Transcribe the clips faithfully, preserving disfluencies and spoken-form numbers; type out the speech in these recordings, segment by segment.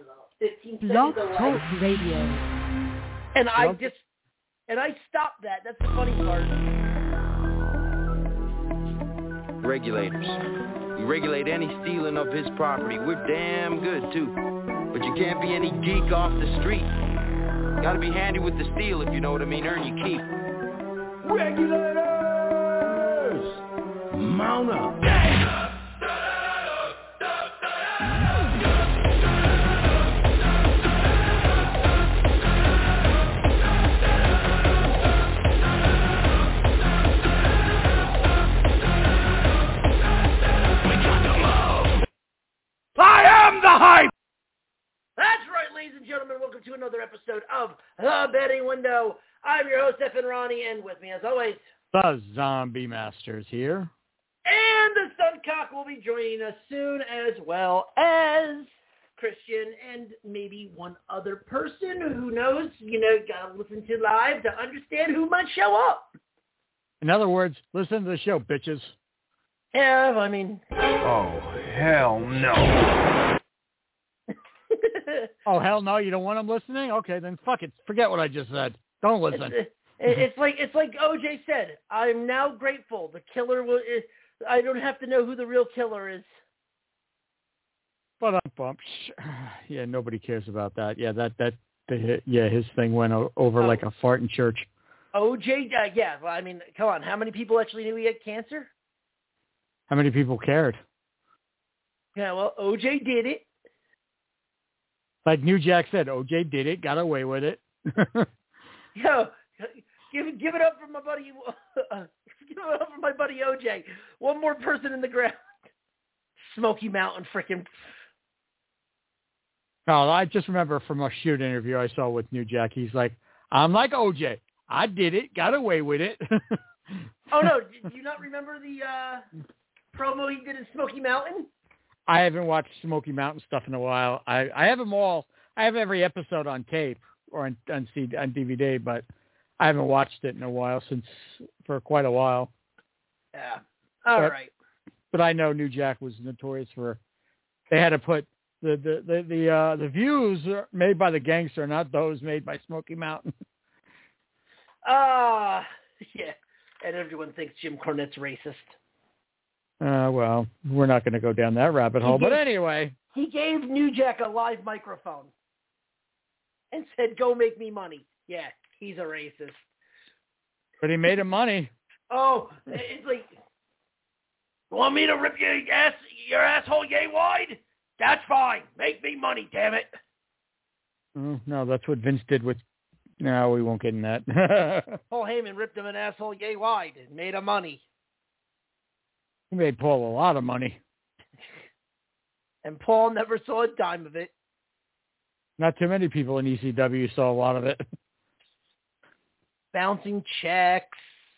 fifteen Blog seconds Talk away. Radio. And I Blog- just, and I stopped that. That's the funny part. Regulators. We regulate any stealing of his property. We're damn good, too. But you can't be any geek off the street. Gotta be handy with the steel, if you know what I mean. Earn your keep. Regulators! Mount up. I am the hype! That's right, ladies and gentlemen. Welcome to another episode of The Betting Window. I'm your host, Stephen Ronnie, and with me, as always, the Zombie Masters here. And the Suncock will be joining us soon, as well as Christian and maybe one other person. Who knows? You know, gotta listen to live to understand who might show up. In other words, listen to the show, bitches. Yeah, I mean... Oh, hell no. Oh, hell no, you don't want them listening? Okay, then fuck it. Forget what I just said. Don't listen. It's, it's like it's like O J said. I'm now grateful. The killer will... I don't have to know who the real killer is. But I'm bumped. Yeah, nobody cares about that. Yeah, that, that, the, yeah, his thing went o- over oh. like a fart in church. O J, uh, yeah, well, I mean, come on. How many people actually knew he had cancer? How many people cared? Yeah, well, O J did it. Like New Jack said, O J did it, got away with it. Yo, give give it up for my buddy. Uh, give it up for my buddy O J. One more person in the ground. Smoky Mountain, freaking. Oh, I just remember from a shoot interview I saw with New Jack. He's like, "I'm like O J. I did it, got away with it." Oh no! Do you not remember the uh, promo he did in Smoky Mountain? I haven't watched Smoky Mountain stuff in a while. I, I have them all. I have every episode on tape or on on, C, on D V D, but I haven't watched it in a while since for quite a while. Yeah. All but, right. But I know New Jack was notorious for. They had to put the the the the, uh, the views made by the gangster, not those made by Smoky Mountain. Ah, uh, yeah. And everyone thinks Jim Cornette's racist. Uh, well, we're not going to go down that rabbit hole. Gave, but anyway. He gave New Jack a live microphone and said, go make me money. Yeah, he's a racist. But he made him money. Oh, it's like, want me to rip your ass, your asshole yay wide? That's fine. Make me money, damn it. Oh, no, that's what Vince did with... No, we won't get in that. Paul Heyman ripped him an asshole yay wide and made him money. He made Paul a lot of money. And Paul never saw a dime of it. Not too many people in E C W saw a lot of it. Bouncing checks.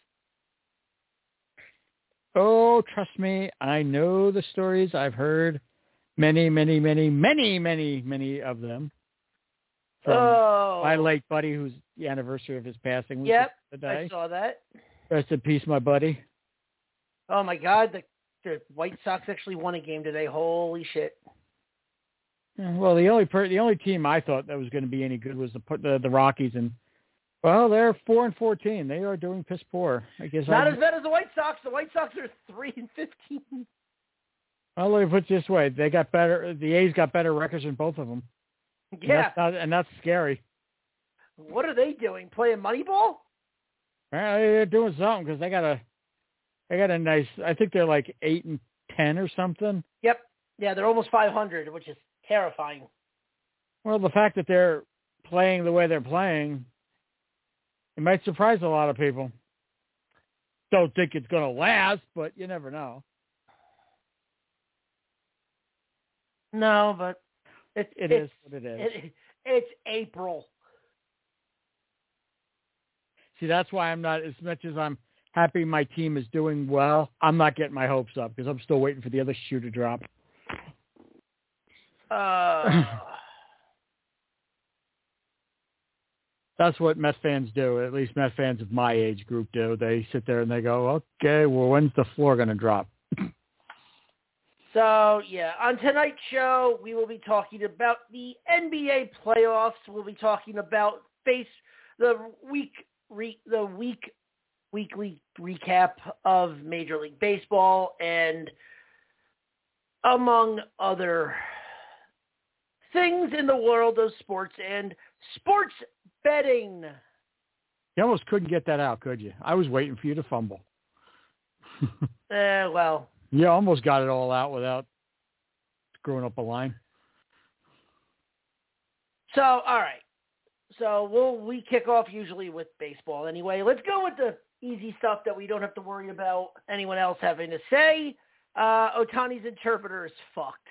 Oh, trust me, I know the stories. I've heard many, many, many, many, many, many of them. From oh. my late buddy, who's the anniversary of his passing was yep, today. I saw that. Rest in peace, my buddy. Oh, my God. The, the White Sox actually won a game today. Holy shit. Well, the only per, the only team I thought that was going to be any good was the the, the Rockies. And, well, they're four and fourteen. They are doing piss poor. I guess Not I, as bad as the White Sox. The White Sox are three and fifteen. Well, let me put it this way. They got better. The A's got better records than both of them. Yeah. And that's, not, and that's scary. What are they doing? Playing Moneyball? Well, they're doing something because they got a, they got a nice, I think they're like eight and ten or something. Yep. Yeah, they're almost five hundred, which is terrifying. Well, the fact that they're playing the way they're playing, it might surprise a lot of people. Don't think it's going to last, but you never know. No, but it, it is what it is. It, it's April. See, that's why I'm not, as much as I'm happy my team is doing well, I'm not getting my hopes up because I'm still waiting for the other shoe to drop. Uh, that's what Met fans do. At least Met fans of my age group do. They sit there and they go, okay, well, when's the floor going to drop? So, yeah, on tonight's show, we will be talking about the N B A playoffs. We'll be talking about face the week re, the week weekly recap of Major League Baseball and among other things in the world of sports and sports betting. You almost couldn't get that out, could you? I was waiting for you to fumble. Eh, well. You almost got it all out without screwing up a line. So, all right. So we'll we kick off usually with baseball anyway. Let's go with the easy stuff that we don't have to worry about anyone else having to say. Uh, Ohtani's interpreter is fucked.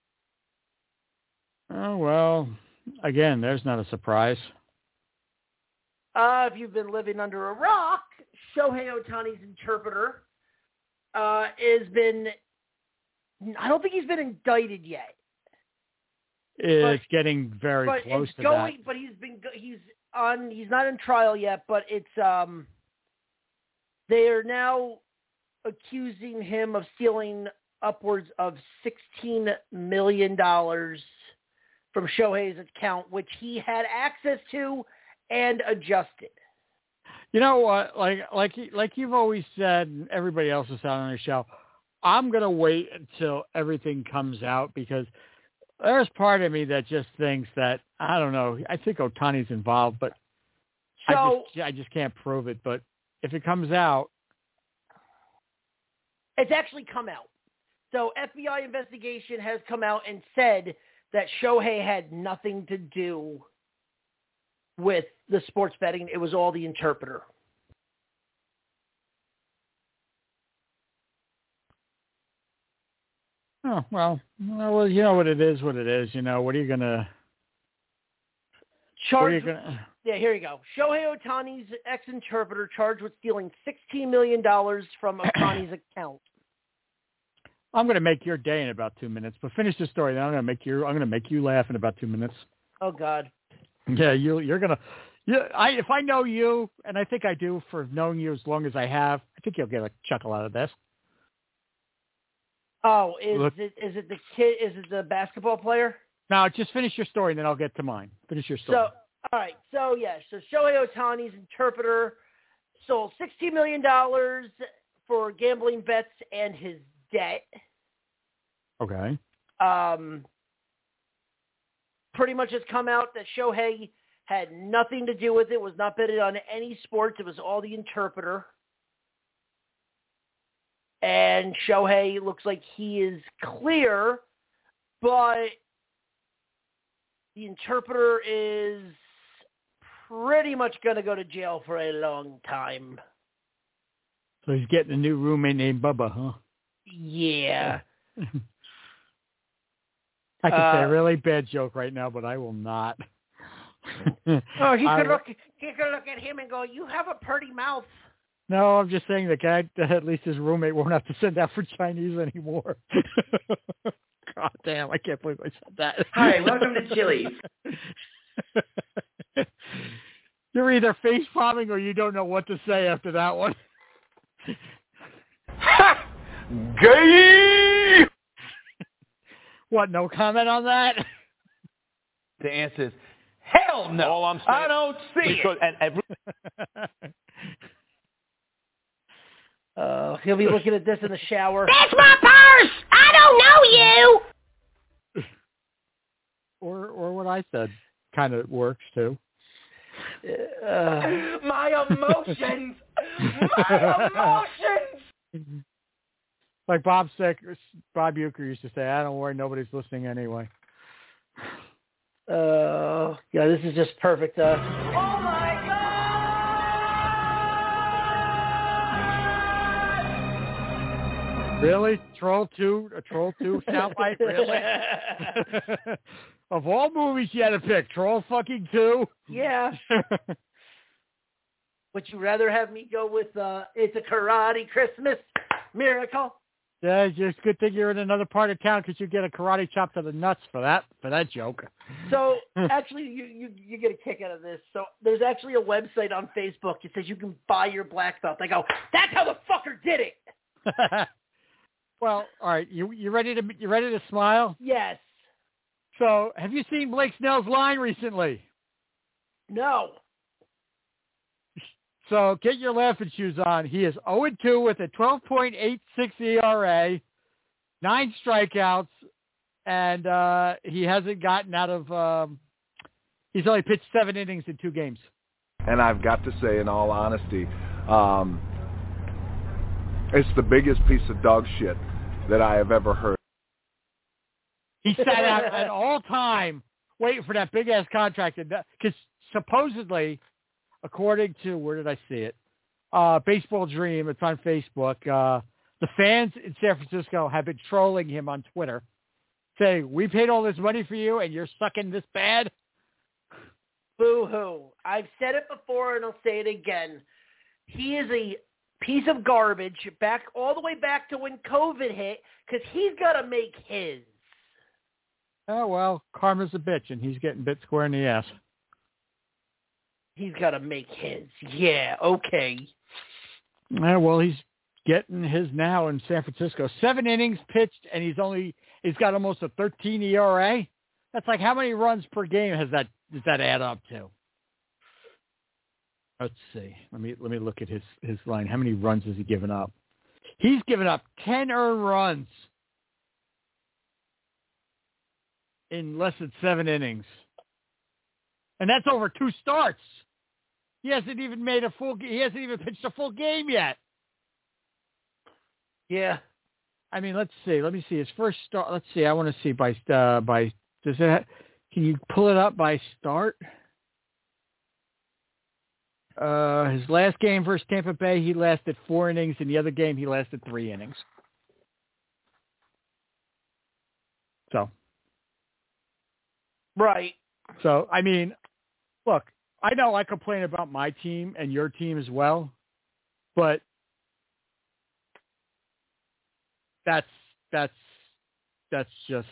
Oh, well, again, there's not a surprise. Uh, if you've been living under a rock, Shohei Ohtani's interpreter uh, has been, I don't think he's been indicted yet. It's but, getting very but close it's to going, that. But he's been, he's on, he's not in trial yet, but it's, um, they are now accusing him of stealing upwards of sixteen million dollars from Shohei's account, which he had access to and adjusted. You know what? Like, like, like you've always said, and everybody else is out on the show, I'm going to wait until everything comes out because there's part of me that just thinks that, I don't know, I think Ohtani's involved, but so, I just, I just can't prove it. But if it comes out. It's actually come out. So F B I investigation has come out and said that Shohei had nothing to do with the sports betting. It was all the interpreter. Oh, well, well, you know what it is, what it is. You know, what are you going to... Charged, gonna... Yeah, here you go. Shohei Ohtani's ex-interpreter charged with stealing sixteen million dollars from Ohtani's account. I'm going to make your day in about two minutes, but finish the story. Then I'm going to make you. I'm going to make you laugh in about two minutes. Oh God. Yeah, you. You're gonna. Yeah, I. If I know you, and I think I do for knowing you as long as I have, I think you'll get a chuckle out of this. Oh, is Look, it? Is it the kid? Is it the basketball player? Now, just finish your story, and then I'll get to mine. Finish your story. So, all right. So yeah. So Shohei Ohtani's interpreter sold sixteen million dollars for gambling bets and his debt. Okay. Um, pretty much has come out that Shohei had nothing to do with it, was not betting on any sports. It was all the interpreter. And Shohei looks like he is clear, but the interpreter is pretty much going to go to jail for a long time. So he's getting a new roommate named Bubba, huh? Yeah. I could uh, say a really bad joke right now, but I will not. oh, he I, could look. He could look at him and go, "You have a pretty mouth." No, I'm just saying the guy, at least his roommate won't have to send out for Chinese anymore. God damn, I can't believe I said that. Hi, welcome to Chili's. You're either face palming or you don't know what to say after that one. Ha! Gay! What, no comment on that? The answer is, hell no. All I'm saying, I don't see because, it. And, and, Uh, he'll be looking at this in the shower. That's my purse! I don't know you! or or what I said kind of works, too. Uh, My emotions! My emotions! Like Bob Sick, Bob Uecker used to say, I don't worry, nobody's listening anyway. uh, yeah, this is just perfect. Uh, Oh, my God! Really? Troll two? A Troll two soundbite? Really? Of all movies you had to pick, Troll fucking two? yeah. Would you rather have me go with uh, It's a Karate Christmas Miracle? Yeah, it's just good thing you're in another part of town because you get a karate chop to the nuts for that for that joke. So, actually, you, you you get a kick out of this. So, there's actually a website on Facebook. It says you can buy your black belt. I go, that's how the fucker did it. Well, all right. You you ready to you ready to smile? Yes. So, have you seen Blake Snell's line recently? No. So, get your laughing shoes on. He is oh and two with a twelve point eight six E R A, nine strikeouts, and uh, he hasn't gotten out of. Um, he's only pitched seven innings in two games. And I've got to say, in all honesty, um, it's the biggest piece of dog shit that I have ever heard. He sat out at all time waiting for that big-ass contract. Because supposedly, according to, where did I see it? Uh, Baseball Dream, it's on Facebook. Uh, the fans in San Francisco have been trolling him on Twitter, saying, we paid all this money for you and you're sucking this bad? Boo-hoo. I've said it before and I'll say it again. He is a piece of garbage back all the way back to when COVID hit because he's got to make his. Oh, well, karma's a bitch, and he's getting bit square in the ass. He's got to make his. Yeah, okay. Yeah, well, he's getting his now in San Francisco. Seven innings pitched, and he's only he's got almost a thirteen E R A. That's like how many runs per game has that does that add up to? Let's see. Let me let me look at his, his line. How many runs has he given up? He's given up ten earned runs in less than seven innings. And that's over two starts. He hasn't even made a full he hasn't even pitched a full game yet. Yeah. I mean, let's see. Let me see his first start. Let's see. I want to see by uh, by does it have, can you pull it up by start? Uh, his last game versus Tampa Bay, he lasted four innings. In the other game, he lasted three innings. So. Right. So, I mean, look, I know I complain about my team and your team as well, but that's, that's, that's just,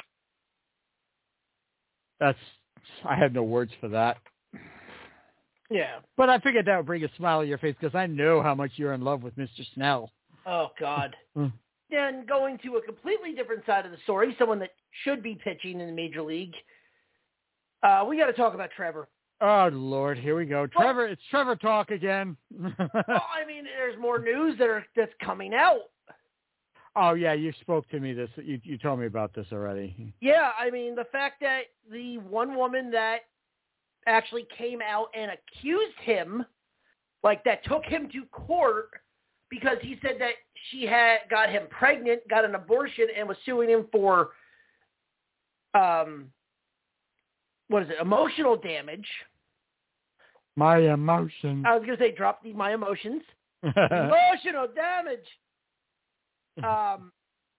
that's, I have no words for that. Yeah. But I figured that would bring a smile to your face because I know how much you're in love with Mister Snell. Oh, God. And going to a completely different side of the story, someone that should be pitching in the Major League, uh, we got to talk about Trevor. Oh, Lord, here we go. Well, Trevor, it's Trevor talk again. well, I mean, there's more news that are, that's coming out. Oh, yeah, you spoke to me this. You, you told me about this already. Yeah, I mean, the fact that the one woman that actually came out and accused him, like that took him to court because he said that she had got him pregnant, got an abortion, and was suing him for, um, what is it, emotional damage. My emotions. I was going to say drop the my emotions. Emotional damage. Um,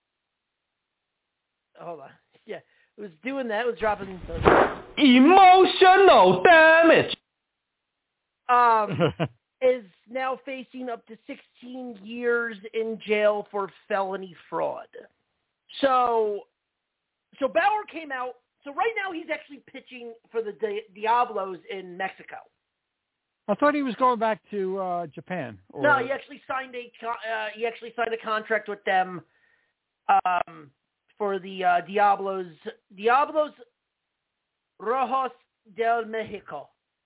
hold on. Yeah, it was doing that. It was dropping emotional damage. Um, is now facing up to sixteen years in jail for felony fraud. So, so Bauer came out. So right now he's actually pitching for the Di- Diablos in Mexico. I thought he was going back to uh, Japan. Or... No, he actually signed a con- uh, he actually signed a contract with them um, for the uh, Diablos Diablos Rojos del Mexico.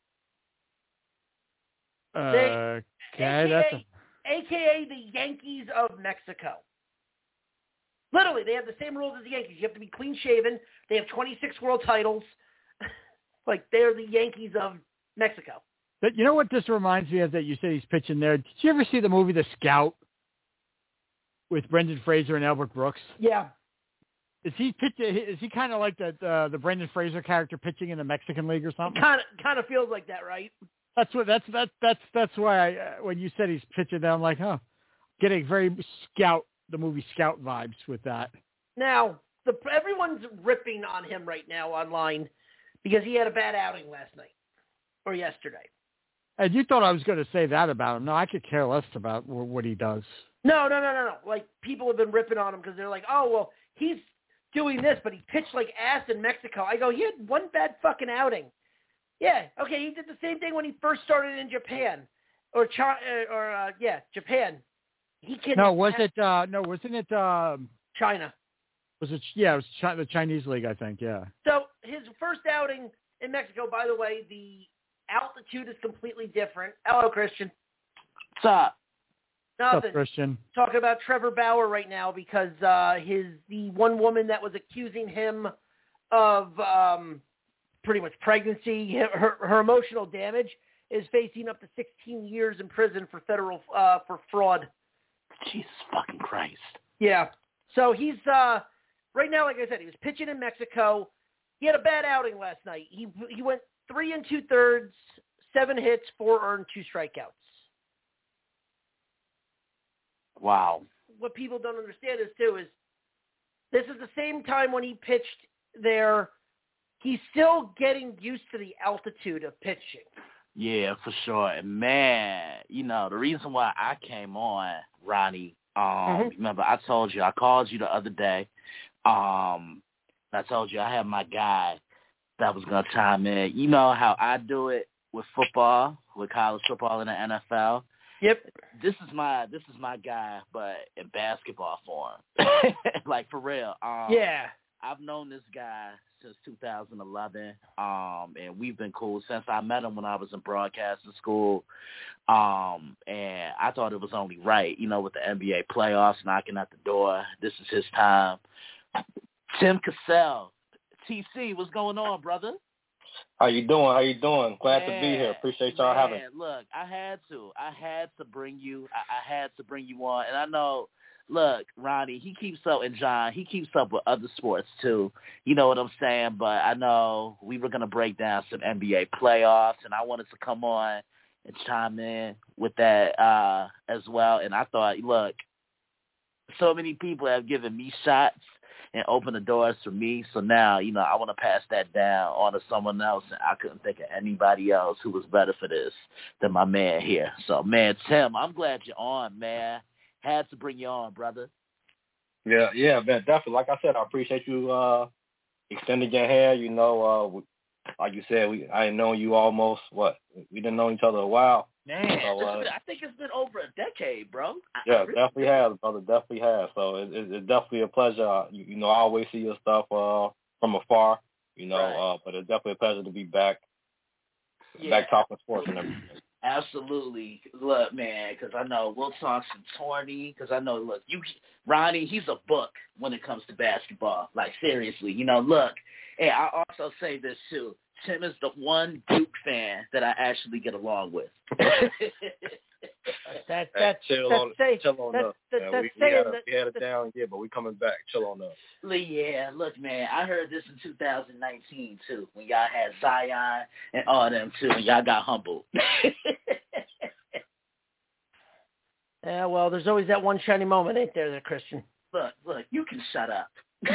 Uh, They, okay, A K A, that's a... A K A the Yankees of Mexico. Literally, they have the same rules as the Yankees. You have to be clean shaven. They have twenty-six world titles. Like they're the Yankees of Mexico. But you know what this reminds me of that you said he's pitching there? Did you ever see the movie The Scout with Brendan Fraser and Albert Brooks? Yeah. Is he pitching? Is he kind of like the uh, the Brendan Fraser character pitching in the Mexican League or something? Kind of kind of feels like that, right? That's what that's that that's that's why I, uh, when you said he's pitching there, I'm like, huh, getting very Scout, the movie Scout vibes with that. Now, the everyone's ripping on him right now online because he had a bad outing last night or yesterday. And you thought I was going to say that about him. No, I could care less about what he does. No, no, no, no, no. Like, people have been ripping on him because they're like, oh, well, he's doing this, but he pitched like ass in Mexico. I go, he had one bad fucking outing. Yeah, okay, he did the same thing when he first started in Japan. Or, China, or uh, yeah, Japan. he can. No, was it? Uh, no, wasn't it? Um, China. Was it? Yeah, it was Chi- the Chinese league, I think. Yeah. So his first outing in Mexico, by the way, the altitude is completely different. Hello, Christian. What's up? Nothing. What's up, Christian? Talking about Trevor Bauer right now because uh, his the one woman that was accusing him of um, pretty much pregnancy, her, her emotional damage, is facing up to sixteen years in prison for federal uh, for fraud. Jesus fucking Christ. Yeah. So he's uh, right now, like I said, he was pitching in Mexico. He had a bad outing last night. He he went three and two thirds, seven hits, four earned, two strikeouts. Wow. What people don't understand is too is this is the same time when he pitched there. He's still getting used to the altitude of pitching. Yeah, for sure. And man, you know, the reason why I came on, Ronnie, um, mm-hmm. remember I told you, I called you the other day. Um, I told you I had my guy that was going to chime in. You know how I do it with football, with college football in the N F L. Yep. This is my this is my guy, but in basketball form. Like, for real. Um, yeah. I've known this guy since two thousand eleven, um, and we've been cool since I met him when I was in broadcasting school. Um, and I thought it was only right, you know, with the N B A playoffs knocking at the door. This is his time. Tim Cassell. T C, what's going on, brother? How you doing? How you doing? Glad man, to be here. Appreciate y'all man, having me. Look, I had to. I had to bring you. I, I had to bring you on. And I know, look, Ronnie, he keeps up, and John, he keeps up with other sports too. You know what I'm saying? But I know we were going to break down some N B A playoffs, and I wanted to come on and chime in with that uh, as well. And I thought, look, so many people have given me shots and open the doors for me. So now, you know, I want to pass that down on to someone else, and I couldn't think of anybody else who was better for this than my man here. So, man, Tim, I'm glad you're on, man. Had to bring you on, brother. Yeah, yeah, man, definitely. Like I said, I appreciate you uh, extending your hand. You know, uh, like you said, we I ain't known you almost, what, we didn't know each other a while. Man, so, uh, I think it's been over a decade, bro. I, yeah, I really definitely has, brother. Definitely has. So it, it, it's definitely a pleasure. You, you know, I always see your stuff uh, from afar. You know, right. uh, but it's definitely a pleasure to be back, yeah. back talking sports and everything. Absolutely. Look, man, because I know we'll talk some tourney. Because I know, look, you, Ronnie, he's a book when it comes to basketball. Like, seriously, you know, look. And I also say this too. Tim is the one Duke fan that I actually get along with. that, that, hey, chill that's on, say, chill on that, up. That, man. that's we, we, had a, that, we had it down, yeah, but we coming back. Chill on up. Yeah, look, man, I heard this in two thousand nineteen, too, when y'all had Zion and all them, too, and y'all got humbled. Yeah, well, there's always that one shiny moment, ain't there, there, Christian? Look, look, you can shut up.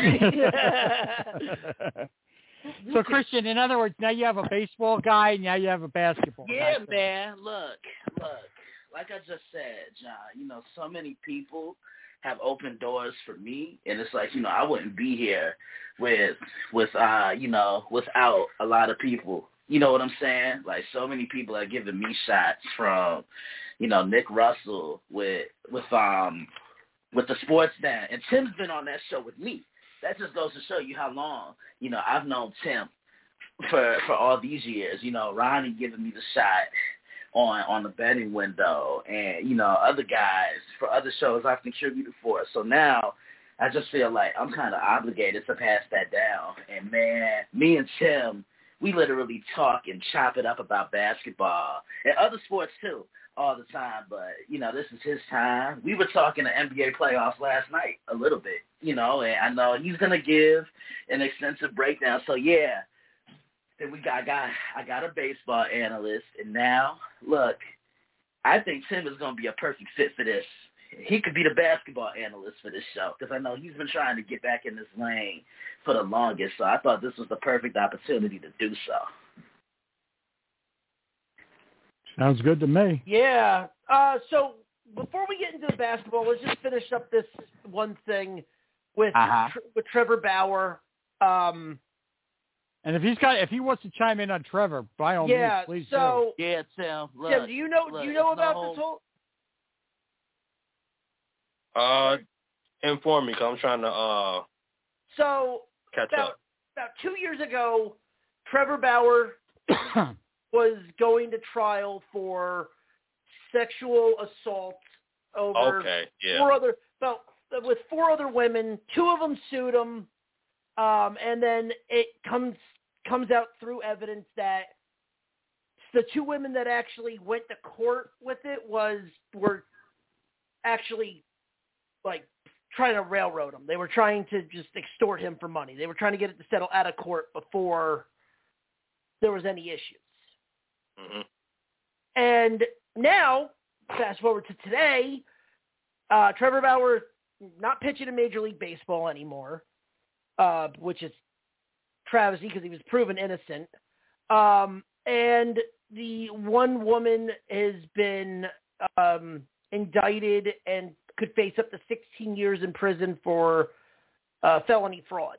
So, Christian, in other words, now you have a baseball guy, and now you have a basketball yeah, guy. Yeah, man. Look, look. Like I just said, John, you know, so many people have opened doors for me, and it's like, you know, I wouldn't be here with, with, uh, you know, without a lot of people. You know what I'm saying? Like, so many people have given me shots from, you know, Nick Russell with, with, um, with the Sports Den, and Tim's been on that show with me. That just goes to show you how long, you know, I've known Tim for for all these years. You know, Ronnie giving me the shot on on the betting window, and, you know, other guys for other shows I've contributed for. So now I just feel like I'm kind of obligated to pass that down. And, man, me and Tim, we literally talk and chop it up about basketball and other sports, too, all the time. But, you know, this is his time. We were talking the N B A playoffs last night a little bit, you know, and I know he's going to give an extensive breakdown. So, yeah, then we got, I got I got a baseball analyst. And now, look, I think Tim is going to be a perfect fit for this. He could be the basketball analyst for this show because I know he's been trying to get back in this lane for the longest. So I thought this was the perfect opportunity to do so. Sounds good to me. Yeah. Uh, so before we get into the basketball, let's just finish up this one thing with uh-huh. with Trevor Bauer. Um, and if he's got, if he wants to chime in on Trevor, by all yeah, means, please so, do. Yeah, Tim. Look, Tim, do you know look, do you know about no, this whole? Uh, inform me, because I'm trying to uh So catch about, up. About two years ago, Trevor Bauer was going to trial for sexual assault over Okay, yeah. four other about with four other women. Two of them sued him, um, and then it comes comes out through evidence that the two women that actually went to court with it was were actually like trying to railroad him. They were trying to just extort him for money. They were trying to get it to settle out of court before there was any issues. Mm-hmm. And now, fast forward to today, uh, Trevor Bauer not pitching in Major League Baseball anymore, uh, which is travesty because he was proven innocent. Um, and the one woman has been um, indicted and could face up to sixteen years in prison for uh, felony fraud.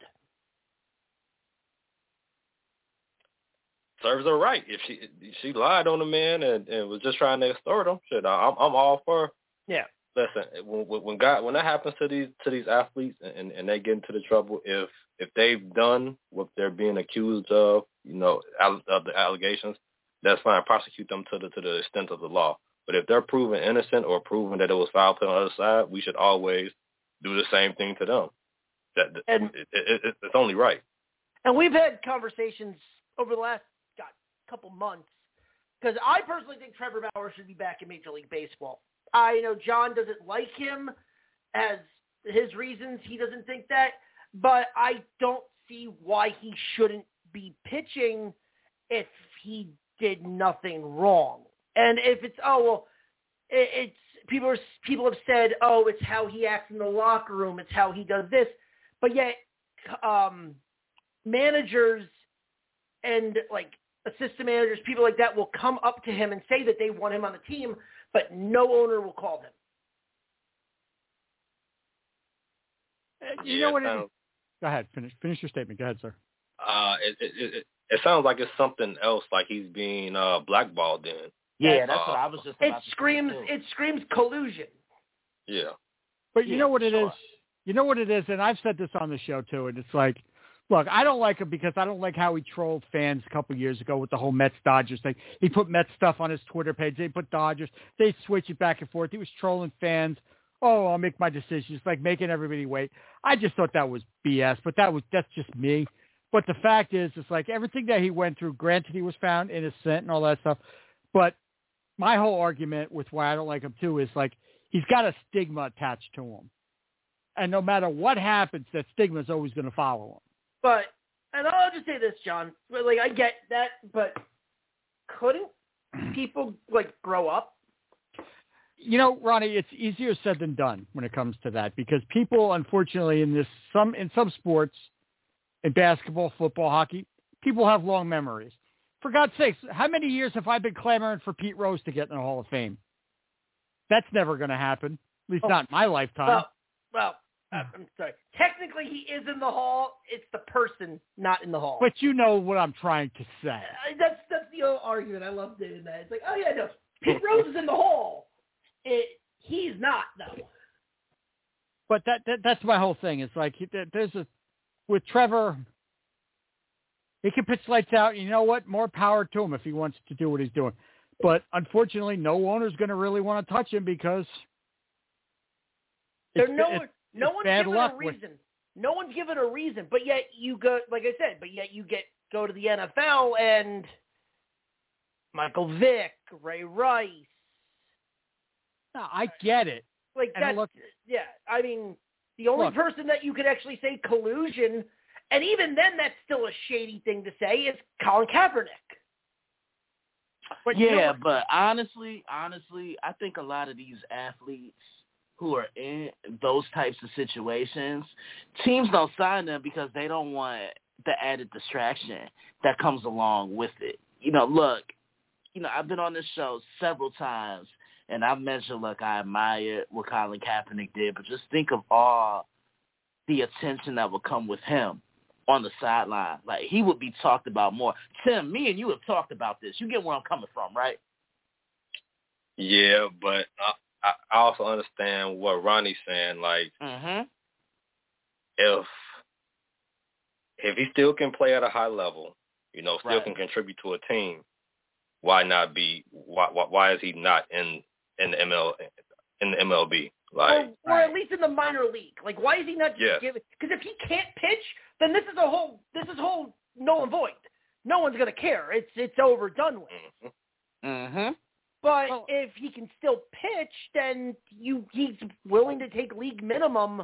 Serves her right. If she if she lied on the man and, and was just trying to extort him, shit, I'm I'm all for. Yeah. Listen, when when God when that happens to these to these athletes and, and they get into the trouble, if if they've done what they're being accused of, you know, of the allegations, that's fine. Prosecute them to the to the extent of the law. But if they're proven innocent or proven that it was foul to the other side, we should always do the same thing to them. That and, it, it, it, it's only right. And we've had conversations over the last God, couple months because I personally think Trevor Bauer should be back in Major League Baseball. I know John doesn't like him, as his reasons he doesn't think that, but I don't see why he shouldn't be pitching if he did nothing wrong. And if it's, oh, well, it, it's people are people have said, oh, it's how he acts in the locker room, it's how he does this, but yet um, managers and like assistant managers, people like that will come up to him and say that they want him on the team, but no owner will call him. You yeah, know what it sounds, is? Go ahead. Finish finish your statement. Go ahead, sir. Uh, it, it, it, it sounds like it's something else, like he's being uh, blackballed in. Yeah, that's uh, what I was just It about to screams, say, too. it screams collusion. Yeah. But you Yeah, know what it sure. is? You know what it is? And I've said this on the show, too, and it's like, look, I don't like him because I don't like how he trolled fans a couple of years ago with the whole Mets-Dodgers thing. He put Mets stuff on his Twitter page. They put Dodgers. They switch it back and forth. He was trolling fans. Oh, I'll make my decisions, like making everybody wait. I just thought that was B S, but that was that's just me. But the fact is, it's like everything that he went through, granted he was found innocent and all that stuff, but my whole argument with why I don't like him, too, is like he's got a stigma attached to him. And no matter what happens, that stigma is always going to follow him. But, and I'll just say this, John, like I get that, but couldn't people like grow up? You know, Ronnie, it's easier said than done when it comes to that because people, unfortunately, in this some in some sports, in basketball, football, hockey, people have long memories. For God's sakes, how many years have I been clamoring for Pete Rose to get in the Hall of Fame? That's never going to happen, at least oh, not in my lifetime. Well, well, I'm sorry. Technically, he is in the Hall. It's the person not in the Hall. But you know what I'm trying to say. Uh, that's that's the old argument. I love doing that. It's like, oh yeah, no, Pete Rose is in the Hall. It, he's not though. But that, that that's my whole thing. It's like there's a with Trevor. He can pitch lights out. You know what? More power to him if he wants to do what he's doing. But unfortunately, no owner's going to really want to touch him because there's it's, no it's, no it's one's bad given luck a with- reason. No one's given a reason. But yet you go, like I said. But yet you get go to the N F L and Michael Vick, Ray Rice. No, I get it. Like And that. look- Yeah, I mean, the only Look. person that you could actually say collusion, and even then, that's still a shady thing to say, is Colin Kaepernick. But you know yeah, what? but honestly, honestly, I think a lot of these athletes who are in those types of situations, teams don't sign them because they don't want the added distraction that comes along with it. You know, look, you know, I've been on this show several times, and I've mentioned, look, I admire what Colin Kaepernick did, but just think of all the attention that would come with him on the sideline. Like, he would be talked about more. Tim, me and you have talked about this. You get where I'm coming from, right? Yeah, but uh, I, I also understand what Ronnie's saying. Like, Mm-hmm. if if he still can play at a high level, you know, still Right. can contribute to a team, why not be? Why why, why is he not in in the M L in the M L B? Like, or, or right. at least in the minor league. Like, why is he not just Yes. giving? Because if he can't pitch, then this is a whole this is a whole null and void. No one's gonna care. It's it's over, done with. mhm. Mm-hmm. But Well- if he can still pitch, then you he's willing to take league minimum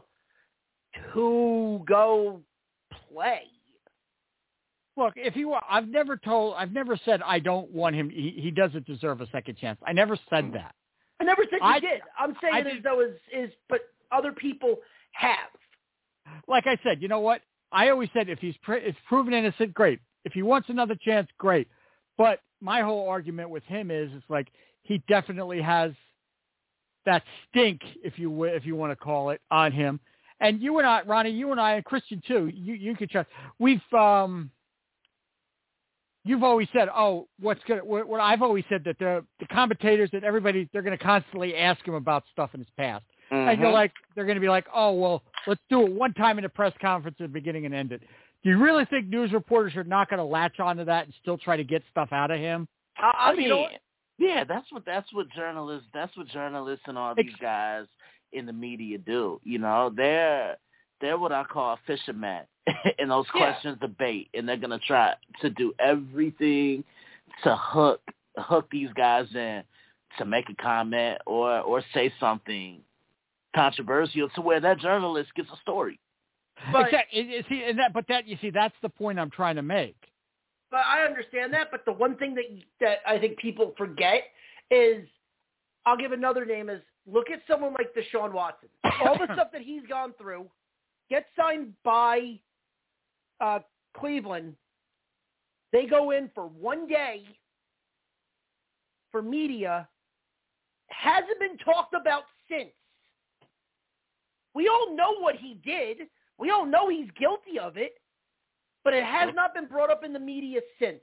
to go play. Look, if he wa- I've never told, I've never said I don't want him. He, he doesn't deserve a second chance. I never said that. I never said you I- did. I'm saying I it as did- though is is but other people have. Like I said, you know what? I always said if he's pr- if proven innocent, great. If he wants another chance, great. But my whole argument with him is, it's like he definitely has that stink, if you w- if you want to call it, on him. And you and I, Ronnie, you and I, and Christian too. You you could try. We've um. You've always said, oh, what's gonna? What, what I've always said that the the commentators and everybody, they're going to constantly ask him about stuff in his past. And you're like, they're going to be like, oh, well, let's do it one time in a press conference at the beginning and end it. Do you really think news reporters are not going to latch onto that and still try to get stuff out of him? I, I I mean, you know what? yeah, that's what that's what journalists that's what journalists and all these Ex- guys in the media do. You know, they're they're what I call fishermen, and those Yeah. questions debate, and they're gonna try to do everything to hook hook these guys in to make a comment or or say something controversial to where that journalist gets a story. But, Exact- it- it- see, and that, but that you see, that's the point I'm trying to make. but I understand that. But the one thing that that I think people forget is, I'll give another name, is look at someone like Deshaun Watson. All the stuff that he's gone through, gets signed by uh, Cleveland. They go in for one day for media. Hasn't been talked about since. We all know what he did. We all know he's guilty of it, but it has not been brought up in the media since.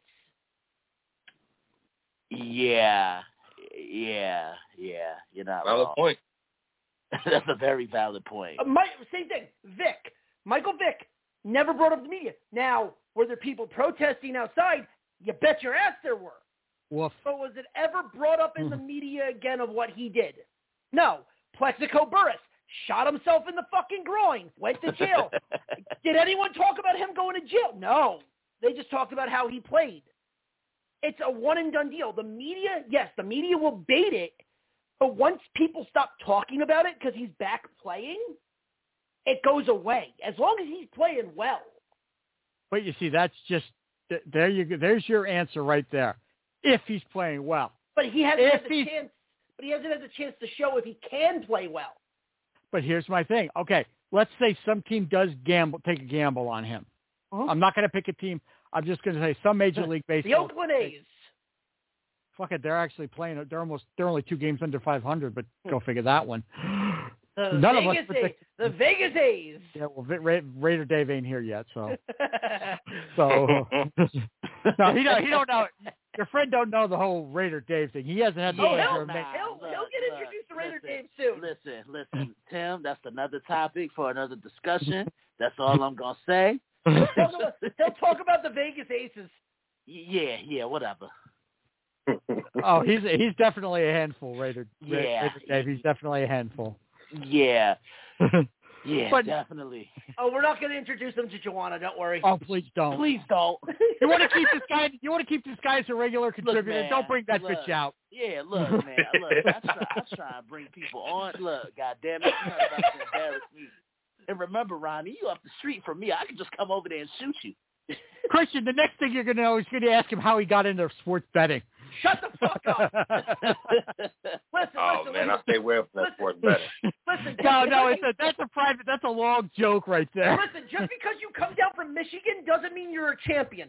Yeah, yeah, yeah. You're not Valid wrong. point. That's a very valid point. Uh, my, same thing. Vic, Michael Vick, never brought up in the media. Now, were there people protesting outside? You bet your ass there were. Woof. But was it ever brought up in the media again of what he did? No. Plexico Burris shot himself in the fucking groin, went to jail. Did anyone talk about him going to jail? No. They just talked about how he played. It's a one and done deal. The media, yes, the media will bait it, but once people stop talking about it because he's back playing, it goes away. As long as he's playing well. But you see, that's just th- there. You go. There's your answer right there. If he's playing well. But he hasn't If had the he's- chance. But he hasn't had the chance to show if he can play well. But here's my thing. Okay, let's say some team does gamble, take a gamble on him. Uh-huh. I'm not going to pick a team. I'm just going to say some Major League The Baseball. Oakland A's. Fuck it, they're actually playing. They're almost. They're only two games under five hundred. But go figure that one. The None of us Vegas A's. predict- The Vegas A's. Yeah, well, Va- Ra- Raider Dave ain't here yet, so so no, he don't. He don't know. Your friend don't know the whole Raider Dave thing. He hasn't had the Oh, pleasure hell of no. making. He'll- look, he'll get look, introduced to Raider listen, Dave soon. Listen, listen, Tim, that's another topic for another discussion. That's all I'm going to say. He'll, he'll talk about the Vegas Aces. Y- Yeah, yeah, whatever. Oh, he's he's definitely a handful, Raider. Ra- Yeah. Raider Dave. He's definitely a handful. Yeah, yeah, But- definitely. Oh, we're not going to introduce him to Joanna. Don't worry. Oh, please don't. Please don't. You want to keep this guy? You want to keep this guy as a regular contributor? man, Don't bring that look. bitch out. Yeah, look, man, look, I try, I try and bring people on. Look, goddamn it, you're not about to embarrass me. And remember, Ronnie, you up the street from me. I can just come over there and shoot you. Christian, the next thing you're going to know is going to ask him how he got into sports betting. Shut the fuck up. Listen, Oh listen, man, I listen. stay away from that Listen. sport betting. Listen, No, just no, because it's a, that's a private, that's a long joke right there. Listen, just because you come down from Michigan doesn't mean you're a champion.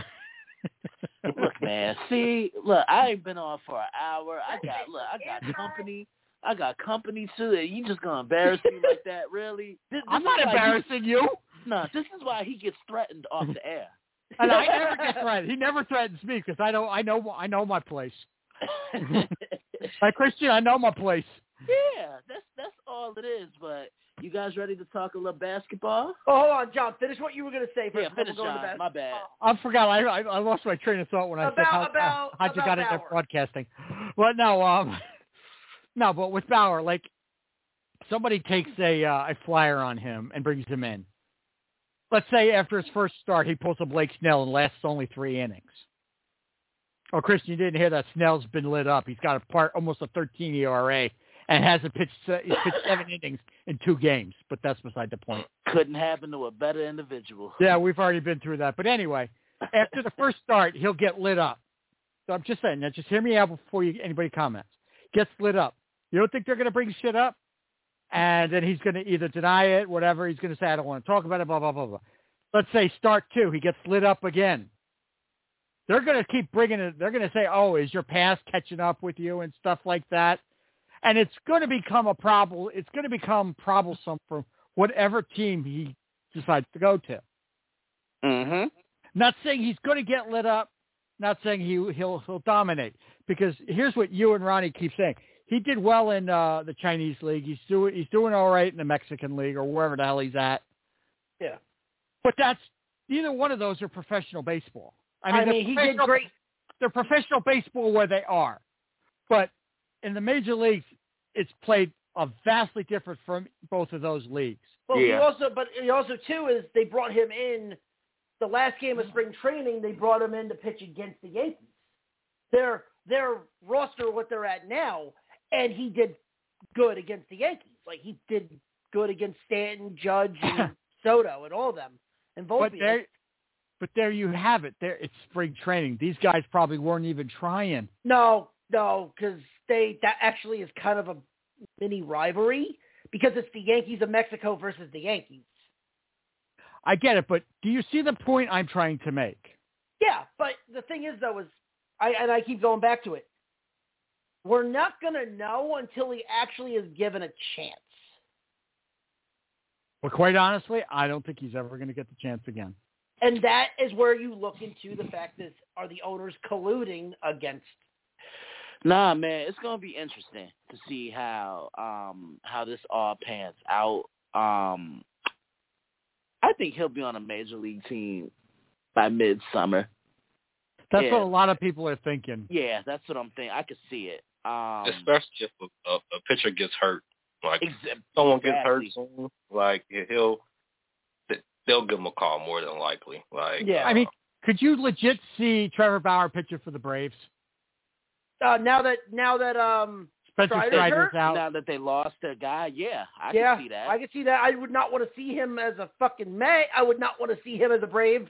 Look, man, see, look, I ain't been on for an hour. I got, look, I got company. I got company too. And you just gonna embarrass me like that, really? This, this I'm is not why embarrassing you. He, no, this is why he gets threatened off the air. And I never get threatened. He never threatens me because I know, I know, I know my place. Like Christian, I know my place. Yeah, that's that's all it is. But you guys ready to talk a little basketball? Oh, hold on, John. Finish what you were going to say first. Yeah, finish, John. John. My bad. I forgot. I, I I lost my train of thought when I about, said how, about, how, how'd you about got Bauer. into broadcasting. Well, no, um, no, but with Bauer, like somebody takes a uh, a flyer on him and brings him in. Let's say after his first start, he pulls a Blake Snell and lasts only three innings. Oh, Christian, you didn't hear that. Snell's been lit up. He's got a part almost a thirteen E R A and hasn't pitched uh, he's pitched seven innings in two games. But that's beside the point. Couldn't happen to a better individual. Yeah, we've already been through that. But anyway, after the first start, he'll get lit up. So I'm just saying, now just hear me out before you, anybody comments. Gets lit up. You don't think they're going to bring shit up? And then he's going to either deny it, whatever. He's going to say, I don't want to talk about it, blah, blah, blah, blah. Let's say start two. He gets lit up again. They're going to keep bringing it. They're going to say, oh, is your past catching up with you and stuff like that? And it's going to become a problem. It's going to become troublesome for whatever team he decides to go to. Mm-hmm. Not saying he's going to get lit up. Not saying he, he'll he'll dominate. Because here's what you and Ronnie keep saying. He did well in uh, the Chinese league. He's doing he's doing all right in the Mexican league or wherever the hell he's at. Yeah. But that's neither one of those are professional baseball. I mean, I mean he did great. They're professional baseball where they are. But in the major leagues, it's played uh, vastly different from both of those leagues. Well, yeah. he also, but he also too is they brought him in the last game of spring training. They brought him in to pitch against the Yankees. Their their roster, what they're at now, and he did good against the Yankees. Like he did good against Stanton, Judge, and Soto, and all of them. And Volpe. But there, but there you have it. There, it's spring training. These guys probably weren't even trying. No, no, because they that actually is kind of a mini rivalry because it's the Yankees of Mexico versus the Yankees. I get it, but do you see the point I'm trying to make? Yeah, but the thing is, though, is I and I keep going back to it. We're not going to know until he actually is given a chance. Well, quite honestly, I don't think he's ever going to get the chance again. And that is where you look into the fact is, are the owners colluding against? Nah, man, it's gonna be interesting to see how um how this all pans out. Um, I think he'll be on a major league team by midsummer. That's yeah. what a lot of people are thinking. Yeah, that's what I'm thinking. I could see it. Um, Especially if a, a, a pitcher gets hurt. Like, exa- someone gets exactly. hurt soon, like, he'll, they'll give him a call more than likely. Like, Yeah. uh, I mean, could you legit see Trevor Bauer pitching for the Braves? Uh, now that now that um Spencer Strider's Strider's hurt? out. Now that they lost their guy, yeah, I yeah, can see that. I can see that. I would not want to see him as a fucking May. I would not want to see him as a Brave.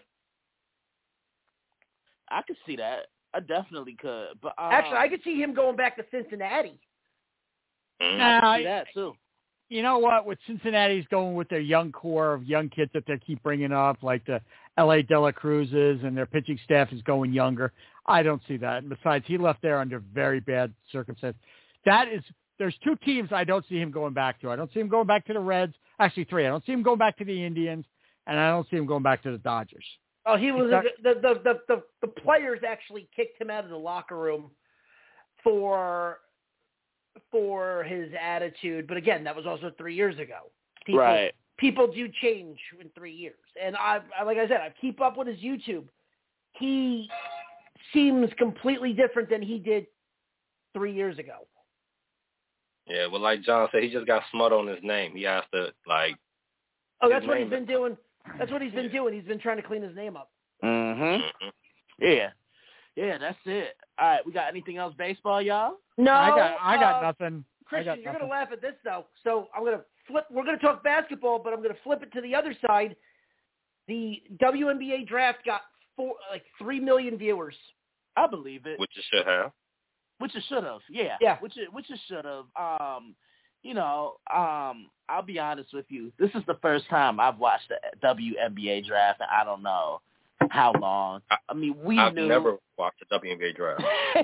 I could see that. I definitely could. But um, Actually, I could see him going back to Cincinnati. mm. I Nah, could see that too. You know what? With Cincinnati's going with their young core of young kids that they keep bringing up, like the L A De La Cruzes, and their pitching staff is going younger. I don't see that. And besides, he left there under very bad circumstances. That is, there's two teams I don't see him going back to. I don't see him going back to the Reds. Actually, three. I don't see him going back to the Indians, and I don't see him going back to the Dodgers. Oh, he was Not, the, the the the the players actually kicked him out of the locker room for for his attitude. But again, that was also three years ago. People, Right. People do change in three years, and I, I like I said, I keep up with his YouTube. He seems completely different than he did three years ago. Yeah, well, like John said, he just got smut on his name. He has to, like... Oh, that's his what he's name been doing. That's what he's been doing. He's been trying to clean his name up. Mm-hmm. Mm-hmm. Yeah. Yeah, that's it. All right, we got anything else baseball, y'all? No, I got, I got uh, nothing. Christian, I got you're nothing. going to laugh at this, though. So I'm going to flip. We're going to talk basketball, but I'm going to flip it to the other side. The W N B A draft got four, like three million viewers. I believe it. Which you should have. Which it should have, yeah. Yeah. Which it, which it should have. Um, you know, um, I'll be honest with you. This is the first time I've watched the W N B A draft, and I don't know how long. I, I mean, we I've knew. never watched the W N B A draft,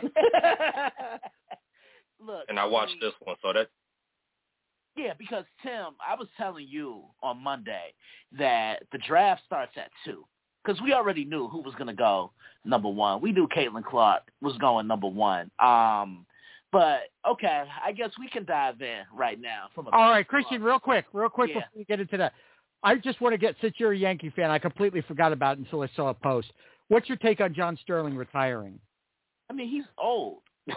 Look, and I watched mean, this one, so that Yeah, because Tim, I was telling you on Monday that the draft starts at two because we already knew who was going to go number one. We knew Caitlin Clark was going number one. Um, But, okay, I guess we can dive in right now. From a All right, Christian, real quick, real quick yeah. before we get into that. I just want to get, since you're a Yankee fan, I completely forgot about it until I saw a post. What's your take on John Sterling retiring? I mean, he's old.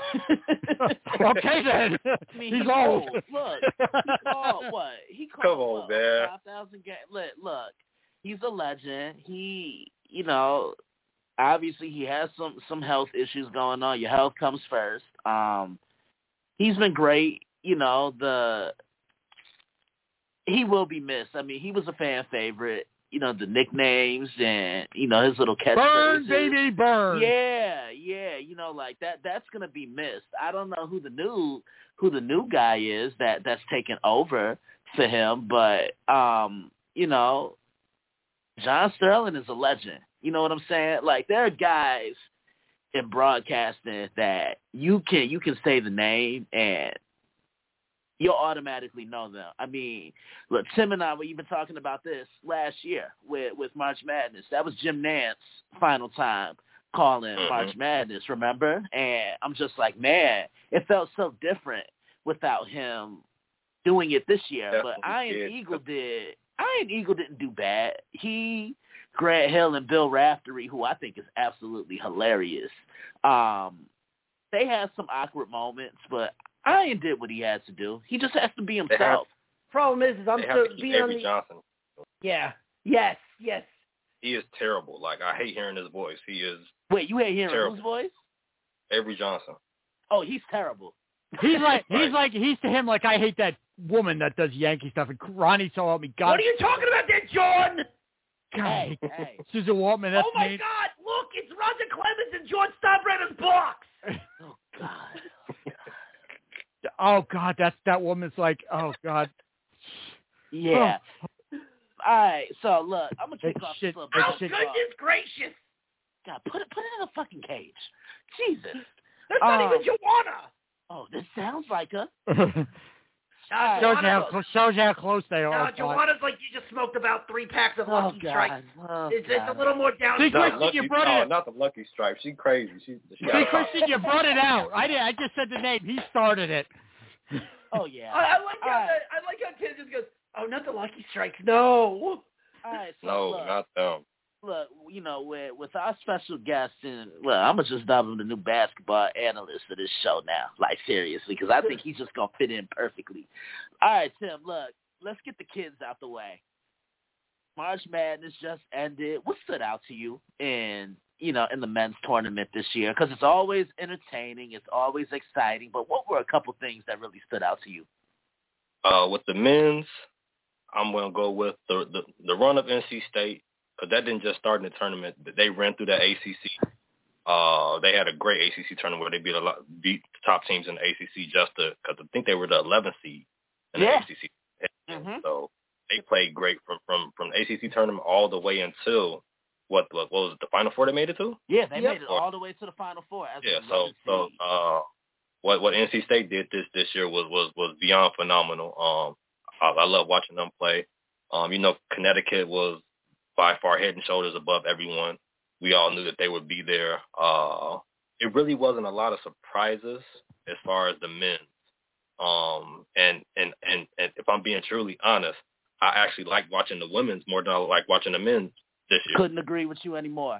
Okay, then. I mean, he's, he's old. old. Look, he called what? He called Come on, what, man. five thousand games. Look, look, he's a legend. He, you know, obviously he has some, some health issues going on. Your health comes first. Um, he's been great. You know, the he will be missed. I mean, he was a fan favorite. You know, the nicknames and, you know, his little catchphrases. Burn, baby, burn. Yeah, yeah. You know, like that, that's going to be missed. I don't know who the new, who the new guy is that, that's taken over for him. But, um, you know, John Sterling is a legend. You know what I'm saying? Like, there are guys in broadcasting that you can, you can say the name and you'll automatically know them. I mean, look, Tim and I were even talking about this last year with, with March Madness. That was Jim Nantz final time calling mm-hmm. March Madness, remember? And I'm just like, man, it felt so different without him doing it this year. Definitely but Iron did. Eagle did. Iron Eagle didn't do bad. He, Grant Hill, and Bill Raftery, who I think is absolutely hilarious, um, they had some awkward moments, but Ian did what he had to do. He just has to be himself. Problem is, is I'm They still have to keep being on Avery the. Johnson. Yeah. Yes. Yes. He is terrible. Like, I hate hearing his voice. He is Wait, you hate hearing terrible. whose voice? Avery Johnson. Oh, he's terrible. He's like, Right. he's like, he's to him like I hate that woman that does Yankee stuff. And Ronnie so help me God. What are you talking about there, John? God, Hey, hey. Susan Waltman. That's Oh my me. God! Look, it's Roger Clemens and George Steinbrenner's box. Oh God. Oh God, that's that woman's like, oh God. Yeah. All right. So look, I'm gonna kick Big off shit, this little big Oh bit. shit. goodness gracious! God, put it, put it in a fucking cage. Jesus. That's not Um, even Joanna. Oh, this sounds like her. Uh, All right. shows, you Joanna, how, clo- shows you how close they are. no, Joanna's like you just smoked about three packs of Oh Lucky Strikes. God. Oh, It's, it's God. a little more down. See, to Christian, Not you lucky, brought no, it- not the Lucky Strike. She crazy. She, she See, got a Christian, you brought it out. I did. I just said the name. He started it. Oh yeah. I, I like how All right. the, I like how Tim just goes, "Oh, not the Lucky Strikes, no." All right. So No, look, not them. look, you know, with, with our special guest, and well, I'm gonna just dub him the new basketball analyst for this show now, like seriously, because I think he's just gonna fit in perfectly. All right, Tim, look, let's get the kids out the way. March Madness just ended. What stood out to you in, you know, in the men's tournament this year? Because it's always entertaining, it's always exciting. But what were a couple things that really stood out to you? Uh, with the men's, I'm going to go with the, the, the run of N C State, because that didn't just start in the tournament. They ran through the A C C. Uh, they had a great A C C tournament where they beat a lot, beat the top teams in the A C C just to, because I think they were the eleventh seed in Yeah. the A C C. Mm-hmm. So they played great from, from, from the A C C tournament all the way until, what, what, what was it, the Final Four they made it to? Yeah, they Yep. made it all the way to the Final Four. As Yeah, the so eleventh so seed. uh, what what N C State did this this year was was was beyond phenomenal. Um, I, I love watching them play. Um, you know, Connecticut was by far head and shoulders above everyone. We all knew that they would be there. Uh, it really wasn't a lot of surprises as far as the men's. Um, and, and and and if I'm being truly honest, I actually like watching the women's more than I like watching the men's this year. Couldn't agree with you anymore.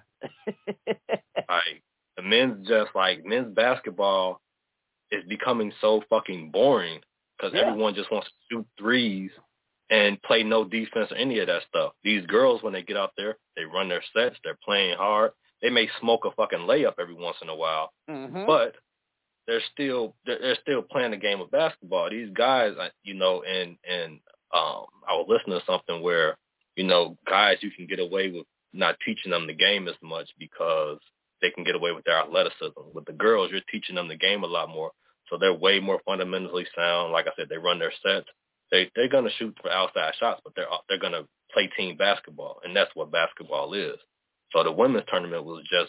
Like, the men's just like men's basketball is becoming so fucking boring because Yeah. everyone just wants to shoot threes and play no defense or any of that stuff. These girls, when they get out there, they run their sets, they're playing hard. They may smoke a fucking layup every once in a while, Mm-hmm. but they're still they're, they're still playing the game of basketball. These guys, you know, and and um, I was listening to something where, you know, guys, you can get away with not teaching them the game as much because they can get away with their athleticism. With the girls, you're teaching them the game a lot more, so they're way more fundamentally sound. Like I said, they run their sets. They they're gonna shoot for outside shots, but they're they're gonna play team basketball, and that's what basketball is. So the women's tournament was just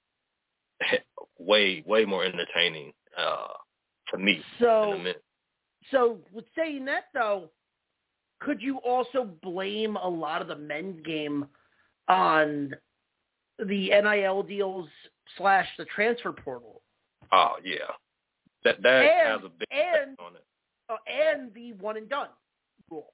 way way more entertaining uh, to me So- than the men. So, with saying that though, could you also blame a lot of the men's game on the N I L deals slash the transfer portal? Oh yeah, that that and, has a big and, effect on it. Uh, and the one and done rule.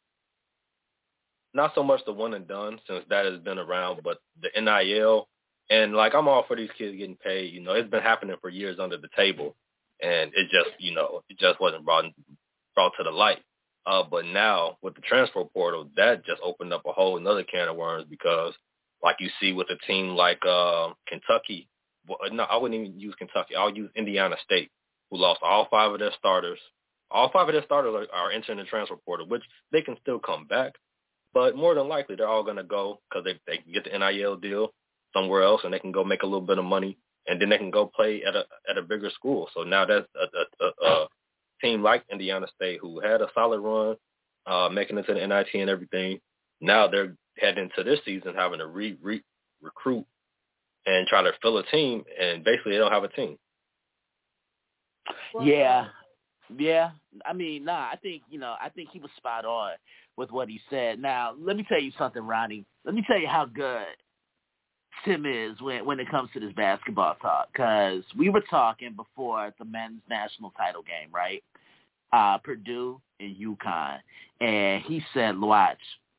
Not so much the one and done, since that has been around, but the N I L. And, like, I'm all for these kids getting paid. You know, it's been happening for years under the table, and it just, you know, it just wasn't brought brought to the light. Uh, but now with the transfer portal, that just opened up a whole another can of worms because, like you see with a team like uh, Kentucky, well, no, I wouldn't even use Kentucky. I'll use Indiana State, who lost all five of their starters. All five of their starters are, are entering the transfer portal, which they can still come back. But more than likely, they're all going to go because they, they can get the N I L deal somewhere else, and they can go make a little bit of money, and then they can go play at a at a bigger school. So now that's a, a, a, a team like Indiana State, who had a solid run, uh, making it to the N I T and everything. Now they're heading into this season having to re, re recruit and try to fill a team, and basically they don't have a team. Yeah. Yeah. I mean, nah, I think, you know, I think he was spot on with what he said. Now, let me tell you something, Ronnie. Let me tell you how good Tim is when when it comes to this basketball talk, because we were talking before the men's national title game, right? Uh, Purdue and UConn, and he said, watch,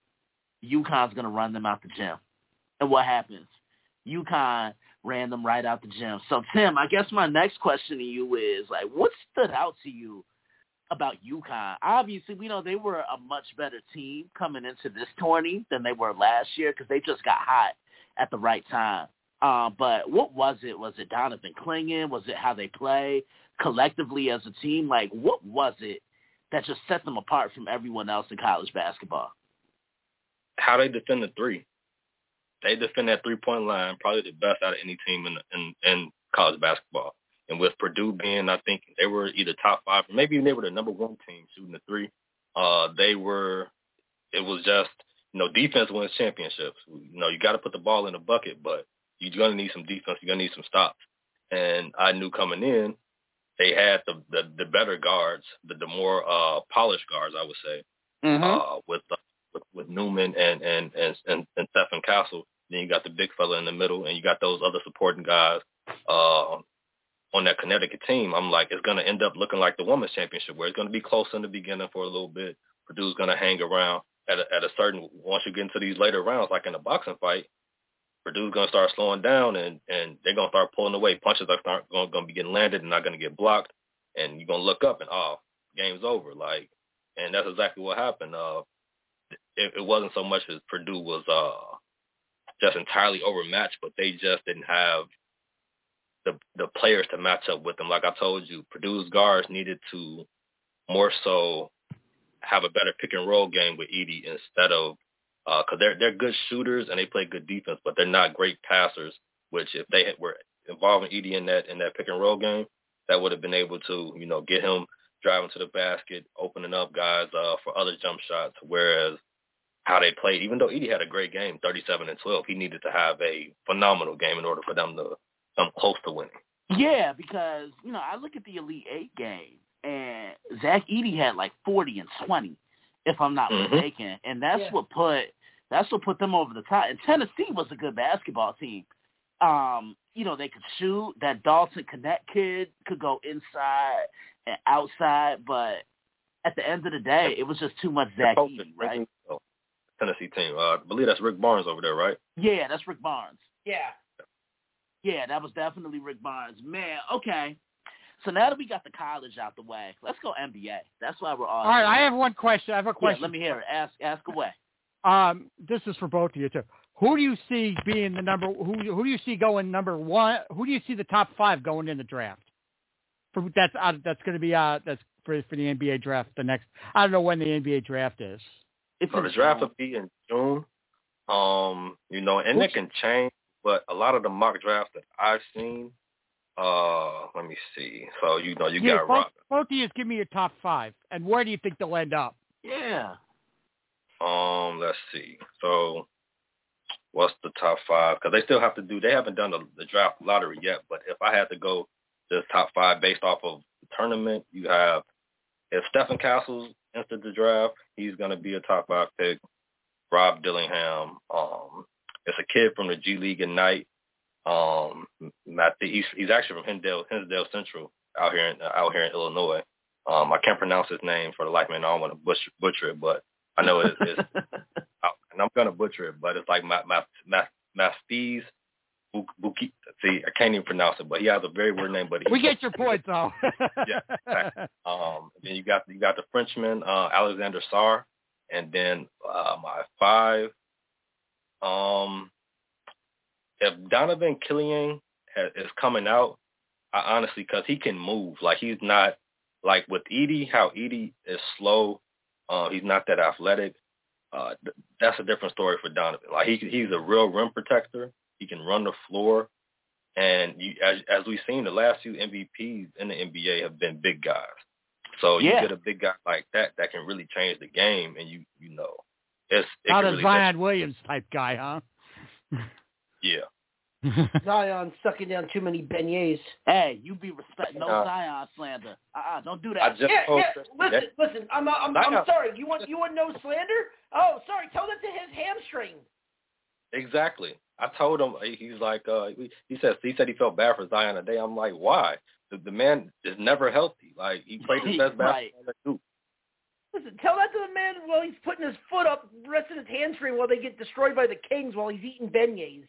UConn's going to run them out the gym. And what happens? UConn ran them right out the gym. So, Tim, I guess my next question to you is, like, what stood out to you about UConn? Obviously, we know they were a much better team coming into this tourney than they were last year because they just got hot at the right time. Uh, but what was it? Was it Donovan Clingan? Was it how they play collectively as a team? Like, what was it that just set them apart from everyone else in college basketball? How they defend the three. They defend that three-point line probably the best out of any team in, in, in college basketball. And with Purdue being, I think they were either top five, or maybe even they were the number one team shooting the three. Uh, they were, it was just, you know, defense wins championships. You know, you got to put the ball in the bucket, but you're going to need some defense. You're going to need some stops. And I knew coming in, they had the the, the better guards, the, the more uh, polished guards, I would say, mm-hmm. uh, with, uh, with with Newman and and and and, and Stephen Castle. Then you got the big fella in the middle, and you got those other supporting guys uh, on that Connecticut team. I'm like, it's going to end up looking like the women's championship, where it's going to be close in the beginning for a little bit. Purdue's going to hang around. At a, at a certain, once you get into these later rounds, like in a boxing fight, Purdue's going to start slowing down, and, and they're going to start pulling away. Punches are start, going, going to be getting landed and not going to get blocked, and you're going to look up and, oh, game's over. Like, and that's exactly what happened. Uh, it, it wasn't so much as Purdue was uh, just entirely overmatched, but they just didn't have the the players to match up with them. Like I told you, Purdue's guards needed to more so have a better pick and roll game with Edey instead of because uh, they're they're good shooters and they play good defense, but they're not great passers. Which if they were involving Edey in that in that pick and roll game, that would have been able to you know get him driving to the basket, opening up guys uh, for other jump shots. Whereas how they played, even though Edey had a great game, thirty-seven and twelve, he needed to have a phenomenal game in order for them to come close to winning. Yeah, because you know I look at the Elite Eight game. And Zach Edey had like forty and twenty, if I'm not mm-hmm. mistaken, and that's yeah. what put that's what put them over the top. And Tennessee was a good basketball team. Um, you know, they could shoot. That Dalton Connect kid could go inside and outside, but at the end of the day, it was just too much Zach Edey, right? Tennessee team. Uh, I believe that's Rick Barnes over there, right? Yeah, that's Rick Barnes. Yeah. Yeah, that was definitely Rick Barnes. Man, okay. So now that we got the college out the way, let's go N B A. That's why we're all. All right, here. I have one question. I have a question. Yeah, let me hear it. Ask, ask away. Um, this is for both of you too. Who do you see being the number? Who who do you see going number one? Who do you see the top five going in the draft? For that's uh, that's going to be uh that's for for the N B A draft. The next, I don't know when the N B A draft is. It's so the draft will be in June. Um, you know, and Oops. It can change, but a lot of the mock drafts that I've seen. Uh, let me see. So, you know, you yeah, got both, Robin. Both of you give me your top five, and where do you think they'll end up? Yeah. Um, let's see. So, what's the top five? Because they still have to do, they haven't done the, the draft lottery yet, but if I had to go to top five based off of the tournament, you have, if Stephen Castles entered the draft, he's going to be a top five pick. Rob Dillingham. Um, it's a kid from the G League Ignite. Um, Matt, he's he's actually from Hinsdale, Hinsdale Central. out here in out here in Illinois. Um, I can't pronounce his name for the life of me. I don't want to butcher, butcher it, but I know it, it's and I'm gonna butcher it, but it's like my my my Mastiz Buki. See, I can't even pronounce it, but he has a very weird name. But he, we get your point, though. Yeah. Exactly. Um, then you got you got the Frenchman uh, Alexander Sarr, and then uh, my five. Um, if Donovan Killian has, is coming out, I honestly, because he can move, like he's not like with Edey, how Edey is slow. Uh, he's not that athletic. Uh, th- that's a different story for Donovan. Like he he's a real rim protector. He can run the floor, and you, as as we've seen, the last few M V Ps in the N B A have been big guys. So you yeah. get a big guy like that that can really change the game, and you you know, it's it not a really Zion Williams type guy, huh? Yeah. Zion sucking down too many beignets. Hey, you be respect. No Uh, Zion slander. Uh-uh, don't do that. I just Yeah, told yeah. Listen, listen. I'm, I'm, I'm Zion. sorry. You want, you want no slander? Oh, sorry. Tell that to his hamstring. Exactly. I told him, he's like, uh, he said he said he felt bad for Zion today. I'm like, why? The, the man is never healthy. Like, he played his best Right. basketball at Duke. Listen, tell that to the man while he's putting his foot up, resting his hamstring while they get destroyed by the Kings while he's eating beignets.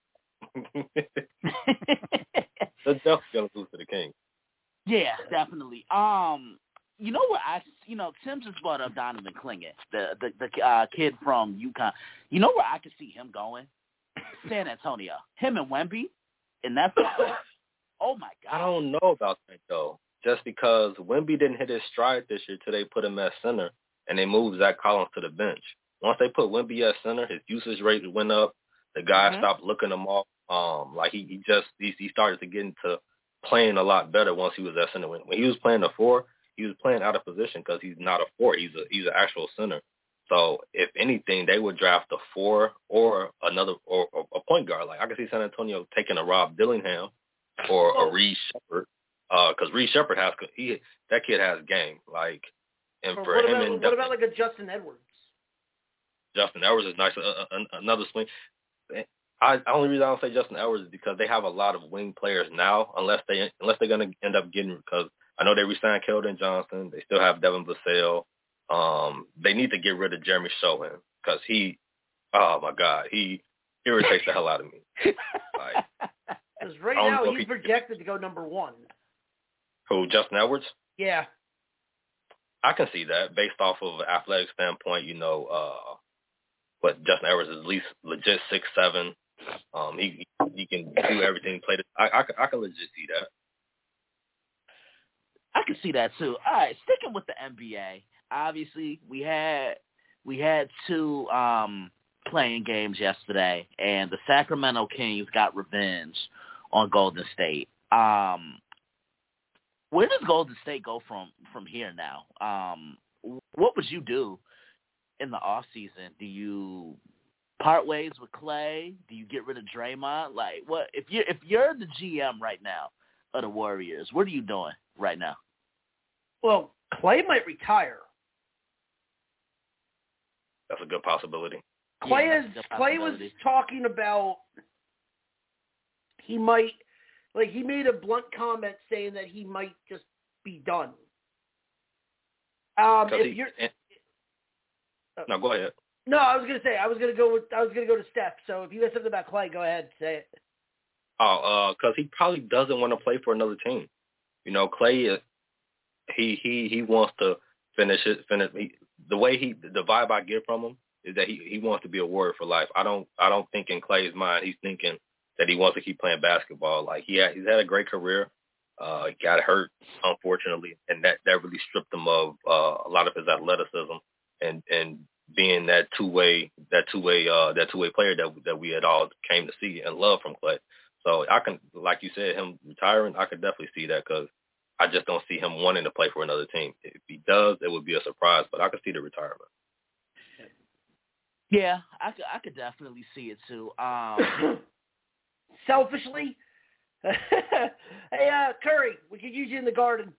They're definitely going to lose to the Kings. Yeah, definitely. Um, you know what? I you know Tim just brought up Donovan Killian, the the the uh, kid from UConn. You know where I could see him going? San Antonio. Him and Wemby, and that's oh my god. I don't know about that though. Just because Wemby didn't hit his stride this year till they put him at center and they moved Zach Collins to the bench. Once they put Wemby at center, his usage rate went up. The guy mm-hmm. stopped looking him off. Um, like he, he just he, he started to get into playing a lot better once he was at center. When, when he was playing the four, he was playing out of position because he's not a four. He's a he's an actual center. So if anything, they would draft a four or another or, or a point guard. Like I could see San Antonio taking a Rob Dillingham or a Reed Shepherd because uh, Reed Shepherd has he that kid has game. Like and Or for what him about, and what about like a Justin Edwards? Justin Edwards is nice. Uh, uh, another swing. I the only reason I don't say Justin Edwards is because they have a lot of wing players now. Unless they unless they're gonna end up getting because I know they re-signed Keldon Johnson. They still have Devin Vassell. Um, they need to get rid of Jeremy Sohan because he, oh my God, he irritates the hell out of me. Like, because right now he's he, projected to go number one. Who, Justin Edwards? Yeah. I can see that based off of an athletic standpoint. You know, uh, but Justin Edwards is at least legit six seven. Um, he he can do everything. Play the, I I, I can legit see that. I can see that too. All right, sticking with the N B A. Obviously, we had we had two um, playing games yesterday, and the Sacramento Kings got revenge on Golden State. Um, where does Golden State go from from here now? Um, what would you do in the off season? Do you part ways with Clay? Do you get rid of Draymond? Like, what if you if you're the G M right now of the Warriors? What are you doing right now? Well, Clay might retire. That's a good possibility. Clay yeah, is Clay was talking about he might like he made a blunt comment saying that he might just be done. Um, if he, you're and, no, go ahead. No, I was gonna say I was gonna go with I was gonna go to Steph. So if you got something about Clay, go ahead, say it. Oh, uh, because he probably doesn't want to play for another team. You know, Clay, he he he wants to finish it. Finish he, the way he the vibe I get from him is that he, he wants to be a Warrior for life. I don't I don't think in Clay's mind he's thinking that he wants to keep playing basketball. Like he had, he's had a great career. Uh, he got hurt unfortunately, and that, that really stripped him of uh, a lot of his athleticism and and being that two way that two way uh, that two way player that that we had all came to see and love from Clay. So I can, like you said, him retiring, I could definitely see that because I just don't see him wanting to play for another team. If he does, it would be a surprise, but I could see the retirement. Yeah, I could, I could definitely see it too. Um, Selfishly, hey, uh, Curry, we could use you in the Garden.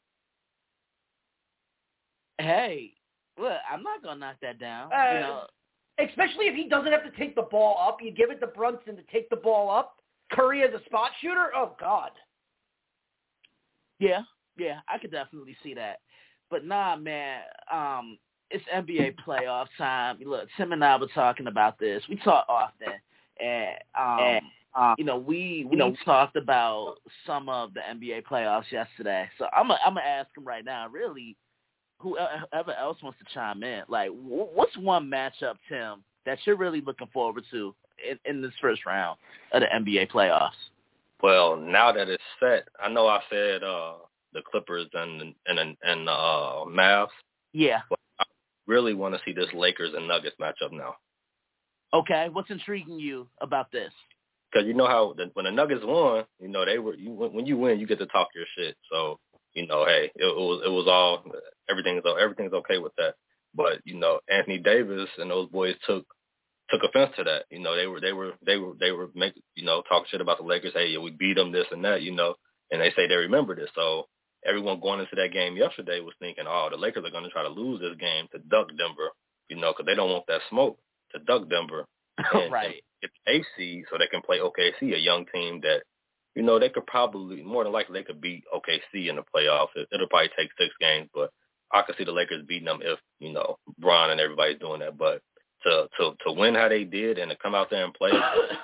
Hey, look, I'm not gonna knock that down. Uh, you know, especially if he doesn't have to take the ball up, you give it to Brunson to take the ball up. Curry as a spot shooter? Oh, God. Yeah, Yeah, I could definitely see that. But nah, man, um, it's N B A playoff time. Look, Tim and I were talking about this. We talk often, and um, and, um, you know, we we you know, talked about some of the N B A playoffs yesterday. So I'm a, I'm gonna ask him right now. Really, whoever else wants to chime in, like, what's one matchup, Tim, that you're really looking forward to in, in this first round of the N B A playoffs? Well, now that it's set, I know I said uh, the Clippers and and and uh, Mavs. Yeah. But I really want to see this Lakers and Nuggets matchup now. Okay, what's intriguing you about this? Because you know how the, when the Nuggets won, you know they were you, when you win, you get to talk your shit. So you know, hey, it, it was it was all everything's everything's okay with that. But you know, Anthony Davis and those boys took. took offense to that. You know, they were, they were, they were, they were making, you know, talking shit about the Lakers. Hey, yeah, we beat them, this and that, you know, and they say they remember this. So everyone going into that game yesterday was thinking, oh, the Lakers are going to try to lose this game to duck Denver, you know, because they don't want that smoke to duck Denver. And, right. And get the A C so they can play O K C, a young team that, you know, they could probably, more than likely, they could beat O K C in the playoffs. It, it'll probably take six games, but I could see the Lakers beating them if, you know, Bron and everybody's doing that. But To, to to win how they did and to come out there and play,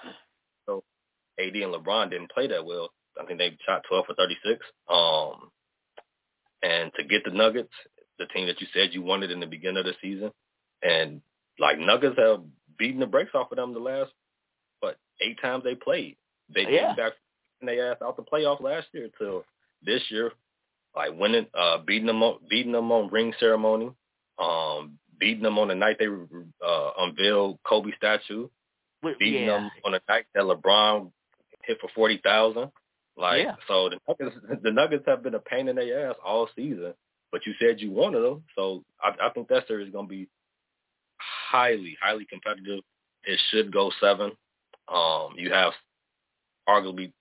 so A D and LeBron didn't play that well. I think they shot twelve for thirty-six. Um, and to get the Nuggets, the team that you said you wanted in the beginning of the season, and like Nuggets have beaten the brakes off of them the last, what, eight times they played. They yeah. came back and they asked out the playoffs last year till this year, like winning, uh, beating them on, beating them on ring ceremony. Um. Beating them on the night they uh, unveiled Kobe statue. Beating yeah. them on the night that LeBron hit for forty thousand. Like, yeah. so the Nuggets, the Nuggets have been a pain in their ass all season. But you said you wanted them, so I, I think that series is going to be highly, highly competitive. It should go seven. Um, you have arguably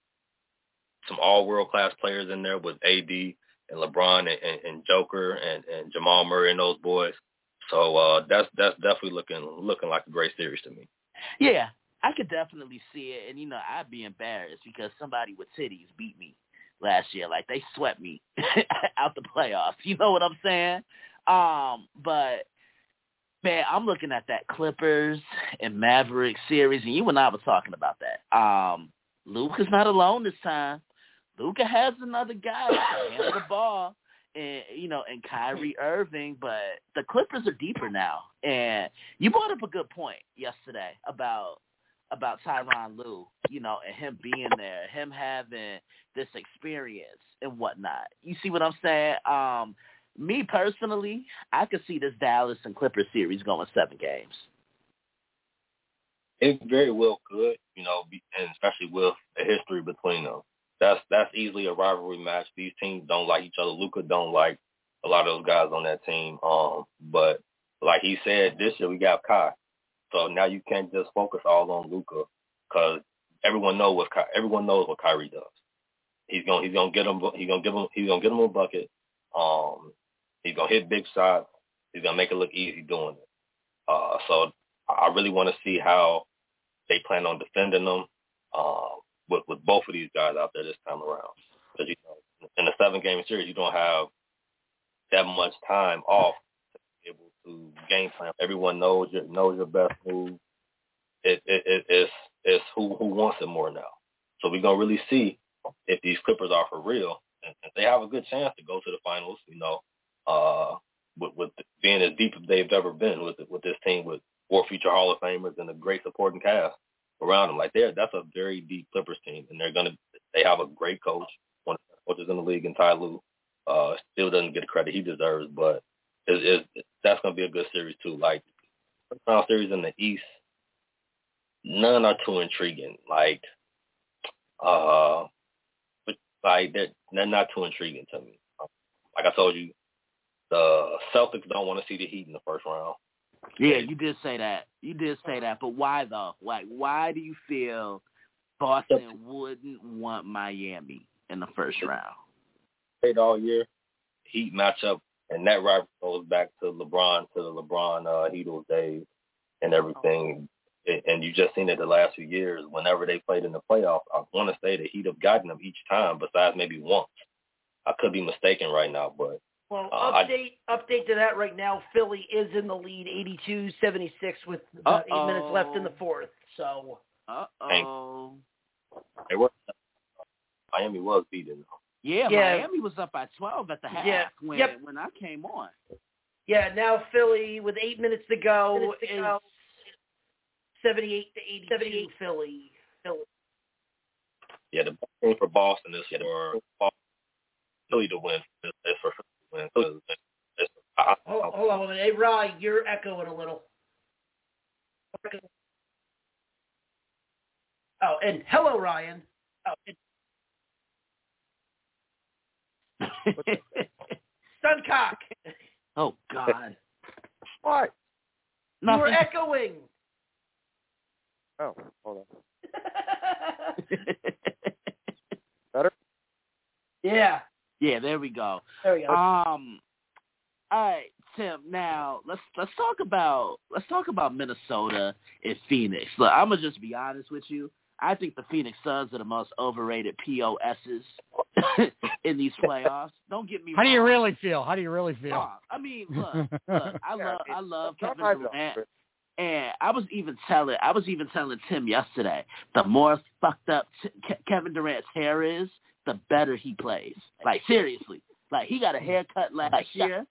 some all world class players in there with A D and LeBron and, and, and Joker and, and Jamal Murray and those boys. So uh, that's that's definitely looking looking like a great series to me. Yeah, I could definitely see it, and you know I'd be embarrassed because somebody with titties beat me last year. Like they swept me out the playoffs. You know what I'm saying? Um, but man, I'm looking at that Clippers and Mavericks series, and you and I were talking about that. Um, Luka's not alone this time. Luka has another guy to handle the ball. And, you know, and Kyrie Irving, but the Clippers are deeper now. And you brought up a good point yesterday about about Tyronn Lue, you know, and him being there, him having this experience and whatnot. You see what I'm saying? Um, me personally, I could see this Dallas and Clippers series going seven games. It very well could, you know, and especially with the history between them. That's that's easily a rivalry match. These teams don't like each other. Luka don't like a lot of those guys on that team. Um, but like he said, this year we got Kai, so now you can't just focus all on Luka because everyone knows what Ky- everyone knows what Kyrie does. He's gonna he's gonna get him he's gonna give him he's gonna get him a bucket. Um, he's gonna hit big shots. He's gonna make it look easy doing it. Uh, so I really want to see how they plan on defending them. Um, With, with both of these guys out there this time around. Because, you know, in a seven-game series, you don't have that much time off to be able to game plan. Everyone knows your knows your best move. It, it, it, it's it's who, who wants it more now. So we're going to really see if these Clippers are for real. And if they have a good chance to go to the finals, you know, uh, with, with being as deep as they've ever been with with this team with four future Hall of Famers and a great supporting cast around them. Like they're that's a very deep Clippers team, and they're gonna they have a great coach, one of the coaches in the league, and Ty Lue uh, still doesn't get the credit he deserves, but it, it, that's gonna be a good series too. Like first round series in the East, none are too intriguing. Like uh, but, like they're, they're not too intriguing to me. Like I told you, the Celtics don't want to see the Heat in the first round. Yeah, you did say that. You did say that. But why, though? Like, why do you feel Boston wouldn't want Miami in the first round? Played all year. Heat matchup, and that rivalry goes back to LeBron, to the LeBron uh, Heatles days and everything. And you just seen it the last few years. Whenever they played in the playoffs, I want to say the Heat have gotten them each time, besides maybe once. I could be mistaken right now, but Well, uh, update I, update to that right now. Philly is in the lead, eighty-two seventy-six, with about eight minutes left in the fourth. So, uh oh, they were Miami was beaten. Yeah, yeah, Miami was up by twelve at the half yeah. when yep. when I came on. Yeah, now Philly with eight minutes to go minutes to is go. seventy-eight to eighty-two. Philly. Philly. Yeah, the thing for Boston is for Philly to win. It's for Philly to win. It's, I, hold, hold on a minute. Hey, Ryan, you're echoing a little. Oh, and hello, Ryan. Oh, and Stuncock. Oh, God. What? You were echoing. Oh, hold on. Better? Yeah. Yeah, there we go. There we go. Um, all right, Tim. Now let's let's talk about let's talk about Minnesota and Phoenix. Look, I'm gonna just be honest with you. I think the Phoenix Suns are the most overrated P O S's in these playoffs. Don't get me How wrong. do you really feel? How do you really feel? Oh, I mean, look, look, I love I love Kevin Durant. And I was even telling I was even telling Tim yesterday, the more fucked up t- Ke- Kevin Durant's hair is, the better he plays. Like, seriously. Like, he got a haircut last year,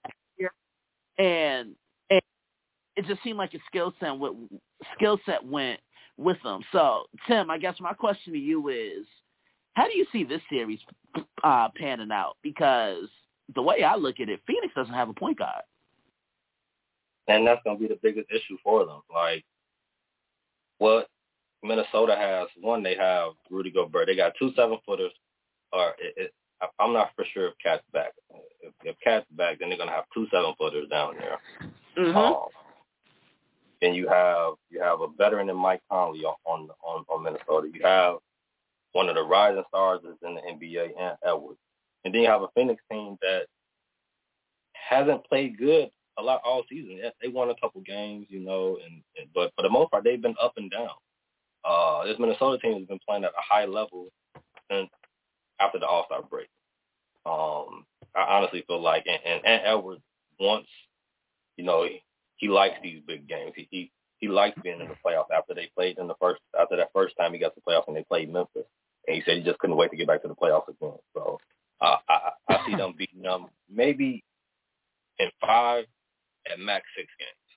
and, and it just seemed like his skill set went, skill set went with him. So, Tim, I guess my question to you is, how do you see this series uh, panning out? Because the way I look at it, Phoenix doesn't have a point guard. And that's going to be the biggest issue for them. Like, what Minnesota has, one, they have Rudy Gobert. They got two seven-footers. Or it, it, I'm not for sure if Cat's back. If, if Cat's back, then they're going to have two seven-footers down there. Mm-hmm. Um, then you have you have a veteran than Mike Conley on, on on on Minnesota. You have one of the rising stars that's in the N B A, Ant Edwards. And then you have a Phoenix team that hasn't played good a lot all season. They won a couple games, you know, and, and but for the most part, they've been up and down. Uh, this Minnesota team has been playing at a high level since after the All-Star break. Um, I honestly feel like, and, and Ant Edwards wants, you know, he, he likes these big games. He, he he likes being in the playoffs after they played in the first after that first time he got to the playoffs and they played Memphis. And he said he just couldn't wait to get back to the playoffs again. So uh, I, I see them beating them maybe in five, at max six games.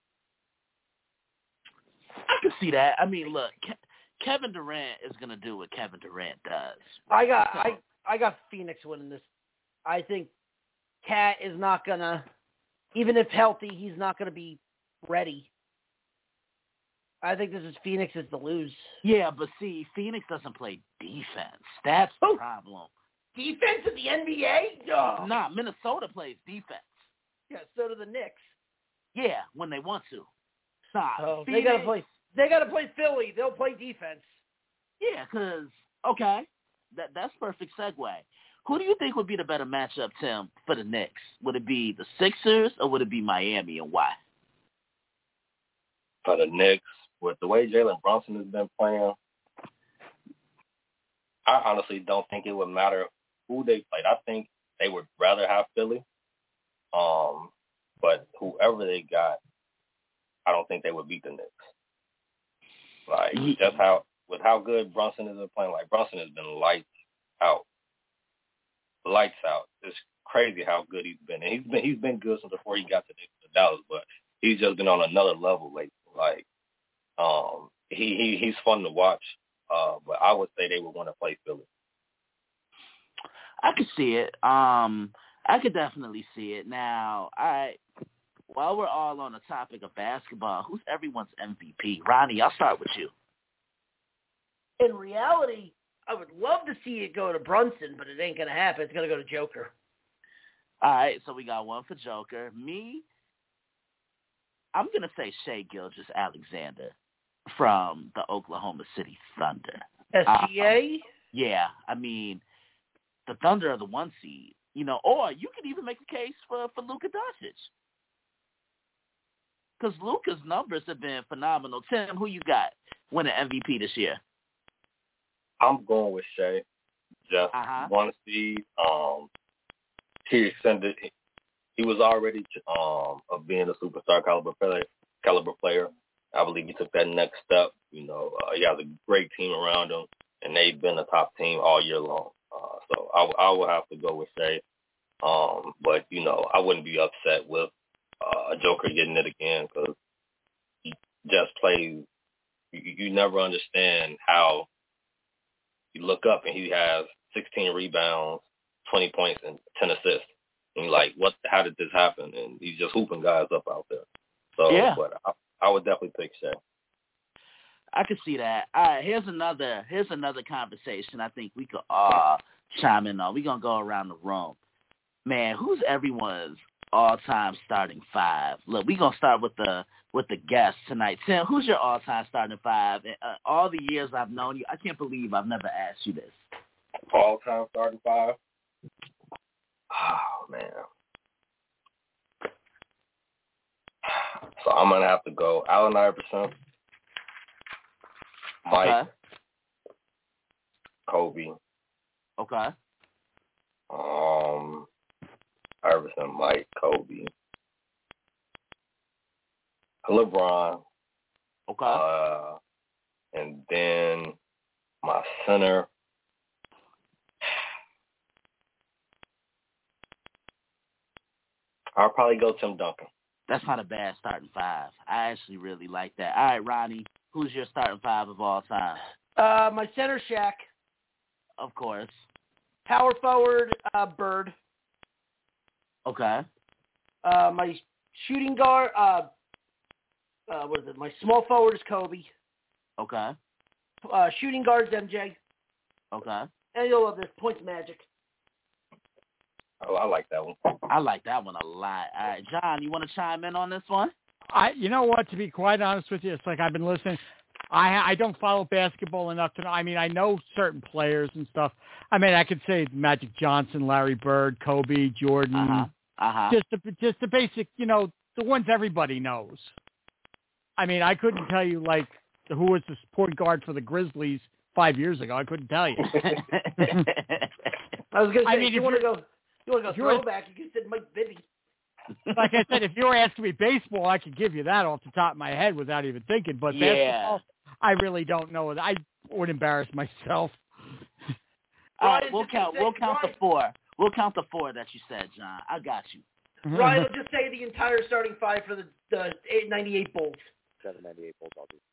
I can see that. I mean, look, Ke- Kevin Durant is going to do what Kevin Durant does. I got so. I I got Phoenix winning this. I think Cat is not going to, even if healthy, he's not going to be ready. I think this is Phoenix's to lose. Yeah, but see, Phoenix doesn't play defense. That's the problem. Defense in the N B A? No. Nah, Minnesota plays defense. Yeah, so do the Knicks. Yeah, when they want to. Nah, oh, Phoenix, they gotta play. They gotta play Philly. They'll play defense. Yeah, because okay, that that's perfect segue. Who do you think would be the better matchup, Tim, for the Knicks? Would it be the Sixers or would it be Miami, and why? For the Knicks, with the way Jalen Brunson has been playing, I honestly don't think it would matter who they played. I think they would rather have Philly. Um, but whoever they got, I don't think they would beat the Knicks. Like, just how, with how good Brunson has been playing, like, Brunson has been lights out. Lights out. It's crazy how good he's been. And he's been, he's been good since before he got to, to Dallas, but he's just been on another level lately. Like, um, he, he, he's fun to watch, uh, but I would say they would want to play Philly. I could see it. Um, I could definitely see it. Now, I while we're all on the topic of basketball, who's everyone's M V P? Ronnie, I'll start with you. In reality, I would love to see it go to Brunson, but it ain't going to happen. It's going to go to Joker. All right, so we got one for Joker. Me, I'm going to say Shai Gilgeous-Alexander from the Oklahoma City Thunder. S G A? Um, yeah, I mean, the Thunder are the one seed. You know, or you could even make a case for, for Luka Doncic. Because Luka's numbers have been phenomenal. Tim, who you got winning M V P this year? I'm going with Shai. just uh-huh. one seed. Um, he extended. He was already um of being a superstar caliber player. Caliber player. I believe he took that next step. You know, uh, he has a great team around him, and they've been a top team all year long. Uh, so I, I would have to go with Shea. Um, but you know, I wouldn't be upset with uh, a Joker getting it again because he just plays. You, you never understand how you look up and he has sixteen rebounds, twenty points, and ten assists. And you're like, what? How did this happen? And he's just hooping guys up out there. So, yeah. but I, I would definitely pick Shea. I could see that. All right, here's another here's another conversation I think we could uh chime in on. We're gonna go around the room. Man, who's everyone's all-time starting five? Look, we're gonna start with the with the guests tonight. Tim, who's your all-time starting five? Uh, all the years I've known you, I can't believe I've never asked you this. All-time starting five? Oh, man. So I'm going to have to go Allen Iverson, Mike, Okay. Kobe. Okay. Um, Iverson, Mike, Kobe. LeBron. Okay. Uh, and then my center. I'll probably go Tim Duncan. That's not a bad starting five. I actually really like that. All right, Ronnie, who's your starting five of all time? Uh, my center, Shaq. Of course. Power forward, uh, Bird. Okay. Uh, my shooting guard, uh, uh, what is it? My small forward is Kobe. Okay. Uh, shooting guard's M J. Okay. And you'll love this. Points Magic. Oh, I like that one. I like that one a lot. All right, John, you want to chime in on this one? I, you know what? To be quite honest with you, it's like I've been listening. I I don't follow basketball enough to know. I mean, I know certain players and stuff. I mean, I could say Magic Johnson, Larry Bird, Kobe, Jordan. Uh-huh. Uh-huh. Just the just the basic, you know, the ones everybody knows. I mean, I couldn't tell you like who was the point guard for the Grizzlies five years ago. I couldn't tell you. I was gonna say, I mean, if you if want to you're- go, you want to go you're- throwback, you could say Mike Bibby. Like I said, if you were asking me baseball, I could give you that off the top of my head without even thinking. But Yeah. basketball, I really don't know. I would embarrass myself. All right, Ryan, we'll just count. say- We'll count the Ryan- four. We'll count the four that you said, John. I got you. Ryan will just say the entire starting five for the, the eight ninety-eight Bulls. seven ninety-eight Bulls, I'll do.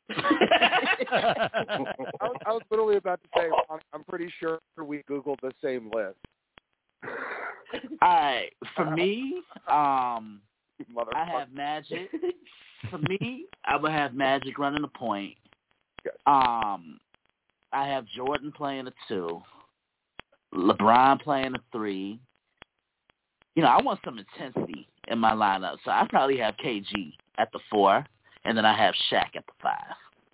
I, was, I was literally about to say, I'm, I'm pretty sure we Googled the same list. All right, for me, um, Motherfucker. I have Magic. For me, I would have Magic running the point. Yes. Um, I have Jordan playing a two, LeBron playing a three. You know, I want some intensity in my lineup, so I probably have K G at the four, and then I have Shaq at the five.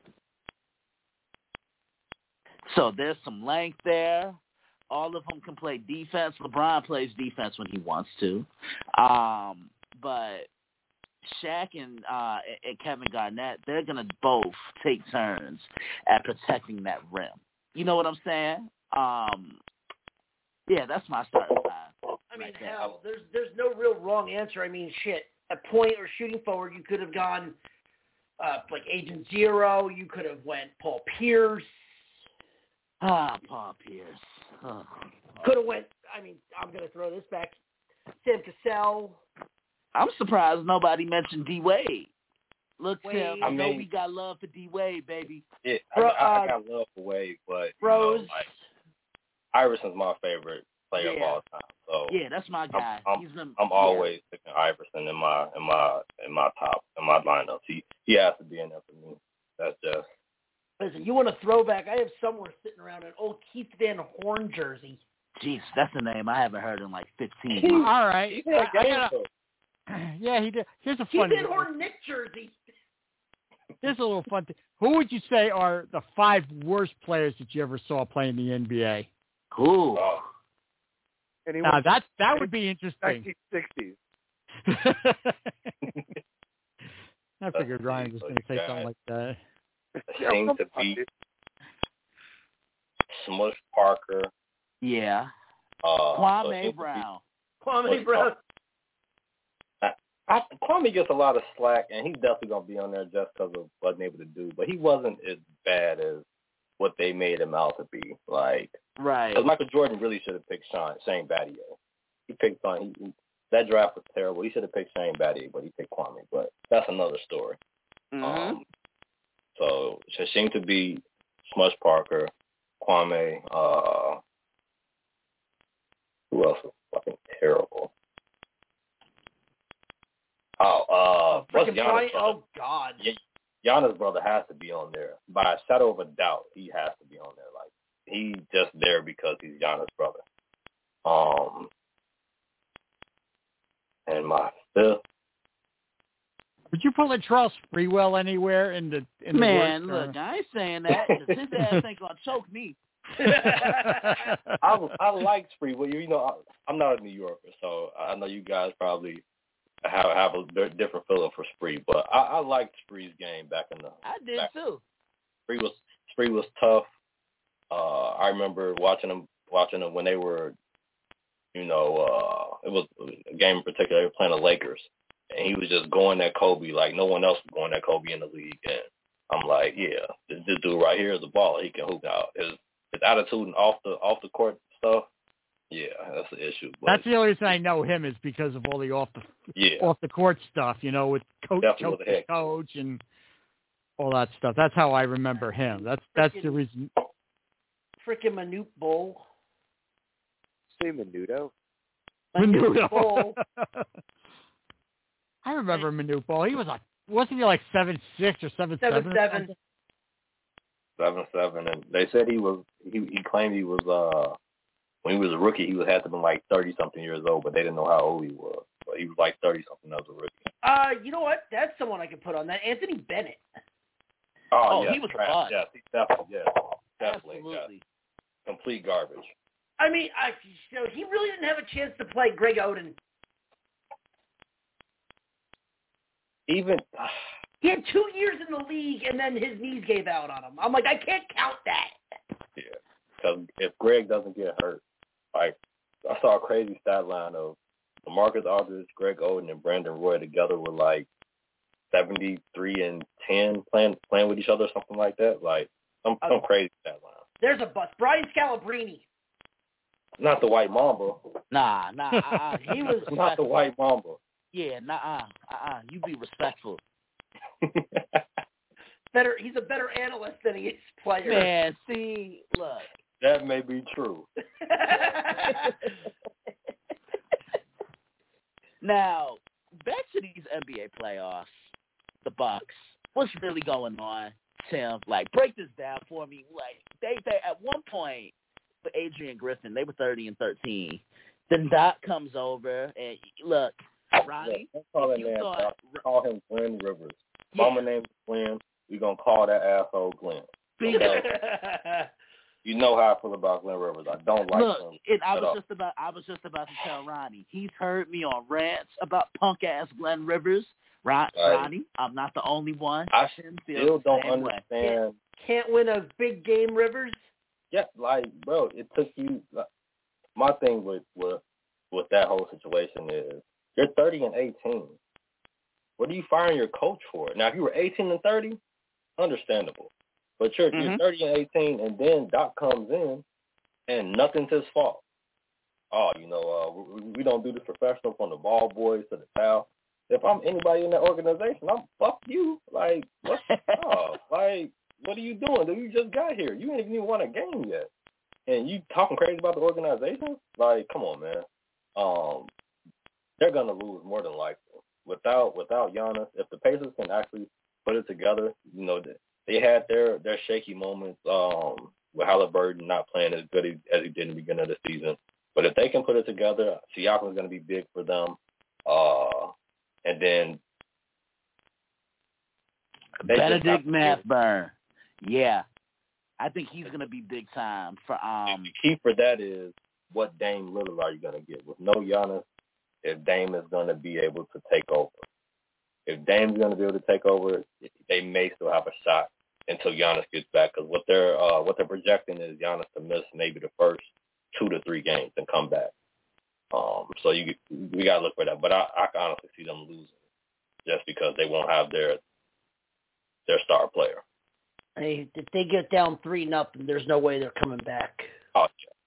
So there's some length there. All of them can play defense. LeBron plays defense when he wants to. Um, but Shaq and, uh, and Kevin Garnett, they're going to both take turns at protecting that rim. You know what I'm saying? Um, yeah, that's my starting five. I mean, right there. hell, there's there's no real wrong answer. I mean, shit, at point or shooting forward, you could have gone uh, like Agent Zero. You could have went Paul Pierce. Ah, Paul Pierce. Oh. Could have went. I mean, I'm gonna throw this back. Sam Cassell. I'm surprised nobody mentioned D Wade. Look, Wade. Tim, I, I know mean- we got love for D Wade, baby. Yeah, Bro, I, I, I uh, got love for Wade, but you Rose. know, like, Iverson's my favorite player of Yeah. all time. So Yeah, that's my guy. I'm, He's been, I'm yeah. always picking Iverson in my in my in my top in my lineup. He he has to be in there for me. That's just Listen, you want a throwback? I have somewhere sitting around an old Keith Van Horn jersey. Jeez, that's a name I haven't heard in like fifteen Keith. years. All right. he had I, I game gotta, though. yeah, he did. Here's a Keith funny. Van Horn Nick jersey. Here's a little fun thing. Who would you say are the five worst players that you ever saw play in the N B A? Cool. Oh, Anyone Now that that would be interesting. nineteen sixties. I figured Ryan was going to say Yeah. something like that. it seemed to be Smush Parker, Yeah. Uh, Kwame so Brown. Kwame Brown. I, I, Kwame gets a lot of slack, and he's definitely going to be on there just because of what wasn't able to do. But he wasn't as bad as what they made him out to be. Like, right. Because Michael Jordan really should have picked Sean, Shane Battier. He picked on he, he, that draft was terrible. He should have picked Shane Battier, but he picked Kwame. But that's another story. Mm-hmm. Um, so it seemed to be Smush Parker, Kwame. Uh, who else was fucking terrible? Oh, uh, what's Freaking Giannis' Bryant. brother? Oh God. Y- Giannis' brother has to be on there. By a shadow of a doubt, he has to be on there. Like, he's just there because he's Giannis' brother. Um, and my fifth. Would you put Latrell Sprewell anywhere in the in Man, the worst, look, I ain't saying that. 'Cause his ass ain't gonna choke me. I I like Spree. Well, you know, I, I'm not a New Yorker, so I know you guys probably have have a different feeling for Spree. But I, I liked Spree's game back in the. I did back, too. Spree was Spree was tough. Uh, I remember watching them watching them when they were, you know, uh, it was a game in particular. They were playing the Lakers, and he was just going at Kobe like no one else was going at Kobe in the league. And I'm like, yeah, this, this dude right here is a baller. He can hoop out. His his attitude and off the off the court stuff, yeah, that's the issue. But, that's the only reason I know him is because of all the off the yeah. off the court stuff, you know, with coach, Definitely coach, was a coach, and all that stuff. That's how I remember him. That's that's the reason. Freaking Manute Bol. Say Menudo. Manute Bol. I remember Manute Bol. He was like, wasn't he like seven six or seven seven? Seven seven. Seven seven, and they said he was. He he claimed he was. Uh, when he was a rookie, he was had to been like thirty something years old, but they didn't know how old he was. But he was like thirty something as a rookie. Uh, you know what? That's someone I could put on that. Anthony Bennett. Oh, Oh, yes, he was trash. a bust. Yes, he definitely, yes, definitely, Absolutely. yes. Complete garbage. I mean, I, you know, he really didn't have a chance to play Greg Oden. Even He had two years in the league, and then his knees gave out on him. I'm like, I can't count that. yeah, because if Greg doesn't get hurt, like I saw a crazy stat line of LaMarcus Aldridge, Greg Oden, and Brandon Roy together were like seventy-three and ten playing playing with each other, something like that. Like some some Uh, crazy stat line. There's a bust. Brian Scalabrine. Not the White Mamba. Nah, nah, uh-uh. He was Not the White Mamba. Yeah, nah, uh, uh, you be respectful. Better. He's a better analyst than he is player. Man, see, look. That may be true. Now, back to these N B A playoffs, the Bucks. What's really going on, Tim? Like, break this down for me. Like, they, they at one point, with Adrian Griffin, they were thirty and thirteen. Then Doc comes over, and look, Ronnie, Don't call if that you man thought, Doc. Call him Glenn Rivers. Yeah. Mama named Glenn. We're going to call that asshole Glenn. Okay? You know how I feel about Glenn Rivers. I don't like look, him. and I at was all. just about, I was just about to tell Ronnie. He's heard me on rants about punk ass Glenn Rivers. Ron, Right. Ronnie, I'm not the only one. I Tim still feels the don't same way. understand. Can't win a big game, Rivers. Yeah, like, bro, it took you. Like, my thing with, with with that whole situation is you're thirty and eighteen. What are you firing your coach for? Now, if you were eighteen and thirty, understandable. But you're, Mm-hmm. you're thirty and eighteen, and then Doc comes in, and nothing's his fault. Oh, you know, uh, we, we don't do this professional from the ball boys to the foul. If I'm anybody in that organization, I'm fuck you. Like, what? oh, like, what are you doing? Dude, you just got here. You ain't even won a game yet, and you talking crazy about the organization? Like, come on, man. Um, they're gonna lose more than likely without without Giannis. If the Pacers can actually put it together, you know, they had their their shaky moments um, with Halliburton not playing as good as he did in the beginning of the season. But if they can put it together, Siakam's going to be big for them. Uh, and then Benedict Mathburn. Yeah. I think he's going to be big time for um. The key for that is what Dame Lillard are you going to get? With no Giannis, if Dame is going to be able to take over. If Dame's going to be able to take over, they may still have a shot until Giannis gets back. Because what they're uh, what they're projecting is Giannis to miss maybe the first two to three games and come back. Um, so you we got to look for that. But I, I can honestly see them losing just because they won't have their their star player. Hey, if they get down three nothing, there's no way they're coming back. Oh,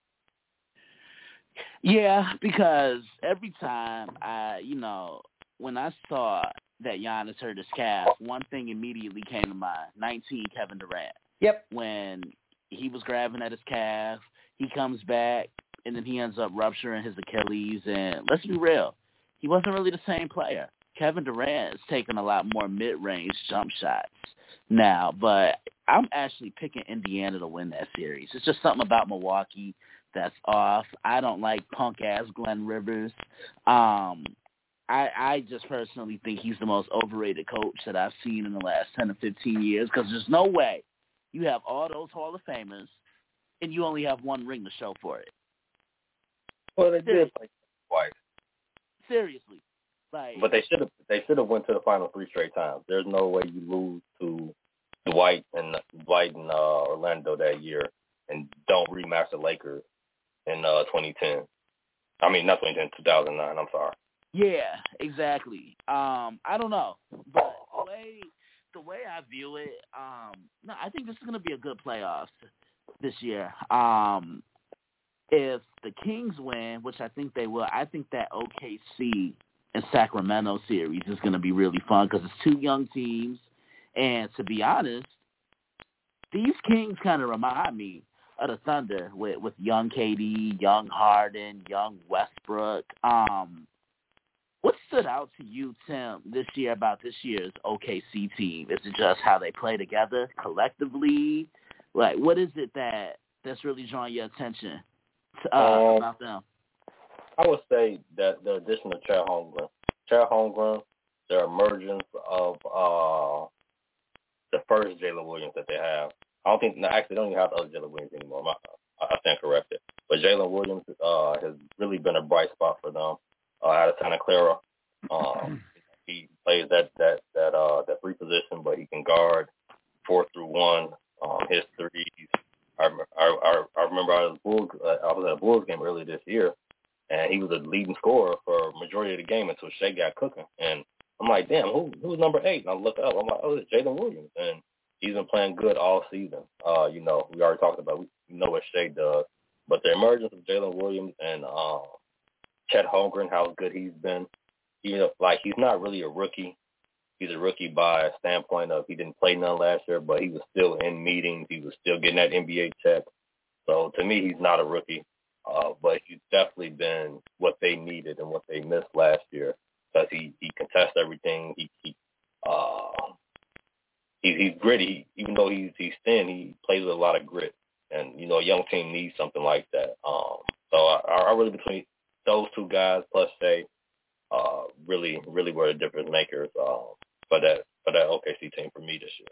yeah. Yeah, because every time I, you know, when I saw that Giannis hurt his calf, one thing immediately came to mind: nineteen Kevin Durant. Yep. When he was grabbing at his calf, he comes back, and then he ends up rupturing his Achilles. And let's be real, he wasn't really the same player. Kevin Durant is taking a lot more mid-range jump shots now, but I'm actually picking Indiana to win that series. It's just something about Milwaukee that's off. I don't like punk-ass Glenn Rivers. Um, I, I just personally think he's the most overrated coach that I've seen in the last ten to fifteen years because there's no way you have all those Hall of Famers and you only have one ring to show for it. Well, they did play twice. Seriously. Like, but they should have they should have went to the final three straight times. There's no way you lose to Dwight and Dwight and uh, Orlando that year and don't rematch the Lakers in uh, twenty ten. I mean, not twenty ten, two thousand nine. I'm sorry. Yeah, exactly. Um, I don't know, but the way the way I view it, um, no, I think this is going to be a good playoffs this year. Um, if the Kings win, which I think they will, I think that O K C and Sacramento series is going to be really fun because it's two young teams, and to be honest, these Kings kind of remind me of the Thunder with with young K D, young Harden, young Westbrook. Um, what stood out to you, Tim, this year about this year's O K C team? Is it just how they play together collectively? Like, what is it that that's really drawing your attention to, uh, um, about them? I would say that the addition of Chet Holmgren, Chet Holmgren, the emergence of uh, the first Jalen Williams that they have. I don't think, no, actually, they don't even have the other Jalen Williams anymore. My, I stand corrected. But Jalen Williams uh, has really been a bright spot for them. Uh, out of Santa Clara, um, he plays that that that uh, that three position, but he can guard four through one. Um, his threes. I I I remember I was Bulls. I was at a Bulls game earlier this year, and he was a leading scorer for a majority of the game until Shea got cooking. And I'm like, damn, who who's number eight? And I look up, I'm like, oh, it's Jalen Williams, and he's been playing good all season. Uh, you know, we already talked about, we know what Shea does, but the emergence of Jalen Williams and um, Chet Holmgren, how good he's been. You know, like he's not really a rookie. He's a rookie by a standpoint of he didn't play none last year, but he was still in meetings. He was still getting that N B A check. So to me, he's not a rookie, uh, but he's definitely been what they needed and what they missed last year because he he contests everything. He he uh, he he's gritty. Even though he's he's thin, he plays with a lot of grit. And you know, a young team needs something like that. Um, so I, I really between those two guys plus Shea, uh, really really were the difference makers um, for that for that O K C team for me this year.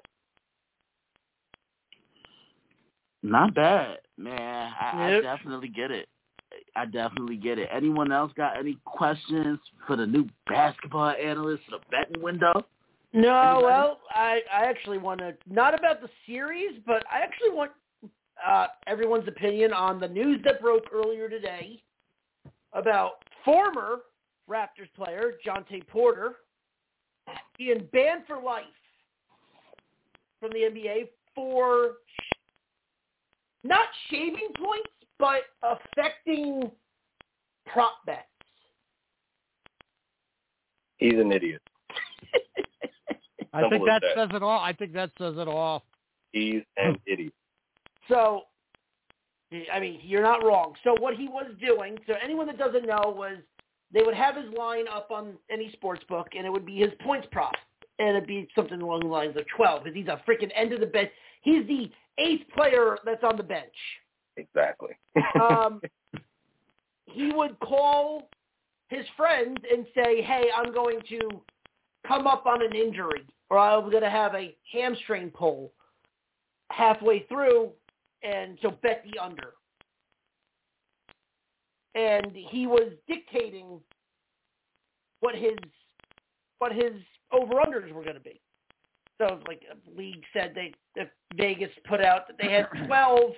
Not bad, man. I, Yep. I definitely get it. I definitely get it. Anyone else got any questions for the new basketball analyst for the betting window? No, Anybody? well, I, I actually want to, not about the series, but I actually want uh, everyone's opinion on the news that broke earlier today about former Raptors player Jonte Porter being banned for life from the N B A for not shaving points, but affecting prop bets. He's an idiot. I think Simple as that, that. says it all. I think that says it all. He's an idiot. So, I mean, you're not wrong. So what he was doing, so anyone that doesn't know, was they would have his line up on any sports book, and it would be his points prop. And it'd be something along the lines of twelve, because he's a freaking end of the bench. He's the eighth player that's on the bench. Exactly. um, he would call his friends and say, hey, I'm going to come up on an injury, or I'm going to have a hamstring pull halfway through, and so bet the under. And he was dictating what his what his over-unders were going to be. So, like, the league said, they if Vegas put out that they had twelve,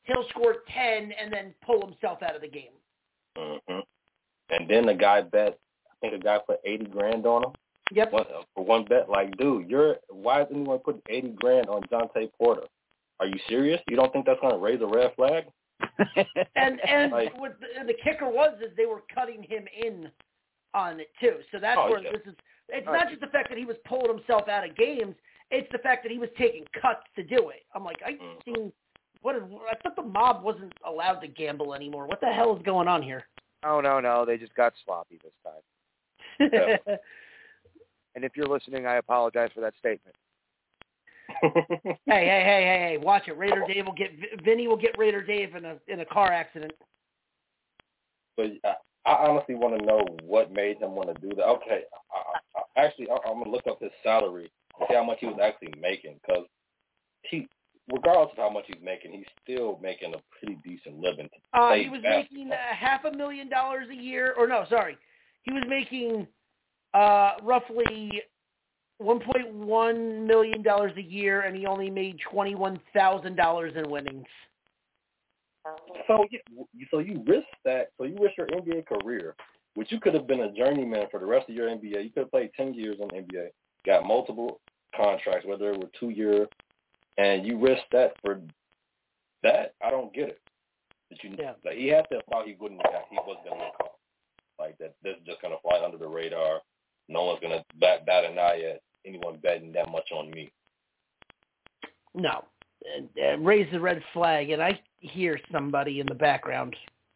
he'll score ten and then pull himself out of the game. Mm-hmm. And then the guy bet, I think a guy put eighty grand on him. Yep. One, for one bet. Like, dude, you're why is anyone putting eighty grand on Jontay Porter? Are you serious? You don't think that's going to raise a red flag? and and like, what the, and the kicker was is they were cutting him in on it too. So that's oh, where yeah. this is. It's oh, not just the fact that he was pulling himself out of games. It's the fact that he was taking cuts to do it. I'm like, I mm-hmm. seen what is, I thought the mob wasn't allowed to gamble anymore. What the hell is going on here? Oh no, no, they just got sloppy this time. Yeah. And if you're listening, I apologize for that statement. hey, hey, hey, hey, hey! Watch it. Raider Dave will get Vinny will get Raider Dave in a in a car accident. But I, I honestly want to know what made him want to do that. Okay, I, I, actually, I, I'm gonna look up his salary and see how much he was actually making, because he, regardless of how much he's making, he's still making a pretty decent living. To uh, play he was basketball. making uh, half a million dollars a year, or no, sorry, he was making uh, roughly one point one million dollars a year, and he only made twenty-one thousand dollars in winnings. So, you, so you risk that. So you risk your N B A career, which you could have been a journeyman for the rest of your N B A. You could have played ten years in the N B A, got multiple contracts, whether it were two year, and you risk that for that. I don't get it. But you, yeah. like, he had to have thought he wouldn't. He wasn't going to get caught. Like that. This is just going to fly under the radar. No one's going to bat, bat an eye at anyone betting that much on me. No. Uh, uh, raise the red flag, and I hear somebody in the background.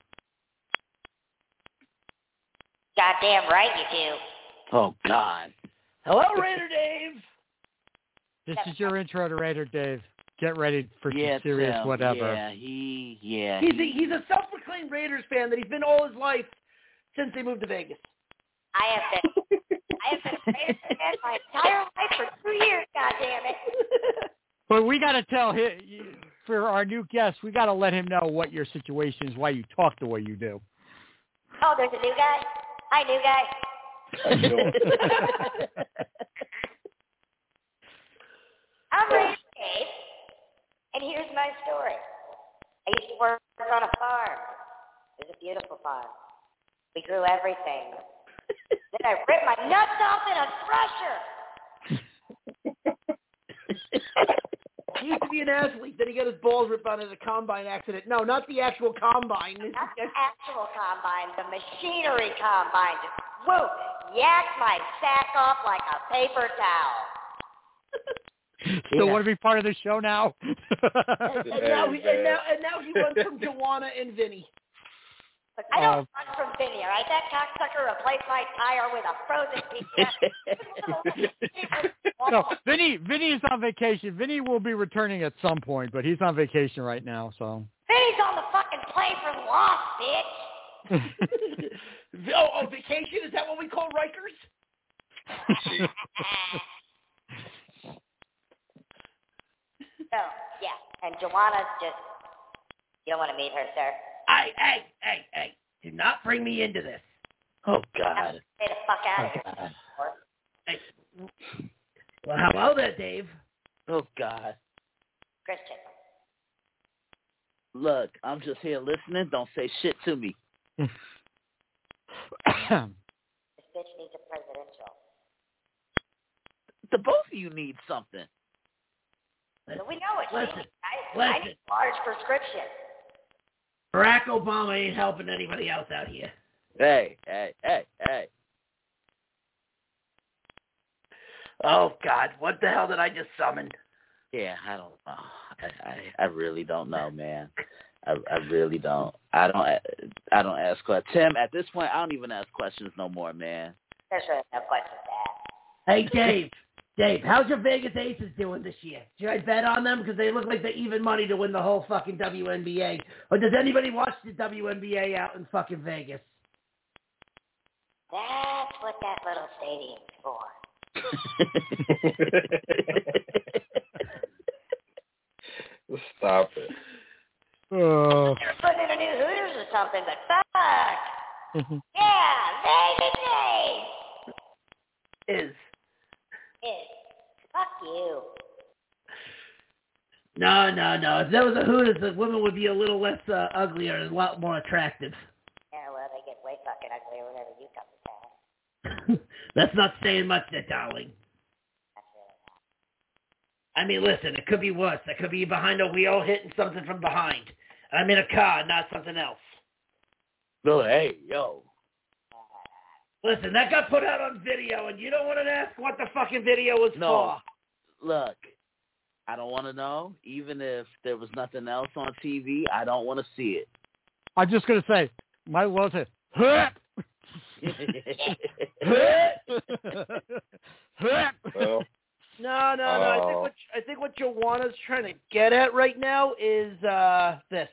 Goddamn right you do. Oh, God. Hello, Raider Dave. This is your intro to Raider Dave. Get ready for yeah, some serious Tim, whatever. Yeah, he, yeah. He's he, a, he's a self-proclaimed Raiders fan that he's been all his life since they moved to Vegas. I have been, I have been a Raiders fan my entire life for two years, goddammit. But we got to tell him, for our new guest, we got to let him know what your situation is, why you talk the way you do. Oh, there's a new guy? Hi, new guy. How you doing? I'm Raider Dave, and here's my story. I used to work on a farm. It was a beautiful farm. We grew everything. Then I ripped my nuts off in a thresher. He used to be an athlete. Then he got his balls ripped out in a combine accident. No, not the actual combine. Not the actual combine, the machinery combine. Just whoop, yacked my sack off like a paper towel. Still Yeah. want to be part of the show now? and, now he, and now and now he runs from Joanna and Vinny. Look, I don't Um, run from Vinny, all right? That cocksucker replaced my tire with a frozen pizza. No, Vinny, Vinny is on vacation. Vinny will be returning at some point, but he's on vacation right now, so. Vinny's on the fucking plane from Lost, bitch. oh, oh, vacation? Is that what we call Rikers? So, yeah, and Joanna's just, you don't want to meet her, sir. Hey, hey, hey, hey. Do not bring me into this. oh, God. Stay the fuck out of Oh, here. God. Hey. Well, hello there, Dave. Oh, God. Christian. Look, I'm just here listening. Don't say shit to me. This bitch needs a presidential. The both of you need something. So we know what she Listen, needs. I, listen. I need a large prescription. Barack Obama ain't helping anybody else out here. Hey, hey, hey, hey. Oh, God. What the hell did I just summon? Yeah, I don't know. I, I, I really don't know, man. I, I really don't. I don't. I don't ask questions. Tim, at this point, I don't even ask questions no more, man. There's really no questions to ask. Hey, Dave. Dave, how's your Vegas Aces doing this year? Should I bet on them? Because they look like they're even money to win the whole fucking W N B A. Or does anybody watch the W N B A out in fucking Vegas? That's what that little stadium's for. Stop it. Oh. They're putting in a new Hooters or something, but fuck. Yeah, Vegas Ace. Is. Is. Fuck you. No, no, no. If there was a Hooters, the women would be a little less uh, uglier and a lot more attractive. Yeah, well, they get way fucking uglier whenever you come to town. That's not saying much there, darling. That's really not. I mean, listen, it could be worse. I could be behind a wheel hitting something from behind. I'm in a car, not something else. No, hey, yo. Listen, that got put out on video, and you don't want to ask what the fucking video was No, for. look, I don't want to know. Even if there was nothing else on T V, I don't want to see it. I'm just gonna say, might well say, Well, No, no, no. I think Oh. what I think what Joanna's trying to get at right now is uh, this.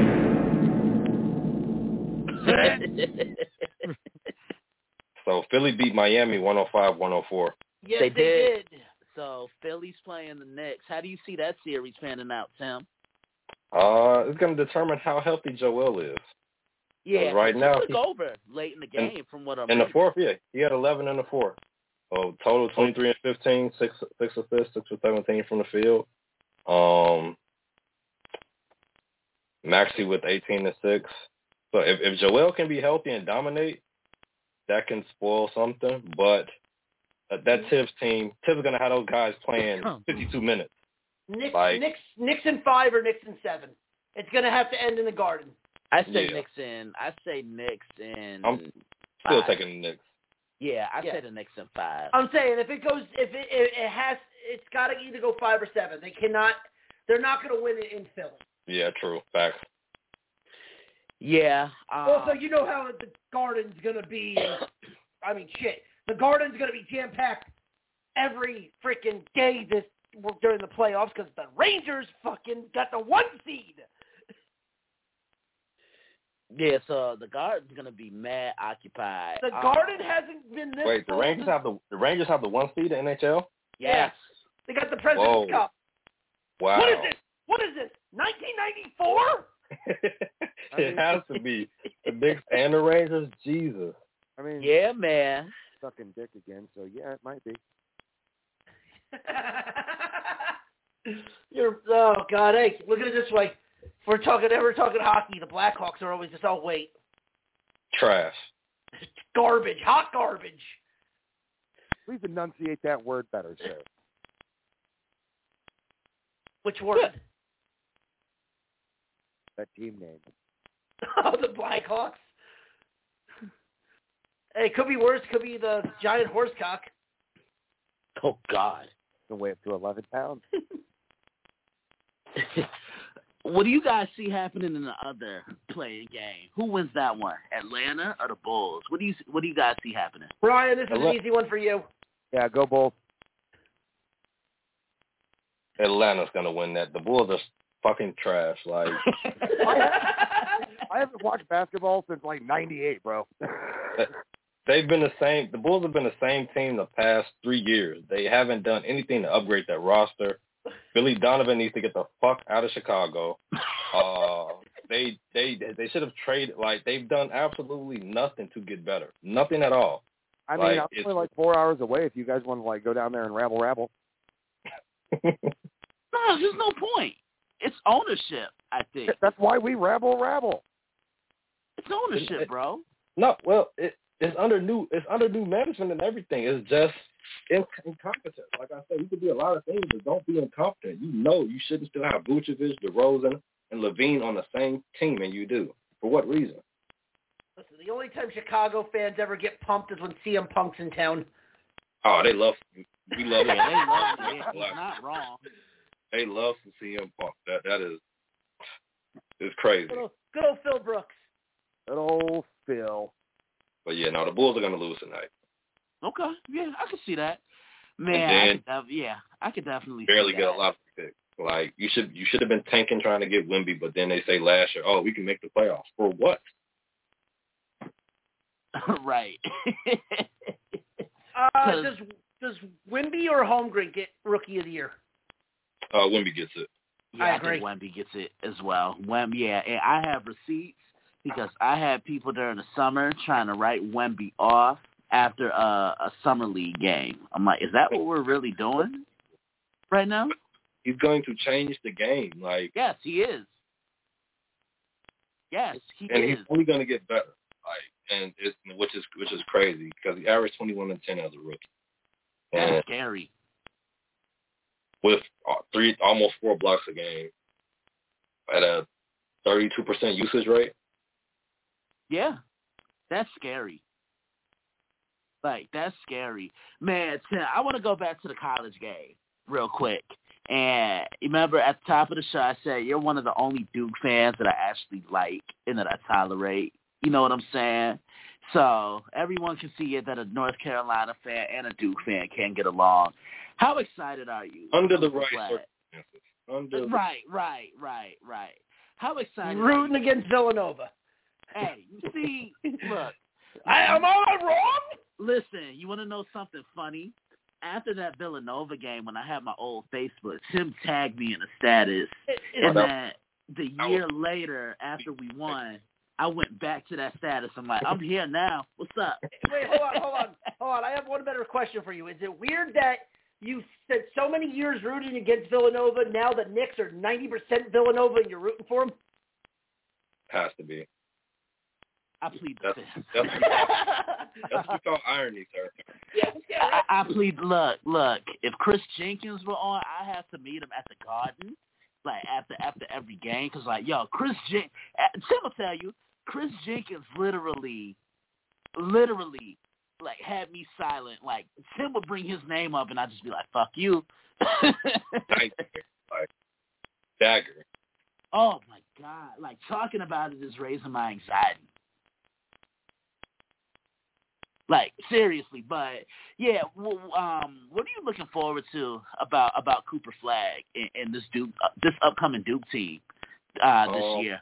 so Philly beat Miami one oh five one oh four. Yes, They they, did. did. So Philly's playing the Knicks. How do you see that series panning out, Tim? Uh, it's going to determine how healthy Joel is. Yeah, right he now, took he- over late in the game from what I'm In the reading. fourth, yeah, he had eleven in the fourth. Oh, total twenty-three and fifteen, six six assists, six for seventeen from the field. Um, Maxey with eighteen and six. So if if Joel can be healthy and dominate, that can spoil something. But uh, that Tibbs team, Tibbs is gonna have those guys playing fifty-two minutes. Knicks, Like- Knicks, Knicks in five or Knicks in seven. It's gonna have to end in the Garden. I say Yeah. Knicks in. I say Knicks in. I'm Still five. taking the Knicks. Yeah, I Yeah. say the Knicks in five. I'm saying if it goes, if it, it, it has, it's got to either go five or seven. They cannot. They're not going to win it in Philly. Yeah, true. Facts. Yeah. Um, Also, you know how the Garden's going to be. I mean, shit. The Garden's going to be jam packed every freaking day this during the playoffs because the Rangers fucking got the one seed. yeah. So the Garden's gonna be mad occupied. The Um, Garden hasn't been this. Wait, the full Rangers since- have the the Rangers have the one seed in the N H L. Yes. They got the President's Whoa. Cup. Wow. What is this? What is this? nineteen ninety-four? It has to be the Knicks and the Rangers. Jesus. I mean, Yeah, man. sucking dick again, so yeah, it might be. You're oh god, hey, look at it this way. If we're talking ever talking hockey, the Blackhawks are always just oh wait. Trash. Garbage, hot garbage. Please enunciate that word better, sir. Which word? That team name. Oh, the Blackhawks. Hey, it could be worse, could be the giant horsecock. Oh God. Can weigh up to eleven pounds. What do you guys see happening in the other playing game? Who wins that one? Atlanta or the Bulls? What do you What do you guys see happening? Brian, this is an Hello. easy one for you. Yeah, go Bulls. Atlanta's gonna win that. The Bulls are fucking trash. Like I haven't watched basketball since like ninety-eight, bro. they've been the same. The Bulls have been the same team the past three years. They haven't done anything to upgrade that roster. Billy Donovan needs to get the fuck out of Chicago. Uh, they they they should have traded. Like they've done absolutely nothing to get better. Nothing at all. I mean, Like, I'm it's- only like four hours away. If you guys want to like go down there and rabble rabble. No, there's no point. It's ownership, I think. That's why we rabble rabble. It's ownership, bro. No, well, it, it's under new it's under new management and everything. It's just in, incompetent. Like I said, you could do a lot of things, but don't be incompetent. You know you shouldn't still have Vucevic, DeRozan, and Levine on the same team, and you do. For what reason? Listen, the only time Chicago fans ever get pumped is when C M Punk's in town. Oh, they love we love Yeah, they love him. it. He's not wrong. They love to see him Punk. That that is it's crazy. Good old, good old Phil Brooks. Good old Phil. But yeah, no, the Bulls are gonna lose tonight. Okay, yeah, I can see that. Man, And I then could def- yeah, I could definitely Barely see get a that. lot of picks. Like you should you should have been tanking trying to get Wemby, but then they say last year, oh, we can make the playoffs. For what? Right. Uh, 'Cause- does does Wemby or Holmgren get Rookie of the Year? Uh, Wemby gets it. Yeah, I I, agree. think Wemby gets it as well. Wemby, yeah, and I have receipts because I had people during the summer trying to write Wemby off after a, a summer league game. I'm like, is that what we're really doing right now? he's going to change the game. Like yes, he is. Yes, he and is. he's only going to get better. Like, and it's which is which is crazy because he averaged twenty-one and ten as a rookie. That's and scary. With three, almost four blocks a game, at a thirty-two percent usage rate. Yeah, that's scary. Like, that's scary. Man, Tim, I want to go back to the college game real quick. And remember, at the top of the show, I said you're one of the only Duke fans that I actually like and that I tolerate. You know what I'm saying? So everyone can see it that a North Carolina fan and a Duke fan can get along. How excited are you? Under the right circumstances. Under right, right, right, right. How excited Rooting are you? against Villanova. Hey, you see, look. I, am I wrong? Listen, you want to know something funny? After that Villanova game, when I had my old Facebook, Tim tagged me in a status. It, it, and then the year later, after we won, I went back to that status. I'm like, I'm here now. What's up? Wait, hold on, hold on, hold on. I have one better question for you. Is it weird that you spent so many years rooting against Villanova, now the Knicks are ninety percent Villanova and you're rooting for them? Has to be. I plead the That's, fifth. that's, that's what we call irony, sir. Yeah, yeah, right. I, I plead, look, look, if Chris Jenkins were on, I have to meet him at the Garden, like, after after every game, because, like, yo, Chris Jenkins, Tim will tell you, Chris Jenkins literally, literally, like, had me silent. Like, Tim would bring his name up, and I'd just be like, fuck you. Like, dagger. Oh, my God. Like, talking about it is raising my anxiety. Like, seriously, but, yeah, well, um, what are you looking forward to about about Cooper Flagg and, and this Duke, uh, this upcoming Duke team uh, this um, year?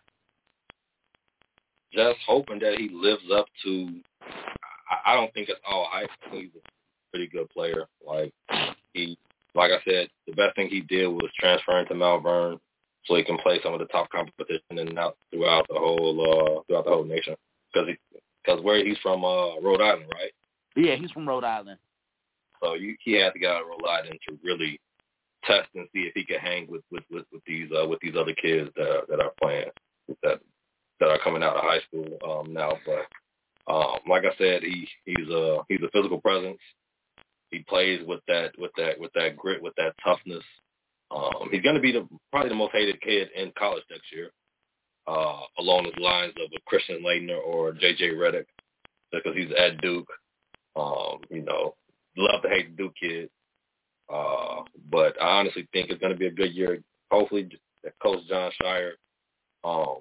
Just hoping that he lives up to, I, I don't think it's all hype. I think he's a pretty good player. Like, he, like I said, the best thing he did was transferring to Malvern so he can play some of the top competition and out throughout the whole, uh, throughout the whole nation. Because he, Because where he's from, uh, Rhode Island, right? Yeah, he's from Rhode Island. So you, he had to get out of Rhode Island to really test and see if he could hang with with, with, with these uh, with these other kids that are, that are playing that that are coming out of high school um, now. But um, like I said, he he's a he's a physical presence. He plays with that with that with that grit, with that toughness. Um, he's going to be the probably the most hated kid in college next year. Uh, along the lines of a Christian Laettner or J J Redick, because he's at Duke. Um, you know, love to hate the Duke kid. Uh, but I honestly think it's going to be a good year. Hopefully, Coach John Shire um,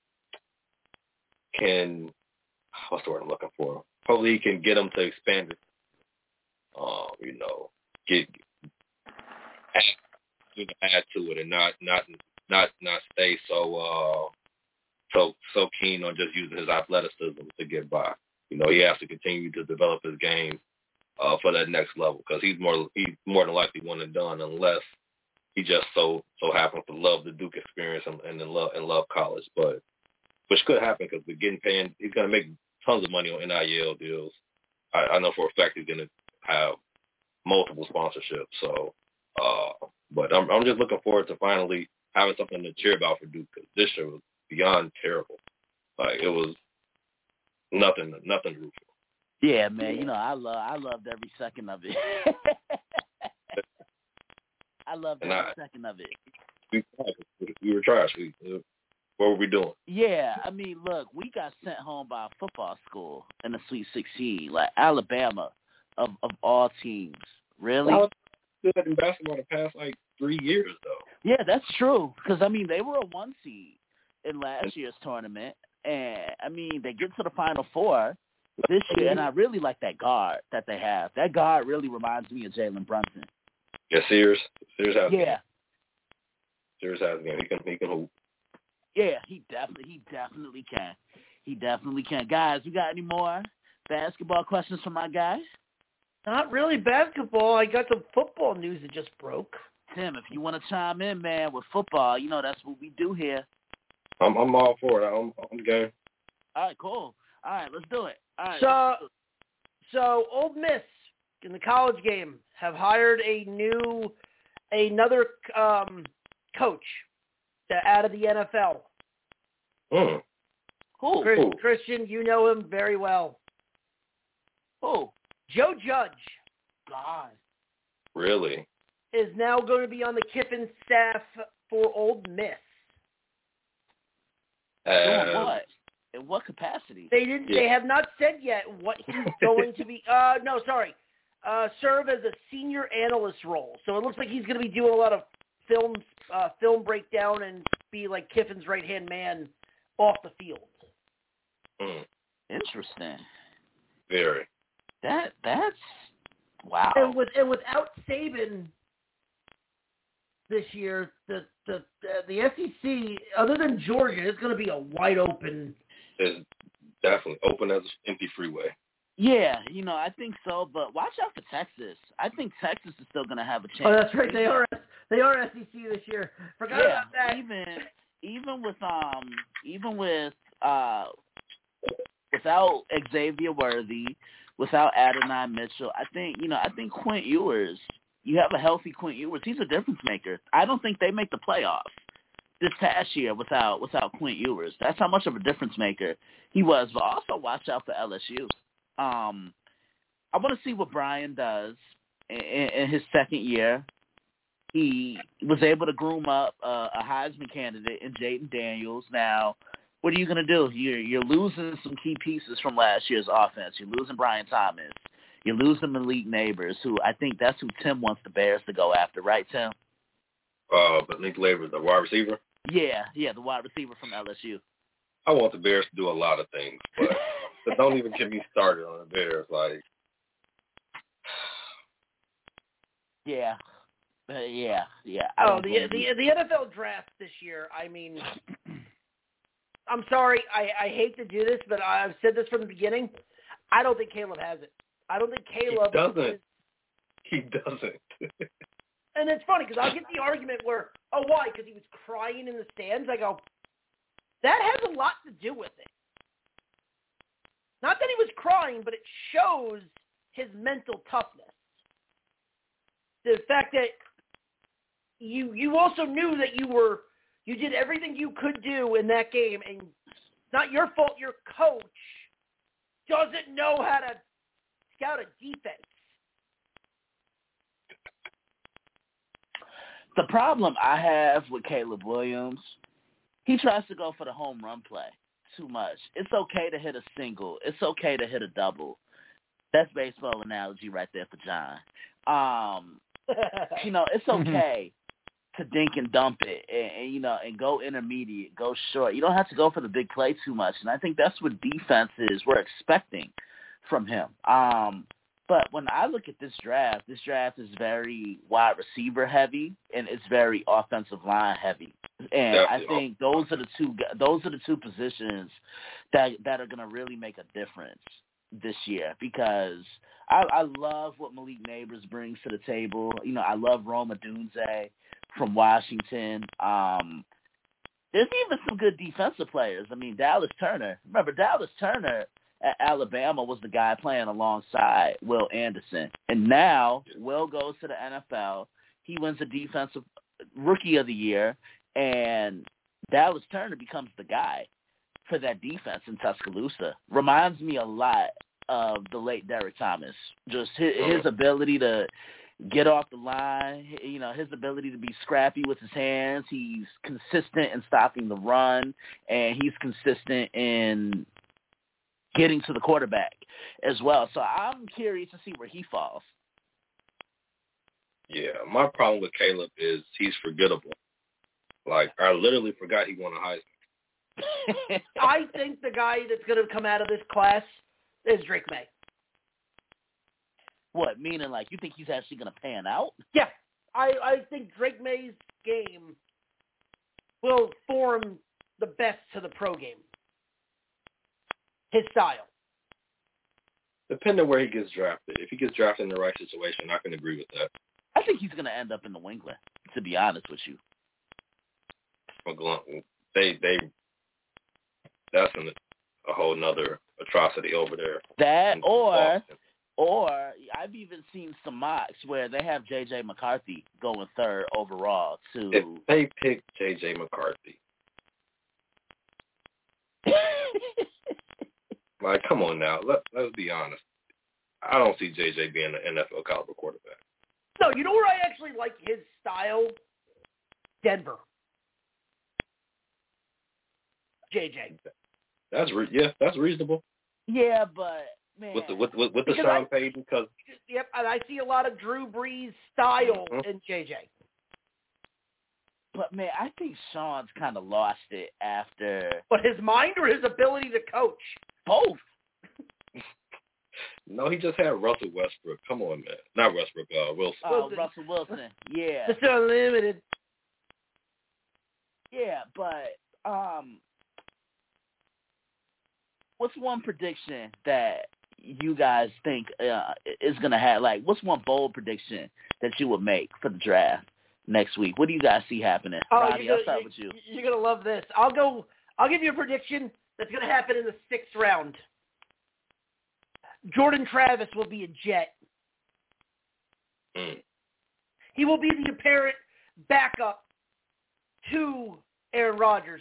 can, what's the word I'm looking for? Hopefully he can get them to expand it. Um, you know, get add, you know, add to it and not not not not stay so. Uh, So so keen on just using his athleticism to get by. You know, he has to continue to develop his game uh, for that next level because he's more he's more than likely one and done unless he just so so happens to love the Duke experience and, and love and love college. But which could happen because we're getting paid. He's going to make tons of money on N I L deals. I, I know for a fact he's going to have multiple sponsorships. So, uh, but I'm I'm just looking forward to finally having something to cheer about for Duke because this year was beyond terrible. Like it was nothing, nothing to root for. Yeah, man. You know, I love, I loved every second of it. I loved every I, second of it. We, we were trash. We, what were we doing? Yeah, I mean, look, we got sent home by a football school in the Sweet sixteen, like Alabama, of of all teams. Really? Well, good in basketball the past like three years, though. Yeah, that's true. Because I mean, they were a one seed in last year's tournament, and I mean they get to the Final Four this year, and I really like that guard that they have. That guard really reminds me of Jalen Brunson. Yeah, Sears. Sears has yeah. Sears has game. He can he can hoop. Yeah, he definitely he definitely can. He definitely can. Guys, you got any more basketball questions for my guys? Not really basketball. I got some football news that just broke. Tim, if you want to chime in, man, with football, you know that's what we do here. I'm I'm all for it. I'm I'm game. All right, cool. All right, let's do it. All right. So, so Ole Miss in the college game have hired a new another um, coach to, out of the N F L. Mm. Who? Chris, Who? Christian, you know him very well. Who? Joe Judge. God. Really? Is now going to be on the Kiffin staff for Ole Miss. Uh, Doing what? In what capacity? They didn't. Yeah. They have not said yet what he's going to be. Uh, no, sorry. Uh, serve as a senior analyst role. So it looks like he's going to be doing a lot of film, uh, film breakdown and be like Kiffin's right hand man off the field. Mm. Interesting. Very. That that's wow. And with and without Saban this year, the the the S E C, other than Georgia, is going to be a wide open. It's definitely open as an empty freeway. Yeah, you know, I think so, but watch out for Texas. I think Texas is still going to have a chance. Oh, that's right. They are they are S E C this year. Forgot yeah, about that. even even with um even with uh without Xavier Worthy, without Adonai Mitchell, I think you know I think Quint Ewers. You have a healthy Quint Ewers. He's a difference maker. I don't think they make the playoffs this past year without without Quint Ewers. That's how much of a difference maker he was. But also watch out for L S U. Um, I want to see what Brian does in, in his second year. He was able to groom up uh, a Heisman candidate in Jaden Daniels. Now, what are you going to do? You're, you're losing some key pieces from last year's offense. You're losing Brian Thomas. You're losing Malik Neighbors, who I think that's who Tim wants the Bears to go after, right, Tim? Uh, but Malik Neighbors, the wide receiver? Yeah, yeah, the wide receiver from L S U. I want the Bears to do a lot of things, but, but don't even get me started on the Bears. Like, yeah, uh, yeah, yeah. I Oh, don't the believe the you. the N F L draft this year. I mean, I'm sorry. I, I hate to do this, but I've said this from the beginning. I don't think Caleb has it. I don't think Caleb he doesn't. Is, he doesn't. and it's funny because I'll get the argument where, oh, why? Because he was crying in the stands. I go, that has a lot to do with it. Not that he was crying, but it shows his mental toughness. The fact that you you also knew that you were you did everything you could do in that game, and it's not your fault. Your coach doesn't know how to scout a defense. The problem I have with Caleb Williams, he tries to go for the home run play too much. It's okay to hit a single. It's okay to hit a double. That's baseball analogy right there for John. Um, you know, it's okay to dink and dump it and, and, you know, and go intermediate, go short. You don't have to go for the big play too much. And I think that's what defenses were expecting from him. Um, but when I look at this draft, this draft is very wide receiver heavy and it's very offensive line heavy. And I think those are the two those are the two positions that that are going to really make a difference this year, because I, I love what Malik Neighbors brings to the table. You know, I love Roma Dunze from Washington. Um, there's even some good defensive players. I mean, Dallas Turner. Remember, Dallas Turner at Alabama was the guy playing alongside Will Anderson. And now Will goes to the N F L. He wins the Defensive Rookie of the Year, and Dallas Turner becomes the guy for that defense in Tuscaloosa. Reminds me a lot of the late Derek Thomas. Just his, his ability to get off the line, you know, his ability to be scrappy with his hands. He's consistent in stopping the run, and he's consistent in getting to the quarterback as well. So I'm curious to see where he falls. Yeah, my problem with Caleb is he's forgettable. Like, I literally forgot he won a Heisman. I think the guy that's going to come out of this class is Drake May. What, meaning like you think he's actually going to pan out? Yeah. I, I think Drake May's game will form the best to the pro game. His style. Depending on where he gets drafted. If he gets drafted in the right situation, I can agree with that. I think he's going to end up in the Winglet, to be honest with you. They, they, that's an, a whole nother atrocity over there. That in or Boston. Or I've even seen some mocks where they have J J McCarthy going third overall to. If they pick J J McCarthy, like, come on now, let let's be honest. I don't see J J being an N F L caliber quarterback. No, you know where I actually like his style? Denver. J J. That's re- yeah, that's reasonable. Yeah, but man, with the with with, with the Because Sean I- Payton, because Yep, and I see a lot of Drew Brees style Mhm. in J J. but man, I think Sean's kind of lost it after But his mind or his ability to coach? both. no, he just had Russell Westbrook. Come on, man, not Westbrook, uh, Wilson. Uh, Wilson. Russell Wilson, yeah, Mister Unlimited. yeah, but um, what's one prediction that you guys think uh, is gonna have? Like, what's one bold prediction that you would make for the draft next week? What do you guys see happening? Oh, Rodney, you're I'll gonna, start with you. You're gonna love this. I'll go. I'll give you a prediction that's gonna happen in the sixth round. Jordan Travis will be a Jet. Mm. He will be the apparent backup to Aaron Rodgers.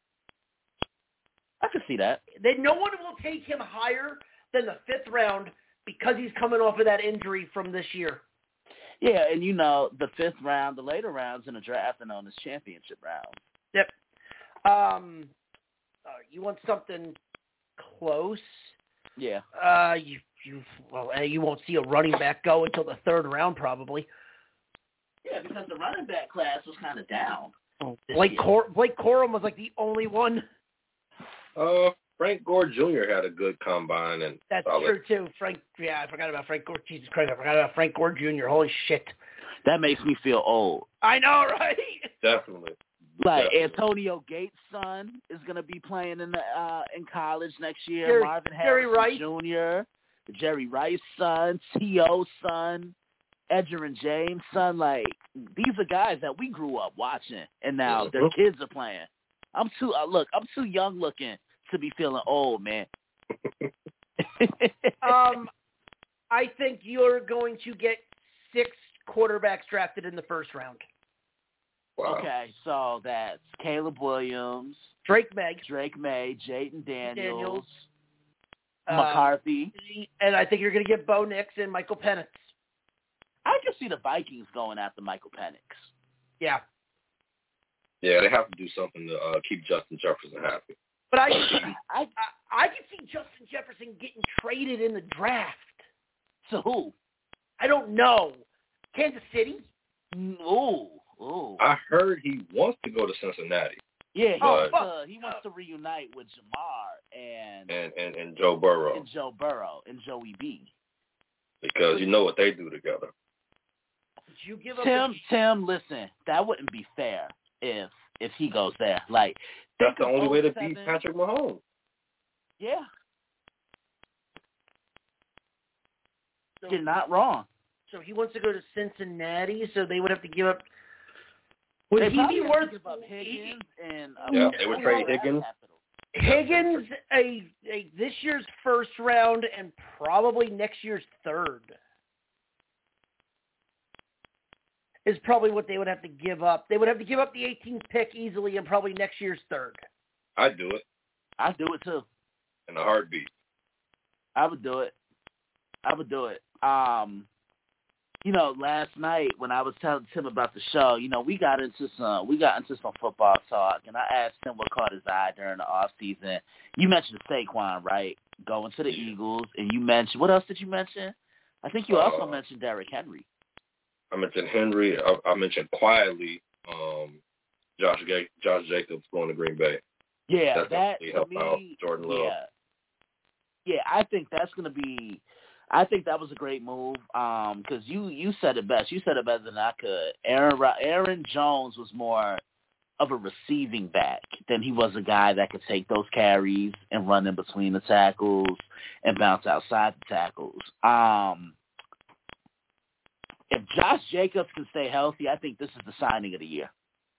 I can see that. Then no one will take him higher than the fifth round because he's coming off of that injury from this year. Yeah, and you know, the fifth round, the later rounds in the draft are known as championship rounds. Yep. Um, uh, you want something close? Yeah. Uh, you you well, uh, you won't see a running back go until the third round probably. Yeah, because the running back class was kind of down. Blake Cor- Blake Corum was like the only one. Uh, Frank Gore Junior had a good combine, and That's solid. true too. Frank, yeah, I forgot about Frank Gore. Jesus Christ, I forgot about Frank Gore Junior Holy shit. That makes me feel old. I know, right? Definitely. Like Definitely. Antonio Gates' son is going to be playing in the uh, in college next year. Jerry- Marvin Jerry Harrison Rice. Junior, Jerry Rice's son, T O's son, Edgerrin James' son. Like, these are guys that we grew up watching, and now Mhm. their kids are playing. I'm too uh, look. I'm too young looking to be feeling old, man. Um, I think you're going to get six quarterbacks drafted in the first round. Wow. Okay, so that's Caleb Williams, Drake May, Drake May, Jayden Daniels, Daniels, uh, McCarthy. and I think you're going to get Bo Nix and Michael Penix. I can see the Vikings going after Michael Penix. Yeah. Yeah, they have to do something to uh, keep Justin Jefferson happy. But I, I I, I can see Justin Jefferson getting traded in the draft. To who? I don't know. Kansas City? Ooh, ooh. I heard he wants to go to Cincinnati Yeah, he, Oh, wants fuck. to, he wants to reunite with Jamar and, and, and, and Joe Burrow and Joe Burrow and Joey B. because you know what they do together. Did you give up Tim, the- Tim, listen, that wouldn't be fair if if he goes there. Like, That's the think of only way to oh seven. beat Patrick Mahomes. Yeah. You're not wrong. So he wants to go to Cincinnati, so they would have to give up. Would They he probably be have to worth give up Higgins and uh, Yeah, they would uh, trade draft Higgins. capital. Higgins a, a this year's first round and probably next year's third is probably what they would have to give up. They would have to give up the eighteenth pick easily and probably next year's third. I'd do it I'd do it too. in a heartbeat. I would do it. I would do it. Um, you know, last night when I was telling Tim about the show, you know, we got into some we got into some football talk, and I asked him what caught his eye during the off season. You mentioned Saquon, right? Going to the Eagles, and you mentioned what else did you mention? I think you also Uh, mentioned Derrick Henry. I mentioned Henry. I, I mentioned quietly um, Josh Ga- Josh Jacobs going to Green Bay. Yeah, That's that definitely to help me, out Jordan Love. yeah, yeah. I think that's going to be. I think that was a great move because you you said it best. You said it better than I could. Aaron Ro- Aaron Jones was more of a receiving back than he was a guy that could take those carries and run in between the tackles and bounce outside the tackles. Um, if Josh Jacobs can stay healthy, I think this is the signing of the year.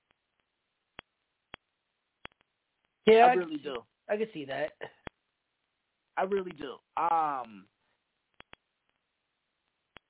Yeah, I I, really do. I can see that. I really do. Um,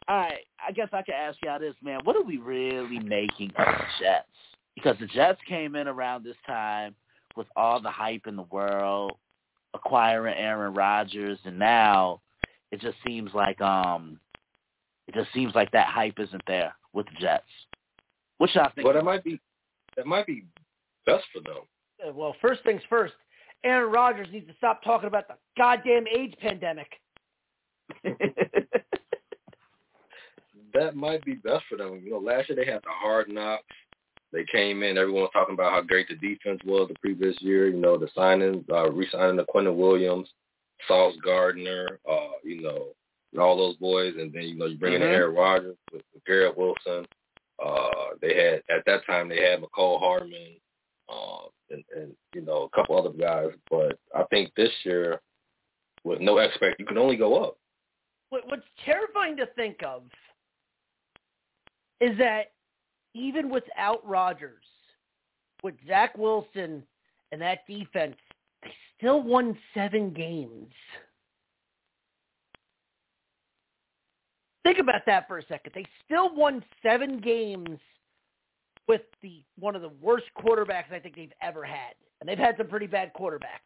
All right, I guess I could ask y'all this, man. What are we really making of the Jets? Because the Jets came in around this time with all the hype in the world, acquiring Aaron Rodgers, and now it just seems like um, it just seems like that hype isn't there with the Jets. What y'all think? Well, that might be that might be best for them. Well, first things first, Aaron Rodgers needs to stop talking about the goddamn AIDS pandemic. That might be best for them. You know, last year they had the Hard Knocks. They came in, everyone was talking about how great the defense was the previous year. You know, the signing, uh, re-signing of Quentin Williams, Sauce Gardner, uh, you know, all those boys. And then, you know, you bring in mm-hmm. Aaron Rodgers with, with Garrett Wilson. Uh, they had, at that time, they had McCole Hardman uh, and, and, you know, a couple other guys. But I think this year, with no expect, you can only go up. What's terrifying to think of is that even without Rodgers, with Zach Wilson and that defense, they still won seven games. Think about that for a second. They still won seven games with the one of the worst quarterbacks I think they've ever had. And they've had some pretty bad quarterbacks.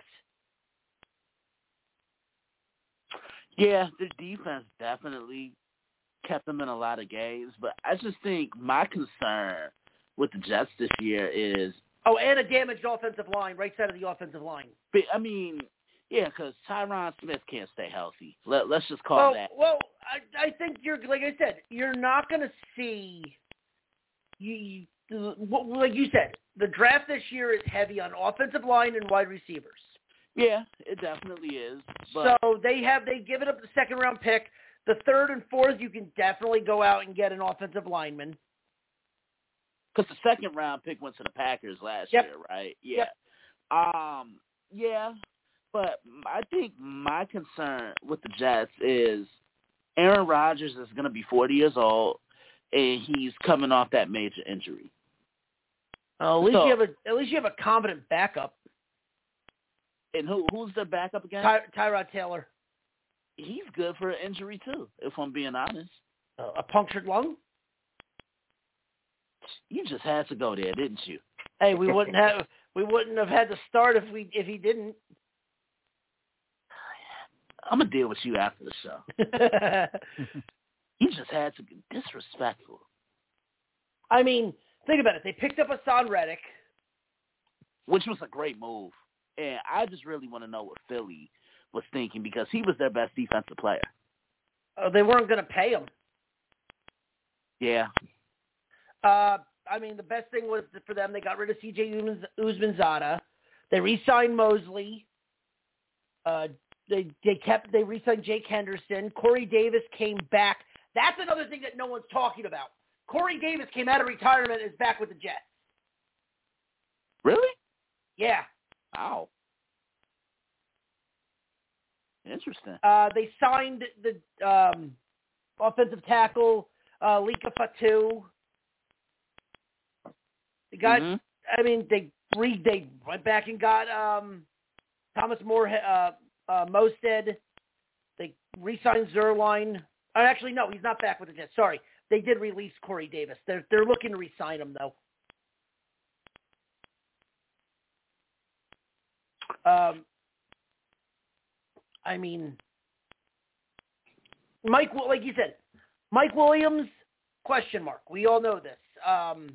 Yeah, their defense definitely kept them in a lot of games, but I just think my concern with the Jets this year is... Oh, and a damaged offensive line, right side of the offensive line. But, I mean, yeah, because Tyron Smith can't stay healthy. Let, let's just call well, that. Well, I, I think you're, like I said, you're not going to see, you, like you said, the draft this year is heavy on offensive line and wide receivers. Yeah, it definitely is. But... So they have, they given up the second round pick. The third and fourth, you can definitely go out and get an offensive lineman. Because the second round pick went to the Packers last yep. year, right? Yeah. Yep. Um. Yeah, but I think my concern with the Jets is Aaron Rodgers is going to be forty years old, and he's coming off that major injury. Uh, at least so, you have a at least you have a competent backup. And who who's the backup again? Ty, Tyrod Taylor. He's good for an injury, too, if I'm being honest. Uh, a punctured lung? You just had to go there, didn't you? Hey, we wouldn't have we wouldn't have had to start if we if he didn't. I'm gonna deal with you after the show. You just had to be disrespectful. I mean, think about it. They picked up Hassan Reddick, which was a great move, and I just really want to know what Philly was thinking because he was their best defensive player. Uh, they weren't going to pay him. Yeah. Uh, I mean, the best thing was for them, they got rid of C J Uzmanzada. They re-signed Mosley. Uh, they they kept they re-signed Jake Henderson. Corey Davis came back. That's another thing that no one's talking about. Corey Davis came out of retirement and is back with the Jets. Really? Yeah. Wow. Interesting. Uh, they signed the um, offensive tackle, uh, Lika Fatu. They got, mm-hmm. I mean, they re, they went back and got um, Thomas Moore, uh, uh, Mosted. They re-signed Zerline. Uh, actually, no, he's not back with the Jets. Sorry. They did release Corey Davis. They're they're looking to re-sign him, though. Um. I mean, Mike, like you said, Mike Williams, question mark. We all know this. Um,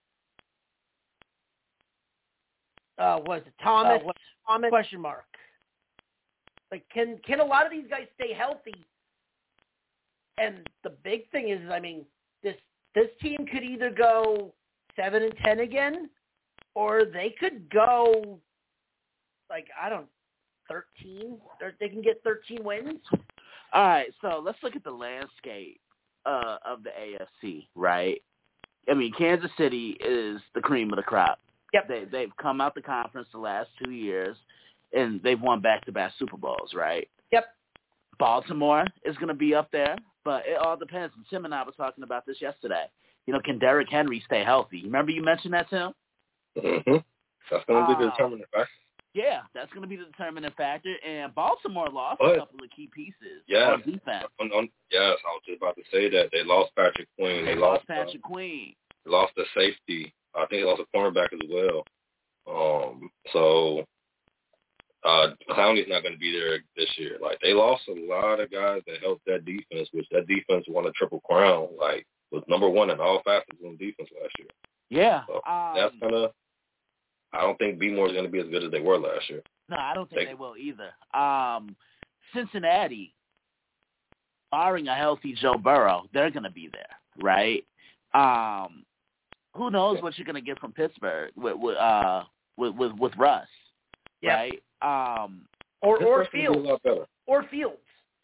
uh, was it Thomas? Uh, Thomas, question mark. Like, can can a lot of these guys stay healthy? And the big thing is, I mean, this this team could either go seven and ten again, or they could go like I don't. thirteen, or they can get thirteen wins. All right, so let's look at the landscape uh, of the A F C, right? I mean, Kansas City is the cream of the crop. Yep. They, they've come out the conference the last two years, and they've won back-to-back Super Bowls, right? Yep. Baltimore is going to be up there, but it all depends. And Tim and I were talking about this yesterday. You know, can Derrick Henry stay healthy? Remember you mentioned that, Tim? Mm-hmm. That's going to be the uh, determining factor. Yeah, that's going to be the determining factor. And Baltimore lost but, a couple of key pieces yes, on defense. On, on, yes, I was just about to say that. They lost Patrick Queen. They, they lost lost Patrick uh, Queen. They lost the safety. I think they lost a cornerback as well. Um, so uh, Clowney's not going to be there this year. Like, they lost a lot of guys that helped that defense, which that defense won a triple crown. Like, was number one in all facets on defense last year. Yeah. So um, that's going to – I don't think B-Moore is going to be as good as they were last year. No, I don't think they, they will either. Um, Cincinnati, barring a healthy Joe Burrow, they're going to be there, right? Um, who knows what you're going to get from Pittsburgh with with uh, with, with, with Russ, yep. right? Um, or or Pittsburgh's gonna be Fields. a lot better. Or Fields.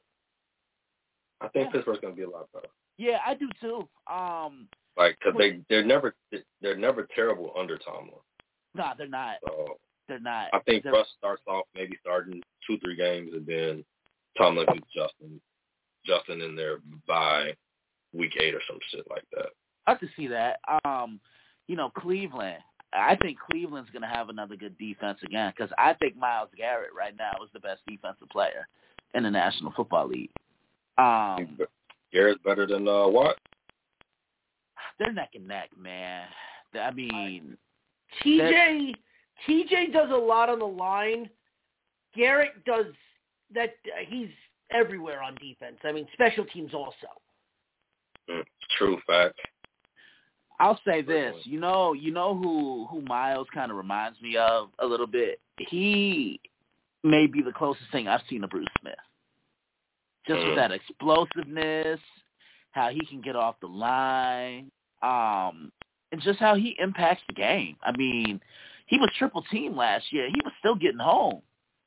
I think yeah. Pittsburgh's going to be a lot better. Yeah, I do too. Um, like, because they they're never they're never terrible under Tomlin. No, they're not. So they're not. I think they're, Russ starts off maybe starting two three games, and then Tomlin puts Justin Justin in there by week eight or some shit like that. I have to see that. Um, you know, Cleveland. I think Cleveland's going to have another good defense again because I think Myles Garrett right now is the best defensive player in the National Football League. Um, Garrett's better than uh, Watt? They're neck and neck, man. I mean, T J T J does a lot on the line. Garrett does that. Uh, he's everywhere on defense. I mean, special teams also. Mm, true fact. I'll say this. You know, you know who who Miles kind of reminds me of a little bit. He may be the closest thing I've seen to Bruce Smith. Just with that explosiveness, how he can get off the line, um, and just how he impacts the game. I mean, he was triple team last year. He was still getting home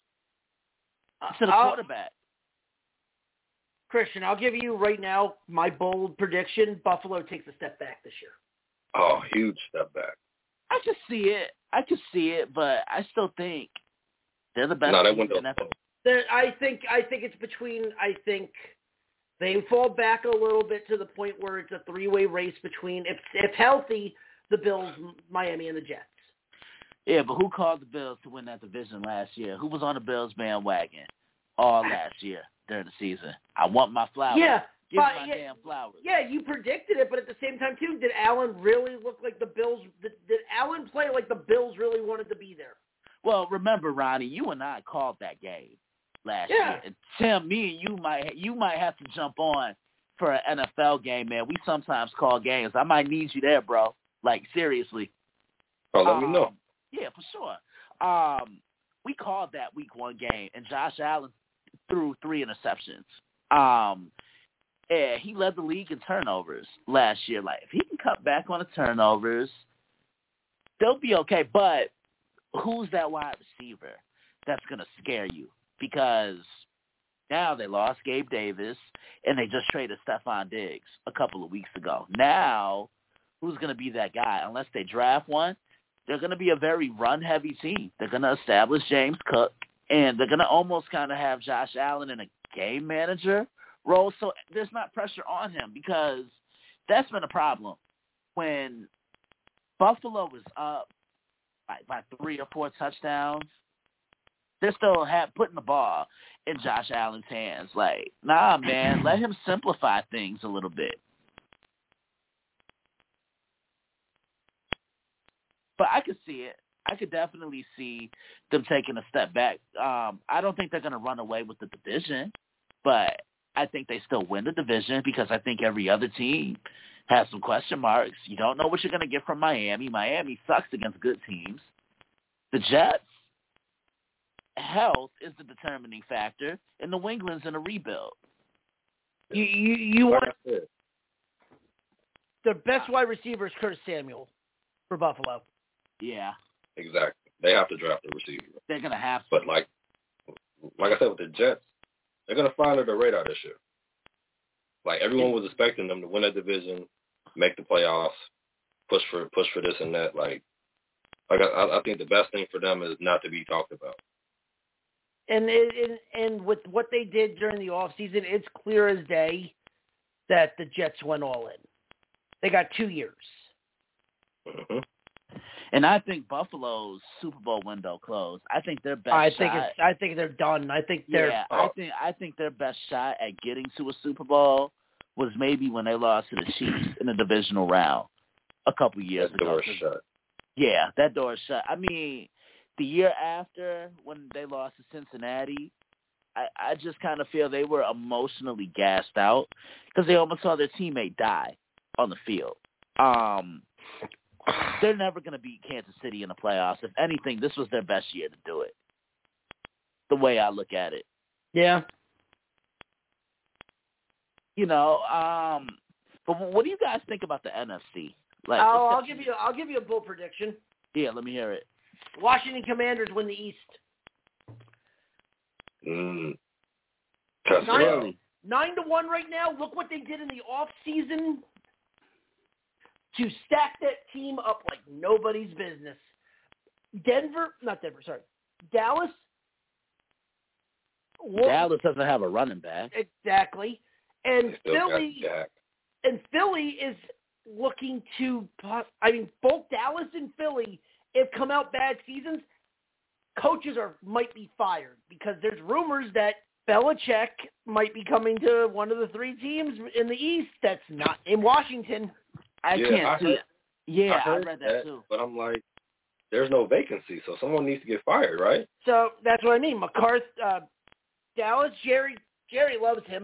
to the I'll, quarterback. Christian, I'll give you right now my bold prediction. Buffalo takes a step back this year. Oh, huge step back. I could see it. I could see it, but I still think they're the best no, team in the N F L. I think I think it's between. I think they fall back a little bit to the point where it's a three-way race between, if if healthy, the Bills, Miami, and the Jets. Yeah, but who called the Bills to win that division last year? Who was on the Bills bandwagon all last year during the season? I want my flowers. Yeah, Give but, my yeah, damn flowers. Yeah, you predicted it, but at the same time too, did Allen really look like the Bills? Did, did Allen play like the Bills really wanted to be there? Well, remember, Ronnie, you and I called that game last yeah. year. And Tim, me and you might you might have to jump on for an N F L game, man. We sometimes call games. I might need you there, bro. Like, seriously. Oh, let um, me know. Yeah, for sure. Um, we called that week one game, and Josh Allen threw three interceptions. Um, yeah, he led the league in turnovers last year. Like, if he can cut back on the turnovers, they'll be okay. But who's that wide receiver that's going to scare you? Because now they lost Gabe Davis, and they just traded Stephon Diggs a couple of weeks ago. Now, who's going to be that guy? Unless they draft one, they're going to be a very run-heavy team. They're going to establish James Cook, and they're going to almost kind of have Josh Allen in a game manager role. So there's not pressure on him because that's been a problem. When Buffalo was up by, by three or four touchdowns, they're still have, putting the ball in Josh Allen's hands. Like, nah, man, let him simplify things a little bit. But I could see it. I could definitely see them taking a step back. Um, I don't think they're going to run away with the division, but I think they still win the division because I think every other team has some question marks. You don't know what you're going to get from Miami. Miami sucks against good teams. The Jets, health is the determining factor, and the New England's in a rebuild. You you, you Like want I said, the best wide receiver is Curtis Samuel for Buffalo. Yeah. exactly. They have to draft a receiver. They're going to have to. But like, like I said with the Jets, they're going to fly under the radar this year. Like, everyone was expecting them to win that division, make the playoffs, push for push for this and that. Like, like I, I think the best thing for them is not to be talked about. And and and with what they did during the offseason, it's clear as day that the Jets went all in. They got two years. Mm-hmm. And I think Buffalo's Super Bowl window closed. I think their best I shot. think it's. I think they're done. I think they're. Yeah, I think I think their best shot at getting to a Super Bowl was maybe when they lost to the Chiefs in the divisional round a couple years That ago. door is shut. Yeah, that door is shut. I mean, the year after when they lost to Cincinnati, I, I just kind of feel they were emotionally gassed out because they almost saw their teammate die on the field. Um, they're never going to beat Kansas City in the playoffs. If anything, this was their best year to do it, the way I look at it. Yeah. You know, um, but what do you guys think about the N F C? Like, I'll, I'll give you. I'll give you a bold prediction. Yeah, let me hear it. Washington Commanders win the East. Mm. Nine, nine to one right now. Look what they did in the off season to stack that team up like nobody's business. Denver, not Denver, sorry, Dallas. Dallas doesn't have a running back. Exactly, and Philly. Jack. And Philly is looking to. I mean, both Dallas and Philly have come out bad seasons. Coaches are might be fired because there's rumors that Belichick might be coming to one of the three teams in the East that's not in Washington. I yeah, can't I see heard, it. Yeah, I, heard I read that, that too. But I'm like, there's no vacancy, so someone needs to get fired, right? So that's what I mean. McCarthy, uh, Dallas, Jerry, Jerry loves him.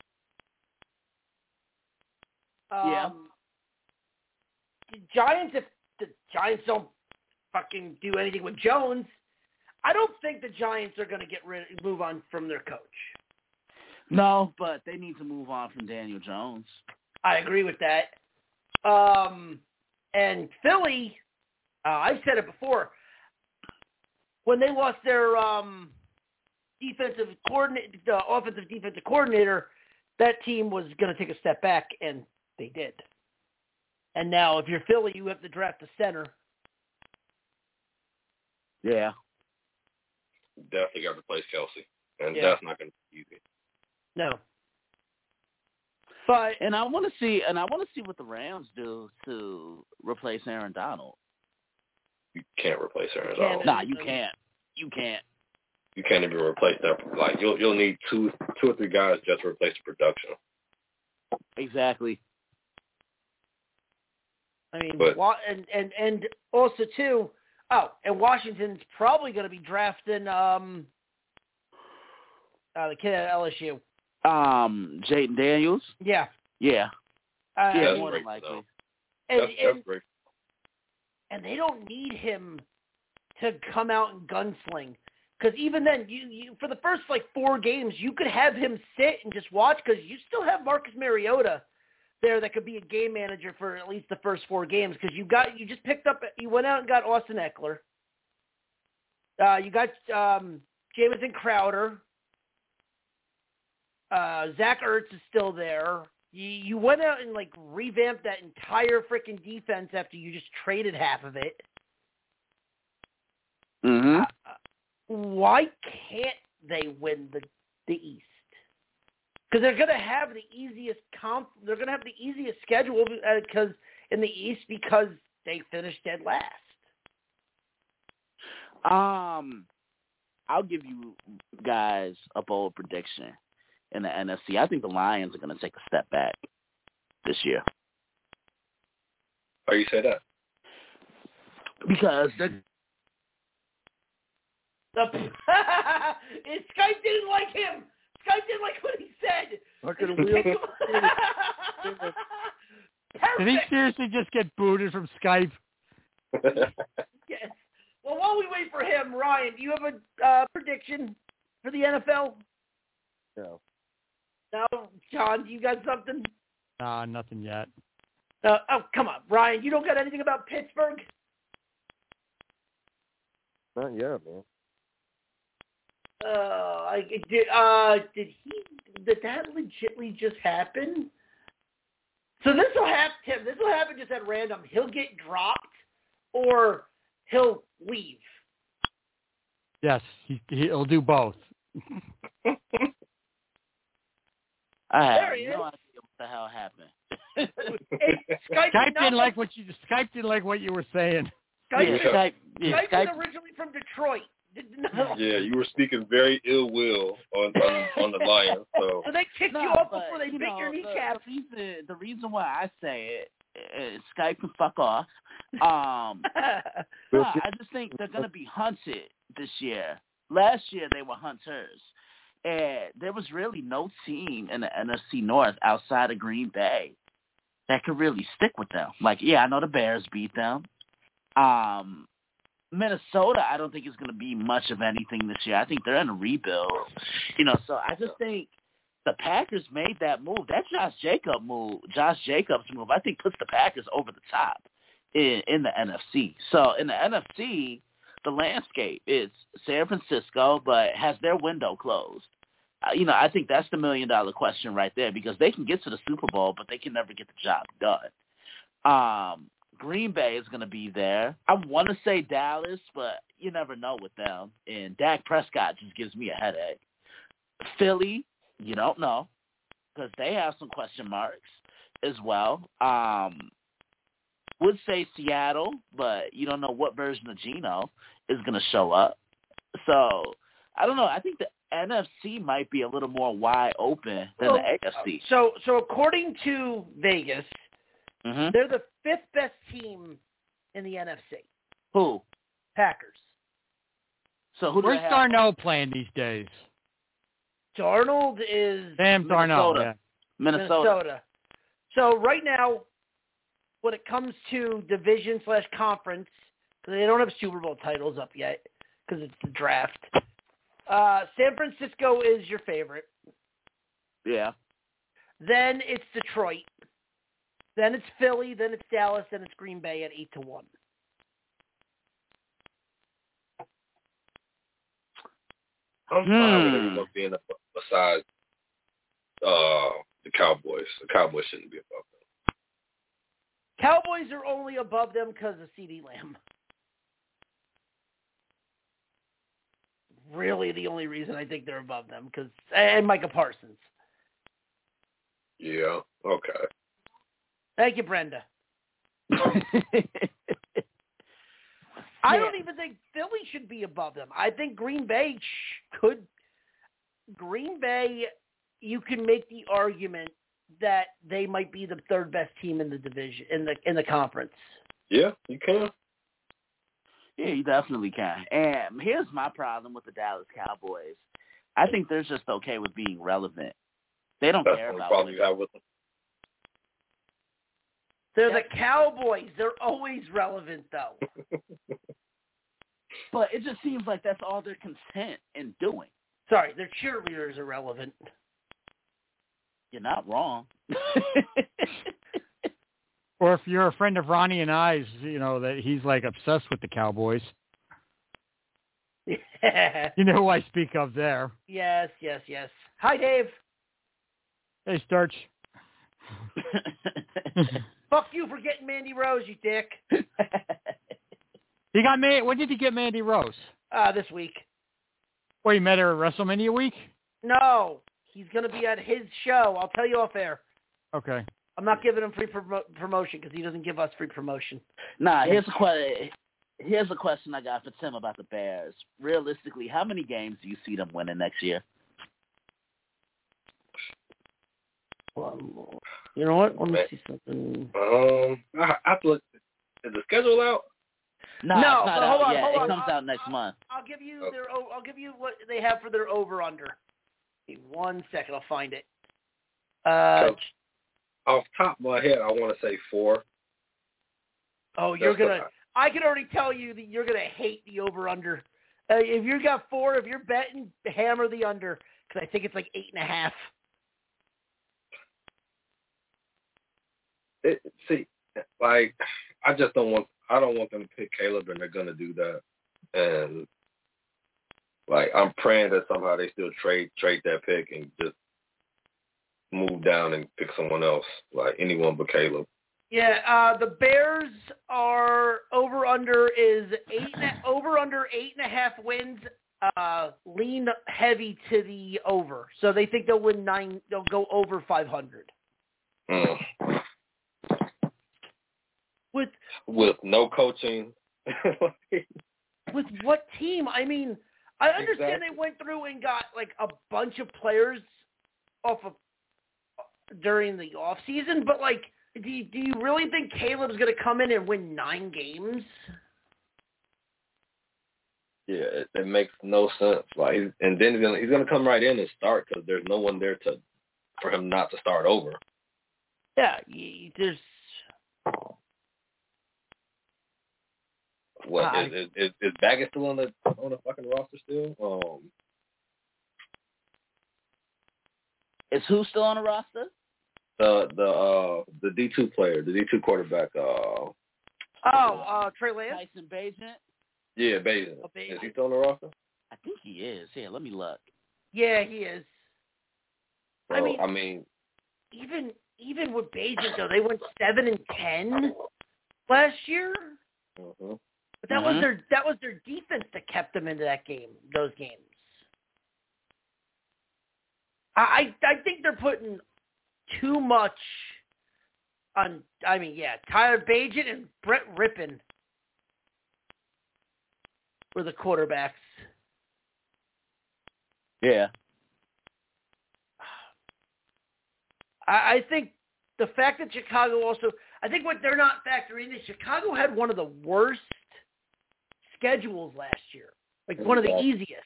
Um, yeah. The Giants, if the Giants don't fucking do anything with Jones, I don't think the Giants are going to get rid, move on from their coach. No, but they need to move on from Daniel Jones. I agree with that. Um, and Philly, uh, I've said it before, when they lost their um, defensive coordinator, the offensive defensive coordinator, that team was going to take a step back, and they did. And now, if you're Philly, you have to draft a center. Yeah. Definitely got to replace Kelsey, and Yeah. that's not going to be easy. No. But and I want to see, and I want to see what the Rams do to replace Aaron Donald. You can't replace Aaron You can't. Donald. Nah, you can't. You can't. You can't even replace that. Like you'll you'll need two two or three guys just to replace the production. Exactly. I mean, But- wa- and and and also too. Oh, and Washington's probably going to be drafting um, uh, the kid at L S U. Um, Jaden Daniels. Yeah. Yeah. Uh, Yeah, that's more than great, likely. though. and, That's, and, that's great. and they don't need him to come out and gunsling. Because even then, you, you for the first like four games, you could have him sit and just watch because you still have Marcus Mariota there that could be a game manager for at least the first four games. Because you got you just picked up, you went out and got Austin Eckler. Uh, you got um, Jamison Crowder. Uh, Zach Ertz is still there. You, you went out and like revamped that entire freaking defense after you just traded half of it. Mm-hmm. Uh, why can't they win the the East? Because they're going to have the easiest comp. They're going to have the easiest schedule because uh, in the East because they finished dead last. Um, I'll give you guys a bold prediction in the N F C. I think the Lions are going to take a step back this year. Why you say that? Because they're The Skype didn't like him. Skype didn't like what he said. Fucking He wheel. kicked him. Did he Perfect. seriously just get booted from Skype? Yes. Well, while we wait for him, Ryan, do you have a uh, prediction for the N F L? No. No, John, do you got something? Nah, nothing yet. Uh, oh, come on, Ryan, you don't got anything about Pittsburgh? Not yet, man. Uh, I, did, uh, did he, did that legitly just happen? So this will happen, Tim, this will happen just at random. He'll get dropped or he'll leave. Yes, he, he'll do both. I have There he no is. idea what the hell happened. Hey, Skype, Skype did not didn't like what you Skype didn't like what you were saying. Skype, yeah, Skype, yeah, Skype Skype. is originally from Detroit. No. Yeah, you were speaking very ill will on on, on the Lions. So So they kicked No, you off but, before they you bit know, your the, kneecap. the reason, the reason why I say it, is Skype can fuck off. Um, no, I just think they're gonna be hunted this year. Last year they were hunters, and there was really no team in the N F C North outside of Green Bay that could really stick with them. Like, yeah, I know the Bears beat them. Um, Minnesota, I don't think is going to be much of anything this year. I think they're in a rebuild. You know, so I just think the Packers made that move. That Josh Jacobs move, Josh Jacobs move, I think puts the Packers over the top in, in the N F C. So in the N F C, the landscape is San Francisco, but has their window closed. Uh, you know, I think that's the million-dollar question right there because they can get to the Super Bowl, but they can never get the job done. Um, Green Bay is going to be there. I want to say Dallas, but you never know with them. And Dak Prescott just gives me a headache. Philly, you don't know because they have some question marks as well. Um, would say Seattle, but you don't know what version of Geno is going to show up. So I don't know. I think the N F C might be a little more wide open than well, the A F C. So, so according to Vegas, mm-hmm. they're the fifth best team in the N F C. Who? Packers. So who do Where's they have? Darnold playing these days? Darnold is Sam Darnold. Minnesota. Yeah. Minnesota. Minnesota. So right now, when it comes to division slash conference, because they don't have Super Bowl titles up yet because it's the draft, uh, San Francisco is your favorite. Yeah. Then it's Detroit. Then it's Philly. Then it's Dallas. Then it's Green Bay at eight to one. I'm fine with anyone being up besides uh, the Cowboys. The Cowboys shouldn't be above them. Cowboys are only above them because of CeeDee Lamb. Really, the only reason I think they're above them, because and Micah Parsons. Yeah. Okay. Thank you, Brenda. I don't even think Philly should be above them. I think Green Bay sh- could. Green Bay, you can make the argument that they might be the third best team in the division in the in the conference. Yeah, you can. Yeah, you definitely can. And here's my problem with the Dallas Cowboys. I think they're just okay with being relevant. They don't That's care the only about problem it. you have with them. They're the Cowboys. They're always relevant, though. But it just seems like that's all they're content in doing. Sorry, their cheerleaders are relevant. You're not wrong. Or if you're a friend of Ronnie and I's, you know, that he's like obsessed with the Cowboys. Yeah. You know who I speak of there. Yes, yes, yes. Hi, Dave. Hey, Sturch. Fuck you for getting Mandy Rose, you dick. He got Man. When did he get Mandy Rose? Uh, this week. Well, you met her at WrestleMania week? No, he's going to be at his show. I'll tell you off air. Okay. I'm not giving him free promo- promotion because he doesn't give us free promotion. Nah, here's a question. Here's a question I got for Tim about the Bears. Realistically, how many games do you see them winning next year? Well, you know what? Let me see something. Um, I I have to look. Is the schedule out? No, No, it's not but out hold on, yet. hold It on. comes I'll, out next I'll, month. I'll give you Okay. their. I'll give you what they have for their over under. One second, I'll find it. Uh, So, off the top of my head, I want to say four. oh, you're That's gonna. what I can already tell you that you're gonna hate the over under. Uh, if you got four, if you're betting, hammer the under because I think it's like eight and a half. It, see, like I just don't want. I don't want them to pick Caleb, and they're gonna do that. And like I'm praying that somehow they still trade trade that pick and just move down and pick someone else, like anyone but Caleb. Yeah, uh, the Bears are over under is eight and a, over under eight and a half wins. Uh, lean heavy to the over, so they think they'll win nine. They'll go over five hundred. Mm. With With no coaching With what team? I mean, I understand Exactly. they went through and got like a bunch of players off of during the off season, but like, do you, do you really think Caleb's going to come in and win nine games? Yeah, it, it makes no sense. Like, he's, and then he's gonna he's gonna come right in and start because there's no one there to for him not to start over. Yeah, y- there's. What I- is, is is is Baggett still on the on the fucking roster still? Um, Is who still on the roster? the the uh the D two player, the D two quarterback. Uh, Oh, uh, Trey Lance. Tyson Bagent? yeah, Basin. Oh, Basin. Is he still on the roster? I think he is. Here, let me look. Yeah, he is. So, I mean, I mean, even even with Bajan though, they went seven and ten last year. uh-huh. But that Mhm. was their that was their defense that kept them into that game, those games. I I think they're putting too much on. I mean, yeah, Tyler Bagent and Brett Rippon were the quarterbacks. Yeah. I, I think the fact that Chicago also, I think what they're not factoring is Chicago had one of the worst schedules last year, like one of the Exactly. easiest.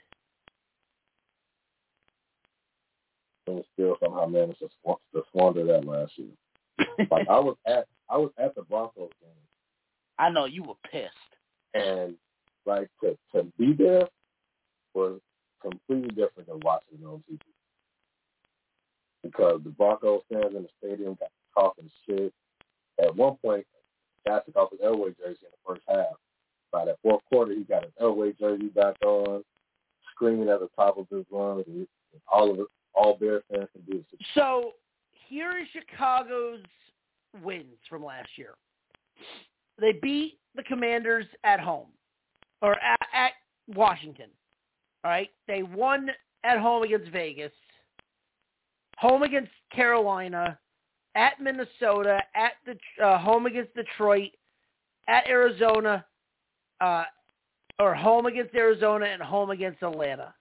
And still somehow managed to, squ- to squander that last year. Like I was at I was at the Broncos game, I know you were pissed. and like to to be there was completely different than watching it on T V. Because the Broncos fans in the stadium got talking shit. At one point, guy took off his Elway jersey in the first half. By the fourth quarter, he got his Elway jersey back on, screaming at the top of his lungs. And all of it, all Bears fans can do is So here is Chicago's wins from last year. They beat the Commanders at home, or at, at Washington. All right, they won at home against Vegas, home against Carolina, at Minnesota, at the uh, home against Detroit, at Arizona, uh, or home against Arizona and home against Atlanta.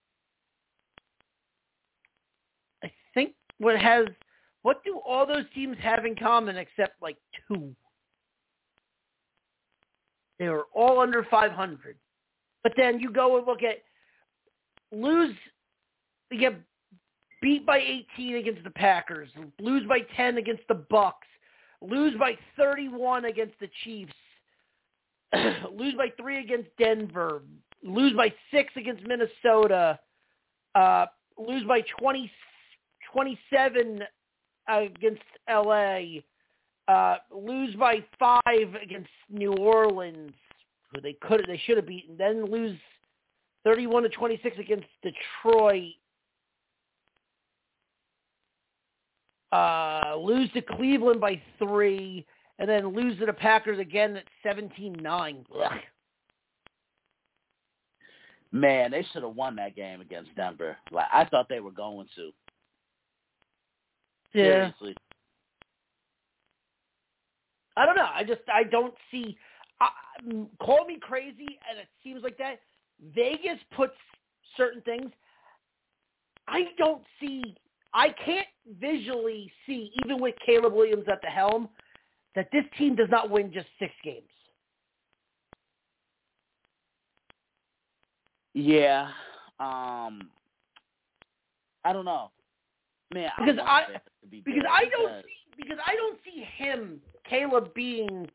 I think what has what do all those teams have in common except like two? They were all under five hundred. But then you go and look at lose, you get beat by eighteen against the Packers, lose by ten against the Bucks, lose by thirty-one against the Chiefs, lose by three against Denver, lose by six against Minnesota, uh, lose by twenty, twenty-seven against L A, uh, lose by five against New Orleans, who they could they should have beaten, then lose thirty-one to twenty-six against Detroit. Uh, lose to Cleveland by three, and then lose to the Packers again at seventeen nine. Man, they should have won that game against Denver. Like I thought they were going to. Yeah. Seriously. I don't know. I just I don't see. Uh, call me crazy, and it seems like that. Vegas puts certain things. I don't see. I can't visually see, even with Caleb Williams at the helm, that this team does not win just six games. Yeah. Um. I don't know, man. I Because want I Vegas to be because good I don't because- see because I don't see him, Caleb, being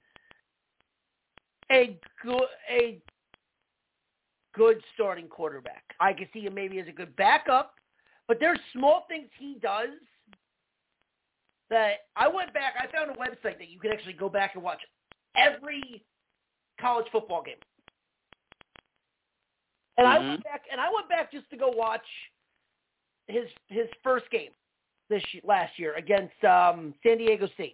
a good a good starting quarterback. I can see him maybe as a good backup, but there's small things he does that I went back. I found a website that you can actually go back and watch every college football game, and I went back and I went back just to go watch his his first game this last year against um, San Diego State.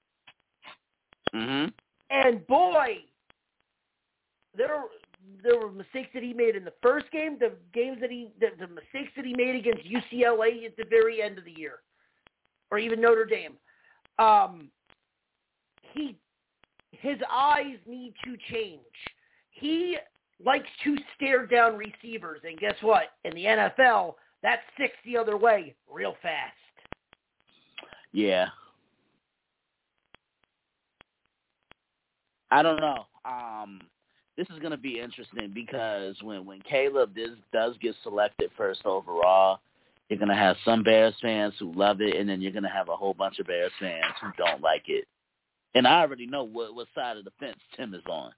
Mhm. And boy, there there were mistakes that he made in the first game, the games that he the, the mistakes that he made against U C L A at the very end of the year, or even Notre Dame. Um, he his eyes need to change. He likes to stare down receivers, and guess what? In the N F L, that's six the other way real fast. Yeah. I don't know. Um, this is going to be interesting because when, when Caleb does, does get selected first overall, you're going to have some Bears fans who love it, and then you're going to have a whole bunch of Bears fans who don't like it. And I already know what, what side of the fence Tim is on.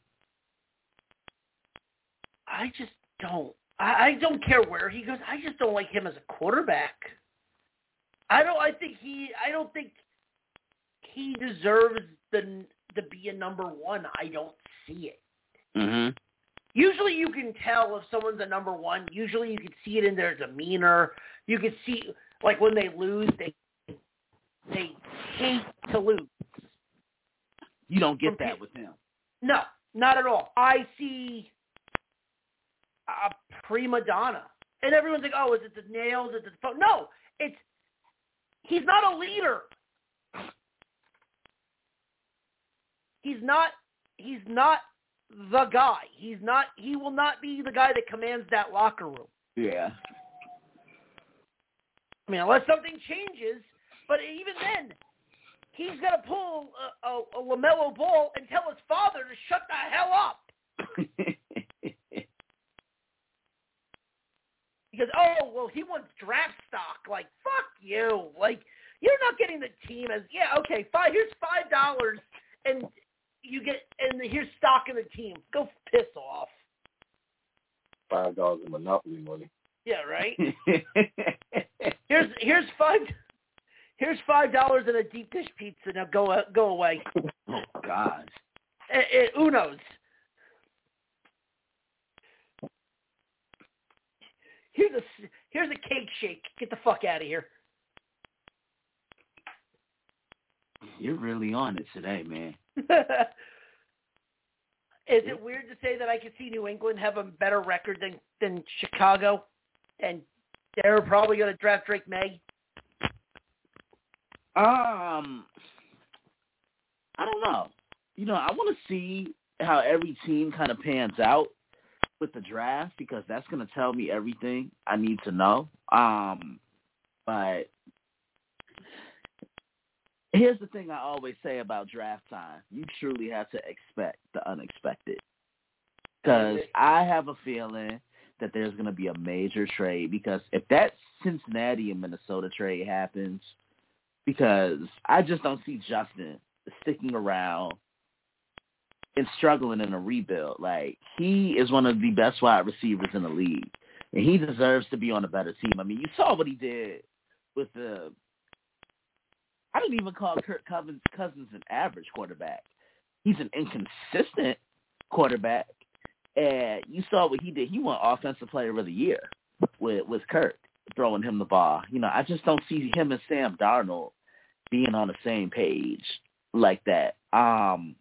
I just don't. I, I don't care where he goes. I just don't like him as a quarterback. I don't. I think he. I don't think he deserves the to be a number one. I don't see it. Mm-hmm. Usually, you can tell if someone's a number one. Usually, you can see it in their demeanor. You can see, like when they lose, they they hate to lose. You don't get that with him. No, not at all. I see a prima donna. And everyone's like, oh, is it the nails? Is it the phone? No, it's, he's not a leader. He's not, he's not the guy. He's not, he will not be the guy that commands that locker room. Yeah. I mean, unless something changes, but even then, he's got to pull a, a, a LaMelo Ball and tell his father to shut the hell up. Because, oh, well, he wants draft stock. Like, fuck you. Like, you're not getting the team as, yeah, okay, five, here's five dollars, and you get, and here's stock in the team. Go piss off. Five dollars in Monopoly money. Yeah, right? here's here's five here's five dollars in a deep dish pizza. Now go go away. Oh God. Uh, uh, Uno's. Here's a here's a cake shake. Get the fuck out of here. You're really on it today, man. Is it weird to say that I could see New England have a better record than, than Chicago? And they're probably going to draft Drake May? Um, I don't know. You know, I want to see how every team kind of pans out with the draft because that's going to tell me everything I need to know. Um, but here's the thing I always say about draft time. You truly have to expect the unexpected. Because I have a feeling that there's going to be a major trade because if that Cincinnati and Minnesota trade happens, because I just don't see Justin sticking around and struggling in a rebuild. Like, he is one of the best wide receivers in the league, and he deserves to be on a better team. I mean, you saw what he did with the – I don't even call Kirk Cousins, Cousins an average quarterback. He's an inconsistent quarterback. And you saw what he did. He won Offensive Player of the Year with, with Kirk throwing him the ball. You know, I just don't see him and Sam Darnold being on the same page like that. Um,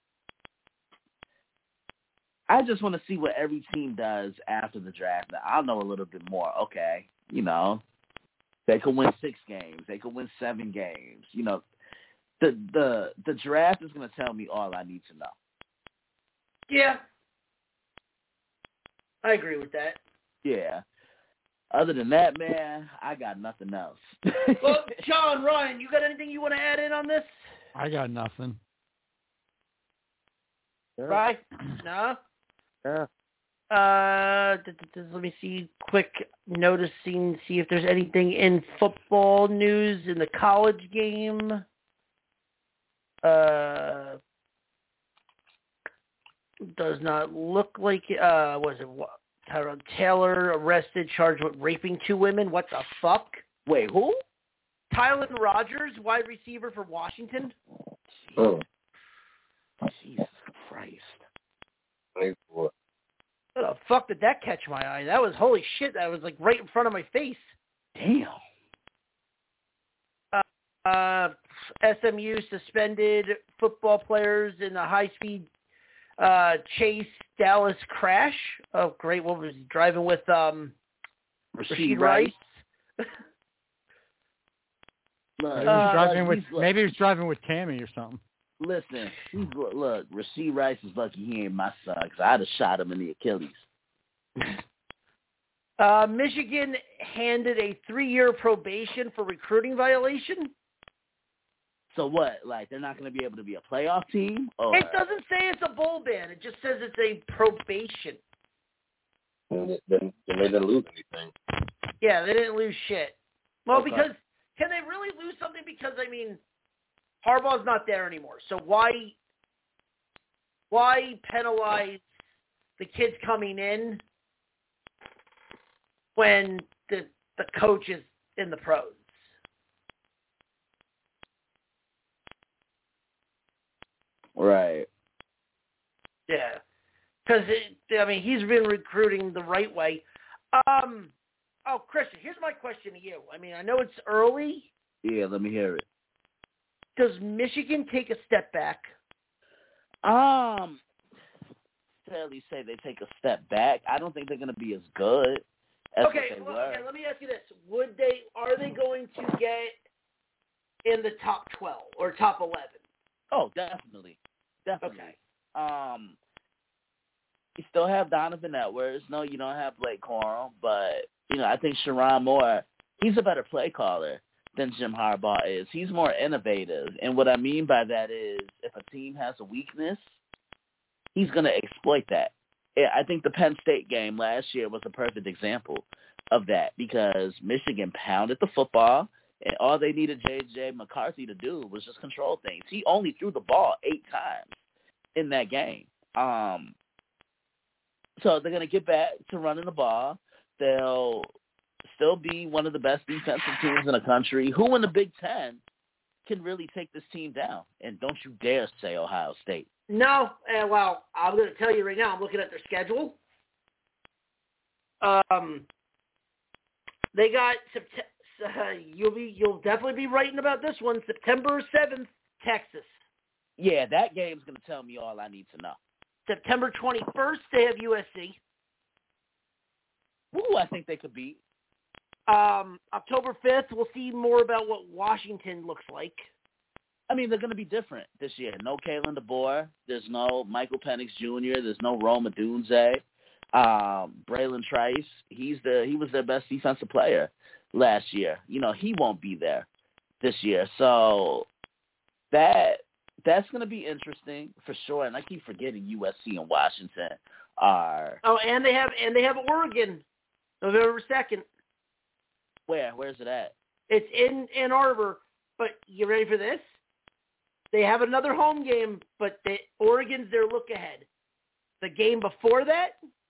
I just want to see what every team does after the draft. Now, I'll know a little bit more. Okay, you know, they could win six games. They could win seven games. You know, the the the draft is going to tell me all I need to know. Yeah. I agree with that. Yeah. Other than that, man, I got nothing else. Well, John, Ryan, you got anything you want to add in on this? I got nothing. Yeah. Right? No? Yeah. Uh, th- th- th- let me see. Quick noticing, see if there's anything in football news in the college game. Uh, does not look like. Uh, was it Tyrod Taylor arrested, charged with raping two women? What the fuck? Wait, who? Tylen Rogers, wide receiver for Washington. Oh. Jesus Christ. Thanks for How the fuck did that catch my eye? That was holy shit. That was like right in front of my face. Damn. Uh, uh, S M U suspended football players in a high-speed uh, chase Dallas crash. Oh, great. What was he driving with? Um, Rasheed Rasheed Rice. Rice. Look, Maybe he was Uh, driving with he's- maybe he was driving with Tammy or something. Listen, he's, look, Rasheed Rice is lucky he ain't my son because I'd have shot him in the Achilles. Uh, Michigan handed a three-year probation for recruiting violation. So what? Like, they're not going to be able to be a playoff team? Or? It doesn't say it's a bowl ban. It just says it's a probation. Then, then they didn't lose anything. Yeah, they didn't lose shit. Well, Okay. because can they really lose something? Because, I mean, Harbaugh's not there anymore. So why why penalize the kids coming in when the the coach is in the pros? Right. Yeah. Because, I mean, he's been recruiting the right way. Um, oh, Christian, here's my question to you. I mean, I know it's early. Yeah, let me hear it. Does Michigan take a step back? Um, fairly say they take a step back. I don't think they're going to be as good as Okay, what they well, were. okay, let me ask you this. Would they, are they going to get in the top twelve or top eleven? Oh, definitely. Definitely. Okay. Um, you still have Donovan Edwards. No, you don't have Blake Corum, but, you know, I think Sherrone Moore, he's a better play caller than Jim Harbaugh is. He's more innovative. And what I mean by that is if a team has a weakness, he's going to exploit that. I think the Penn State game last year was a perfect example of that because Michigan pounded the football, and all they needed J J. McCarthy to do was just control things. He only threw the ball eight times in that game. Um, so they're going to get back to running the ball. They'll still be one of the best defensive teams in the country. Who in the Big Ten can really take this team down? And don't you dare say Ohio State. No, uh, well, I'm going to tell you right now. I'm looking at their schedule. Um, they got uh, you'll be you'll definitely be writing about this one. September seventh, Texas. Yeah, that game's going to tell me all I need to know. September twenty-first, they have U S C. Ooh, I think they could beat. Um, October fifth, we'll see more about what Washington looks like. I mean, they're going to be different this year. No Kalen DeBoer. There's no Michael Penix Junior There's no Rome Odunze. Um, Braylon Trice, he's the he was their best defensive player last year. You know, he won't be there this year. So that that's going to be interesting for sure. And I keep forgetting U S C and Washington are. Oh, and they have and they have Oregon, November second. Where? Where's it at? It's in Ann Arbor. But you ready for this? They have another home game, but the, Oregon's their look ahead. The game before that,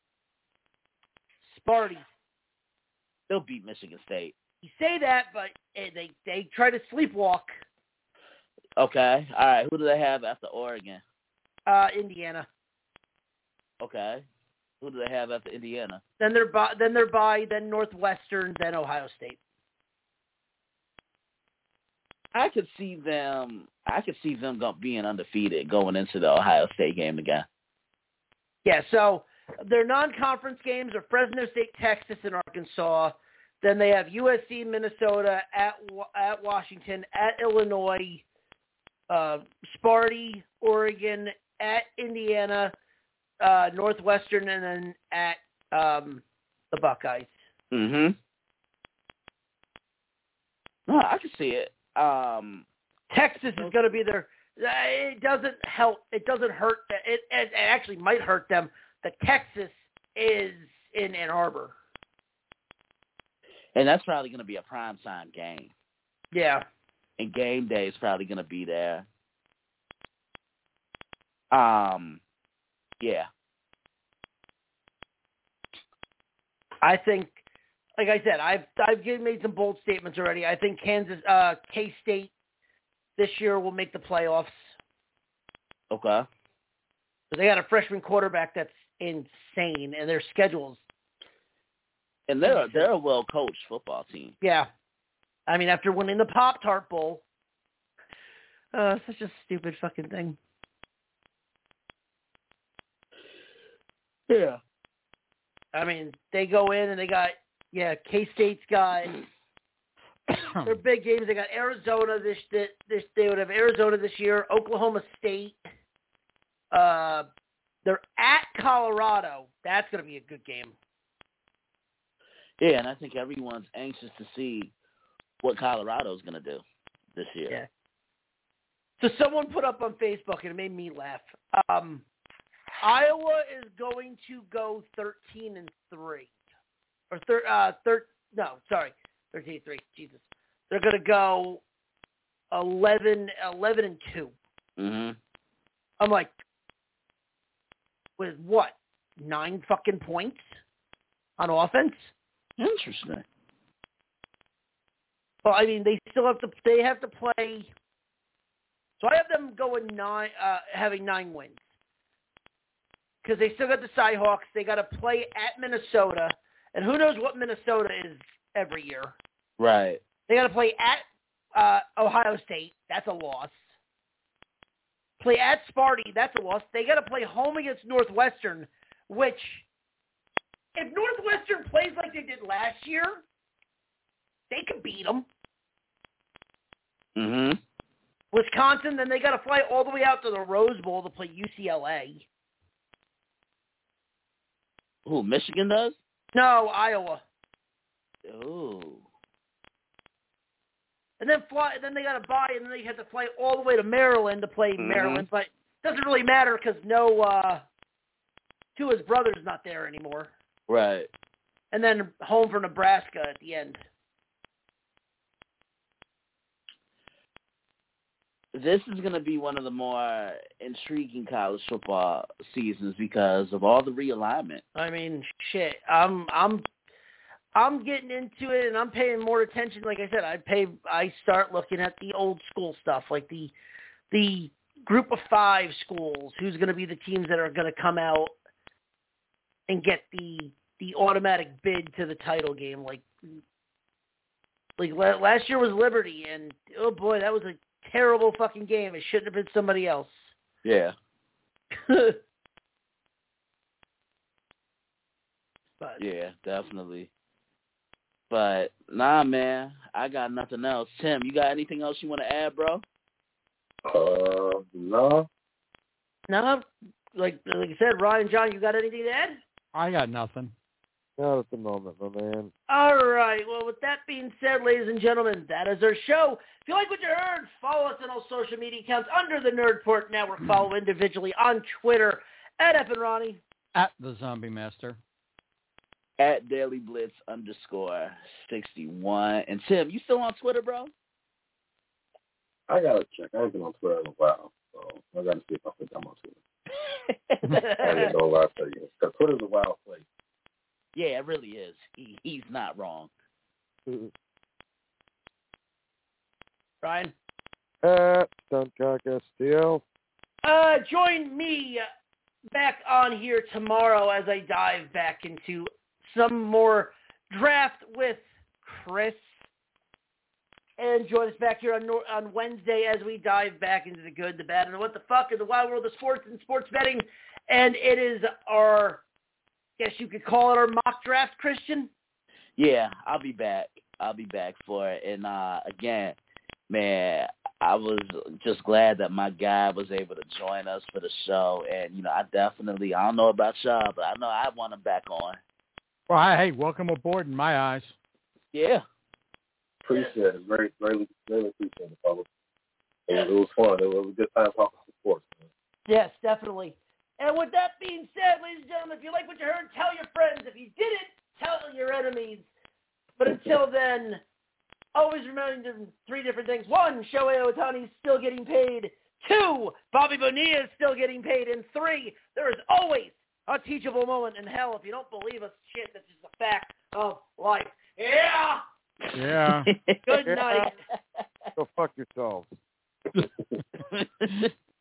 Sparty. They'll beat Michigan State. You say that, but they they try to sleepwalk. Okay. All right. Who do they have after Oregon? Uh, Indiana. Okay. Who do they have after Indiana? Then they're by, then they're by, then Northwestern, then Ohio State. I could see them. I could see them go, being undefeated going into the Ohio State game again. Yeah. So their non-conference games are Fresno State, Texas, and Arkansas. Then they have U S C, Minnesota, at at Washington, at Illinois, uh, Sparty, Oregon, at Indiana, uh, Northwestern, and then at um, the Buckeyes. Mm-hmm. No, I can see it. Um, Texas is going to be their. It doesn't help. It doesn't hurt. It, it actually might hurt them. The Texas is in Ann Arbor, and that's probably going to be a primetime game. Yeah, and game day is probably going to be there. Um, yeah. I think, like I said, I've I've made some bold statements already. I think Kansas, uh, K-State this year will make the playoffs. Okay. But they got a freshman quarterback that's insane, and their schedules. And they're they're a well coached football team. Yeah, I mean after winning the Pop-Tart Bowl, uh, such a stupid fucking thing. Yeah. I mean they go in and they got yeah K-State's got They're big games. They got Arizona this this they would have Arizona this year, Oklahoma State. Uh, they're at Colorado. That's going to be a good game. Yeah, and I think everyone's anxious to see what Colorado's going to do this year. Yeah. So someone put up on Facebook, and it made me laugh. Um, Iowa is going to go thirteen and three, or thir, uh, thir, no, sorry, thirteen and three. Jesus, they're going to go eleven, eleven and two. Mm-hmm. I'm like, with what? Nine fucking points on offense? Interesting. Well, I mean, they still have to. They have to play. So I have them going nine, uh, having nine wins, because they still got the Cyhawks. They got to play at Minnesota, and who knows what Minnesota is every year. Right. They got to play at uh, Ohio State. That's a loss. Play at Sparty. That's a loss. They got to play home against Northwestern, which, if Northwestern plays like they did last year, they could beat them. Mm-hmm. Wisconsin, then they got to fly all the way out to the Rose Bowl to play U C L A. Who, Michigan does? No, Iowa. Ooh. And then fly. Then they got to buy, and then they have to fly all the way to Maryland to play Mm-hmm. Maryland. But it doesn't really matter because no, uh, two of his brothers not there anymore. Right. And then home for Nebraska at the end. This is going to be one of the more intriguing college football seasons because of all the realignment. I mean, shit. I'm I'm I'm getting into it, and I'm paying more attention. Like I said, I pay. I start looking at the old school stuff, like the the group of five schools. Who's going to be the teams that are going to come out and get the the automatic bid to the title game? Like like last year was Liberty, and oh boy, that was a terrible fucking game. It shouldn't have been somebody else. Yeah. But, yeah, definitely. But, nah, man, I got nothing else. Tim, you got anything else you want to add, bro? Uh, no. no, like like I said, Ryan, John, you got anything to add? I got nothing. Not at the moment, my man. All right. Well, with that being said, ladies and gentlemen, that is our show. If you like what you heard, follow us on all social media accounts under the Nerdport Network. Follow individually on Twitter at F and Ronnie. At the Zombie Master. At Daily Blitz underscore sixty-one. And Tim, you still on Twitter, bro? I gotta check. I ain't been on Twitter in a while, so I gotta see if I think I'm on Twitter. I didn't know what I tell you. Because Twitter's a wild place. Yeah, it really is. He he's not wrong. Ryan? Uh, Stuntcock S T L. Uh, join me back on here tomorrow as I dive back into some more draft with Chris. And join us back here on on Wednesday as we dive back into the good, the bad, and the what the fuck in the wild world of sports and sports betting. And it is our, guess you could call it our mock draft, Christian? Yeah, I'll be back. I'll be back for it. And, uh, again, man, I was just glad that my guy was able to join us for the show. And, you know, I definitely, I don't know about y'all, but I know I want him back on. Well, hey, welcome aboard in my eyes. Yeah. Appreciate it. Great, greatly, greatly appreciate it, fellas. It, it was fun. It was a good time talking sports. Man. Yes, definitely. And with that being said, ladies and gentlemen, if you like what you heard, tell your friends. If you didn't, tell your enemies. But until then, always remember three different things. One, Shohei Ohtani is still getting paid. Two, Bobby Bonilla is still getting paid. And three, there is always a teachable moment in hell. If you don't believe us, shit, that's just a fact of life. Yeah! Yeah. Good night. Go fuck yourselves.